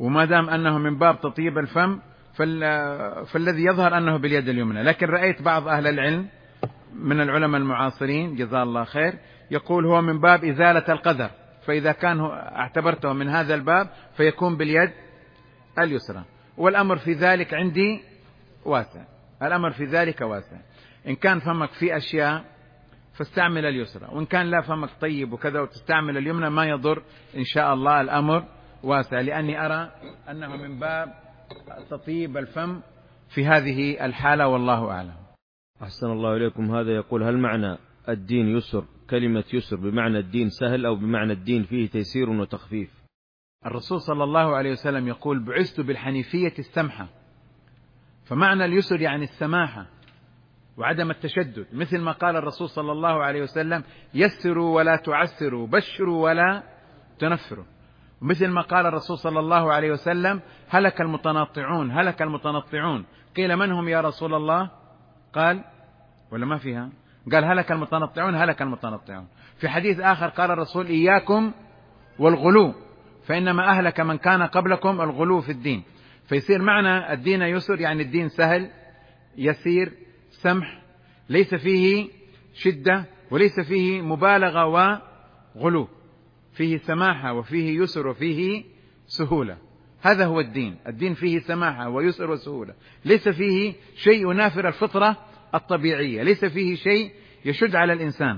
وما دام أنه من باب تطيب الفم فالذي يظهر أنه باليد اليمنى. لكن رأيت بعض أهل العلم من العلماء المعاصرين جزاه الله خير يقول هو من باب إزالة القدر، فإذا كان اعتبرته من هذا الباب فيكون باليد اليسرى، والأمر في ذلك عندي واسع، الأمر في ذلك واسع. إن كان فمك في أشياء فاستعمل اليسرى، وإن كان لا فمك طيب وكذا وتستعمل اليمنى ما يضر إن شاء الله، الأمر واسع، لأني أرى أنه من باب تطيب الفم في هذه الحالة، والله أعلم. أحسن الله إليكم. هذا يقول هل معنى الدين يسر كلمة يسر بمعنى الدين سهل أو بمعنى الدين فيه تيسير وتخفيف؟ الرسول صلى الله عليه وسلم يقول بعثت بالحنيفية السمحة، فمعنى اليسر يعني السماحة وعدم التشدد، مثل ما قال الرسول صلى الله عليه وسلم يسروا ولا تعسروا، بشروا ولا تنفروا، مثل ما قال الرسول صلى الله عليه وسلم هلك المتنطعون هلك المتنطعون، قيل من هم يا رسول الله؟ قال ولا ما فيها؟ قال هلك المتنطعون هلك المتنطعون. في حديث آخر قال الرسول إياكم والغلو فإنما أهلك من كان قبلكم الغلو في الدين. فيصير معنى الدين يسر يعني الدين سهل يسير سمح، ليس فيه شدة وليس فيه مبالغة وغلو، فيه سماحة وفيه يسر وفيه سهولة. هذا هو الدين، الدين فيه سماحة ويسر وسهولة، ليس فيه شيء ينافر الفطرة الطبيعية، ليس فيه شيء يشد على الإنسان.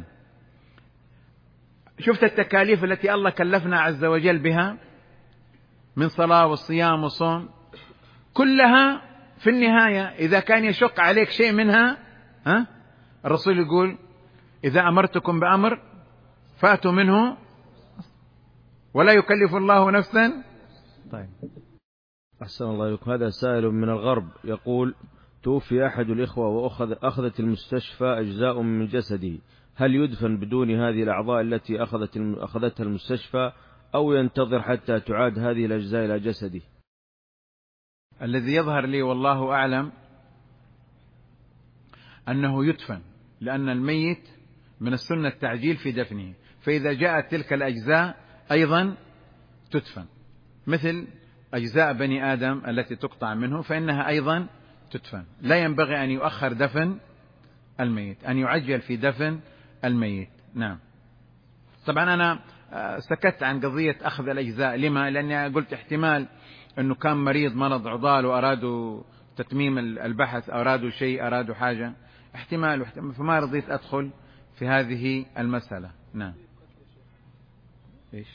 شفت التكاليف التي الله كلفنا عز وجل بها من صلاة والصيام والصوم، كلها في النهاية إذا كان يشق عليك شيء منها ها الرسول يقول إذا أمرتكم بأمر فأتوا منه ولا يكلف الله نفسا. طيب أحسن الله إليكم. هذا سائل من الغرب يقول توفي أحد الإخوة وأخذ أخذت المستشفى أجزاء من جسده، هل يدفن بدون هذه الأعضاء التي أخذت أخذتها المستشفى أو ينتظر حتى تعاد هذه الأجزاء إلى جسده؟ الذي يظهر لي والله أعلم أنه يدفن، لأن الميت من السنة التعجيل في دفنه، فإذا جاءت تلك الأجزاء أيضا تدفن، مثل أجزاء بني آدم التي تقطع منه فإنها أيضا تدفن. لا ينبغي أن يؤخر دفن الميت، أن يعجل في دفن الميت. نعم. طبعا أنا سكت عن قضية أخذ الأجزاء، لما؟ لأني قلت احتمال أنه كان مريض مرض عضال وأرادوا تتميم البحث، أرادوا شيء، أرادوا حاجة، احتمال واحتمال، فما رضيت أدخل في هذه المسألة. نعم. إيش؟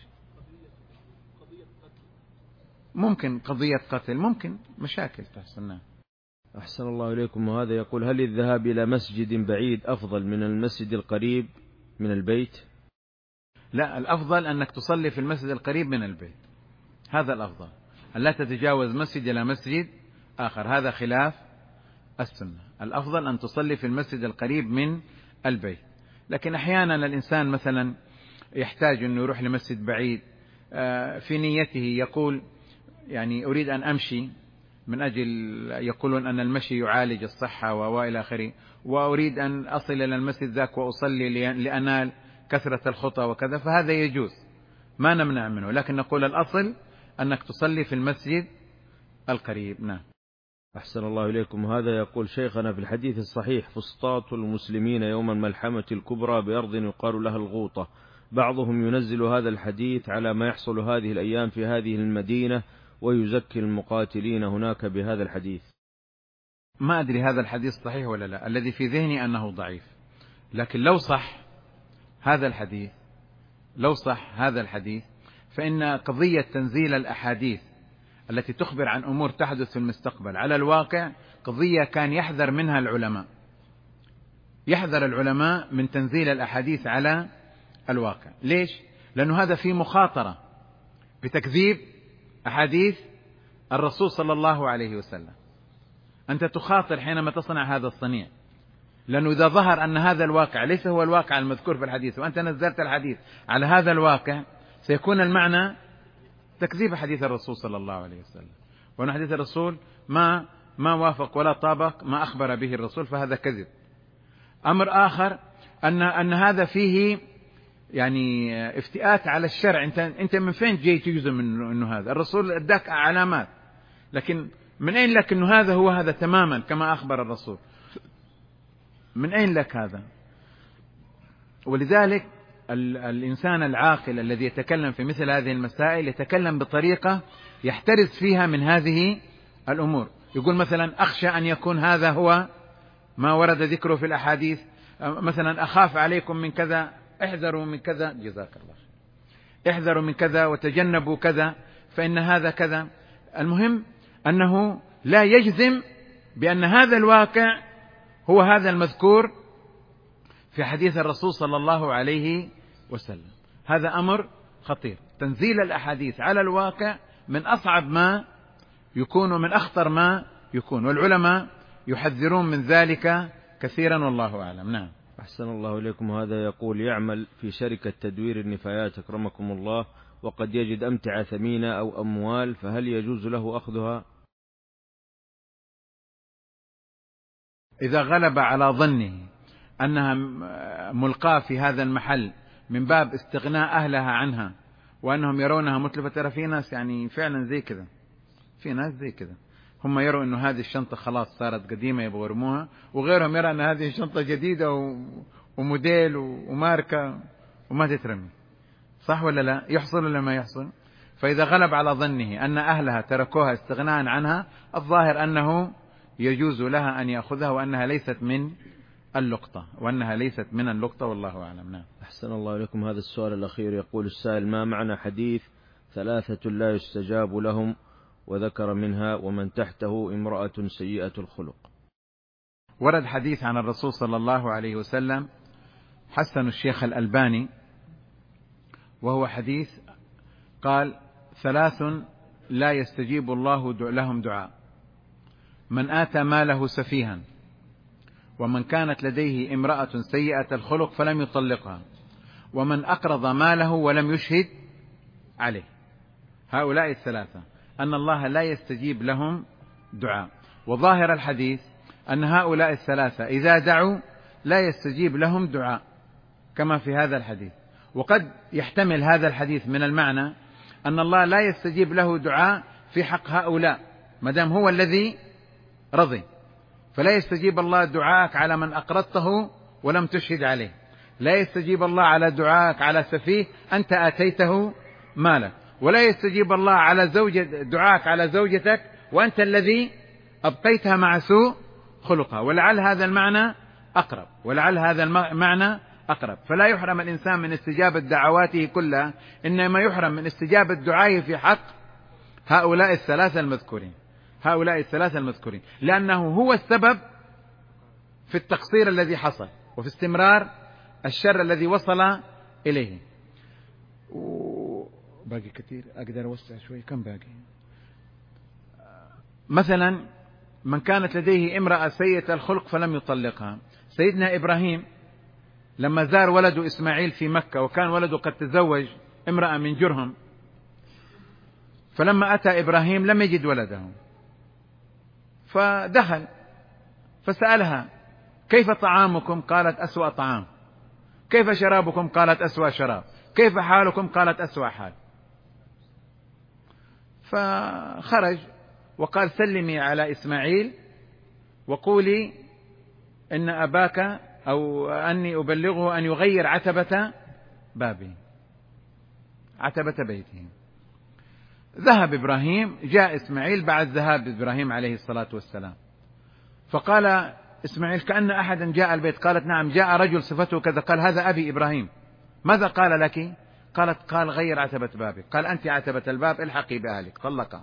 ممكن قضية قتل، ممكن مشاكل تحصلنا. أحسن الله إليكم. وهذا يقول هل الذهاب إلى مسجد بعيد أفضل من المسجد القريب من البيت؟ لا، الأفضل أنك تصلي في المسجد القريب من البيت، هذا الأفضل، أن لا تتجاوز مسجد إلى مسجد آخر، هذا خلاف السنة. الأفضل أن تصلي في المسجد القريب من البيت. لكن أحيانا الإنسان مثلا يحتاج أنه يروح لمسجد بعيد، في نيته يقول يعني أريد أن أمشي من أجل، يقولون أن المشي يعالج الصحة وإلى آخره، وأريد أن أصل إلى المسجد ذاك وأصلي لأنال كثرة الخطى وكذا، فهذا يجوز ما نمنع منه، لكن نقول الأصل أنك تصلي في المسجد القريب. نعم. أحسن الله إليكم. هذا يقول شيخنا في الحديث الصحيح فسطاط المسلمين يوم الملحمة الكبرى بأرض يقال لها الغوطة، بعضهم ينزل هذا الحديث على ما يحصل هذه الأيام في هذه المدينة ويزكي المقاتلين هناك بهذا الحديث. ما أدري هذا الحديث صحيح ولا لا، الذي في ذهني أنه ضعيف، لكن لو صح هذا الحديث لو صح هذا الحديث فإن قضية تنزيل الأحاديث التي تخبر عن أمور تحدث في المستقبل على الواقع قضية كان يحذر منها العلماء، يحذر العلماء من تنزيل الأحاديث على الواقع. ليش؟ لأنه هذا فيه مخاطرة بتكذيب أحاديث الرسول صلى الله عليه وسلم. أنت تخاطر حينما تصنع هذا الصنيع، لأنه إذا ظهر أن هذا الواقع ليس هو الواقع المذكور في الحديث وأنت نزلت الحديث على هذا الواقع، سيكون المعنى تكذيب حديث الرسول صلى الله عليه وسلم، وأن حديث الرسول ما ما وافق ولا طابق ما أخبر به الرسول، فهذا كذب. أمر آخر أن أن هذا فيه يعني افتئات على الشرع. أنت أنت من فين جاي تجزم إنه إنه هذا؟ الرسول أداك علامات، لكن من أين لك إنه هذا هو هذا تماما كما أخبر الرسول؟ من أين لك هذا؟ ولذلك الإنسان العاقل الذي يتكلم في مثل هذه المسائل يتكلم بطريقة يحترز فيها من هذه الأمور. يقول مثلا أخشى أن يكون هذا هو ما ورد ذكره في الأحاديث، مثلا أخاف عليكم من كذا، احذروا من كذا، جزاك الله، احذروا من كذا وتجنبوا كذا فإن هذا كذا. المهم أنه لا يجزم بأن هذا الواقع هو هذا المذكور في حديث الرسول صلى الله عليه وسلم. هذا أمر خطير. تنزيل الأحاديث على الواقع من أصعب ما يكون ومن أخطر ما يكون، والعلماء يحذرون من ذلك كثيرا والله أعلم. نعم. أحسن الله إليكم. هذا يقول يعمل في شركة تدوير النفايات أكرمكم الله، وقد يجد أمتعة ثمينة أو أموال، فهل يجوز له أخذها؟ إذا غلب على ظنه أنها ملقاة في هذا المحل من باب استغناء أهلها عنها وأنهم يرونها متلفة، ترى في ناس يعني فعلا زي كذا، في ناس زي كذا، هم يروا أنه هذه الشنطة خلاص صارت قديمة يبغوا يرموها، وغيرهم يرى أن هذه الشنطة جديدة وموديل وماركة وما تترمي. صح ولا لا؟ يحصل ولا ما يحصل؟ فإذا غلب على ظنه أن أهلها تركوها استغناء عنها، الظاهر أنه يجوز لها أن يأخذها وأنها ليست من اللقطة وأنها ليست من اللقطة والله أعلم. نعم. أحسن الله إليكم. هذا السؤال الأخير يقول السائل: ما معنى حديث ثلاثة لا يستجاب لهم، وذكر منها ومن تحته امرأة سيئة الخلق؟ ورد حديث عن الرسول صلى الله عليه وسلم حسن الشيخ الألباني، وهو حديث قال: ثلاث لا يستجيب الله لهم دعاء: من آتى ماله سفيها، ومن كانت لديه امرأة سيئة الخلق فلم يطلقها، ومن أقرض ماله ولم يشهد عليه. هؤلاء الثلاثة أن الله لا يستجيب لهم دعاء. وظاهر الحديث أن هؤلاء الثلاثة إذا دعوا لا يستجيب لهم دعاء كما في هذا الحديث. وقد يحتمل هذا الحديث من المعنى أن الله لا يستجيب له دعاء في حق هؤلاء ما دام هو الذي رضي، فلا يستجيب الله دعاءك على من أقرضته ولم تشهد عليه، لا يستجيب الله على دعاءك على سفيه أنت آتيته مالك، ولا يستجيب الله على زوجة دعاءك على زوجتك وأنت الذي أبقيتها مع سوء خلقها. ولعل هذا المعنى أقرب، ولعل هذا المعنى أقرب. فلا يحرم الإنسان من استجابة دعواته كلها، إنما يحرم من استجابة دعائه في حق هؤلاء الثلاثة المذكورين، هؤلاء الثلاثة المذكورين، لأنه هو السبب في التقصير الذي حصل وفي استمرار الشر الذي وصل إليه. باقي كثير، أقدر أوسع شوي، كم باقي؟ مثلا من كانت لديه امرأة سيئة الخلق فلم يطلقها. سيدنا إبراهيم لما زار ولده إسماعيل في مكة، وكان ولده قد تزوج امرأة من جرهم، فلما أتى إبراهيم لم يجد ولده، فدخل فسألها: كيف طعامكم؟ قالت: أسوأ طعام. كيف شرابكم؟ قالت: أسوأ شراب. كيف حالكم؟ قالت: أسوأ حال. فخرج وقال: سلمي على إسماعيل وقولي إن أباك أو أني أبلغه أن يغير عتبة بابه، عتبة بيته. ذهب إبراهيم، جاء إسماعيل بعد ذهاب إبراهيم عليه الصلاة والسلام، فقال إسماعيل: كأن أحدا جاء البيت. قالت: نعم، جاء رجل صفته كذا. قال: هذا أبي إبراهيم. ماذا قال لك؟ قالت: قال: غير عتبة بابك. قال: أنت عتبة الباب، الحقي بأهلك. طلقها.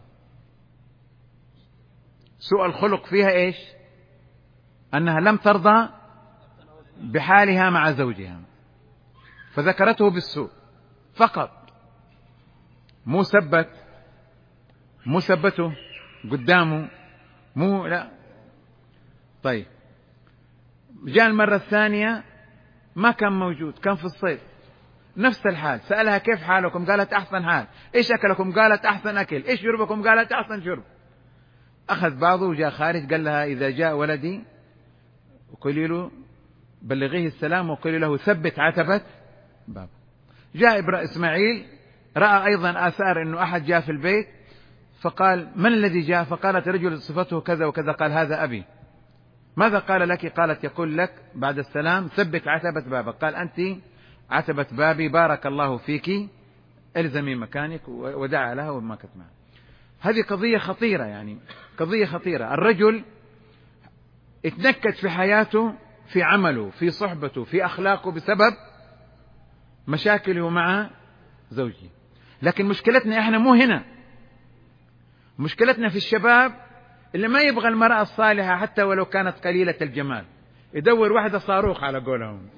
سوء الخلق فيها إيش؟ أنها لم ترضى بحالها مع زوجها، فذكرته بالسوء فقط، مو سبت مو سبته قدامه، مو لا. طيب، جاء المرة الثانية ما كان موجود، كان في الصيف، نفس الحال. سألها: كيف حالكم؟ قالت: أحسن حال. إيش أكلكم؟ قالت: أحسن أكل. إيش شربكم؟ قالت: أحسن شرب. أخذ بعضه وجاء خارج، قال لها: إذا جاء ولدي وقولي له بلغيه السلام وقولي له ثبت عتبة باب. جاء إبراهيم إسماعيل رأى أيضا آثار أنه أحد جاء في البيت، فقال: من الذي جاء؟ فقالت: رجل صفته كذا وكذا. قال: هذا أبي. ماذا قال لك؟ قالت: يقول لك بعد السلام: ثبت عتبة بابك. قال: أنت عتبة بابي، بارك الله فيك، الزمي مكانك. ودعا لها وما كتمها. هذه قضية خطيرة، يعني قضية خطيرة. الرجل اتنكد في حياته، في عمله، في صحبته، في أخلاقه، بسبب مشاكله مع زوجه. لكن مشكلتنا احنا مو هنا، مشكلتنا في الشباب اللي ما يبغى المرأة الصالحة حتى ولو كانت قليلة الجمال، يدور واحدة صاروخ على قولهم.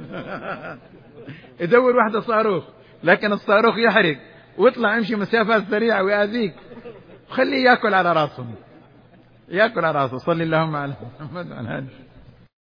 يدور واحدة صاروخ، لكن الصاروخ يحرق ويطلع يمشي مسافات سريعة ويأذيك، خليه يأكل على راسه، يأكل على راسه. صلى اللهم على محمد وعلى آله.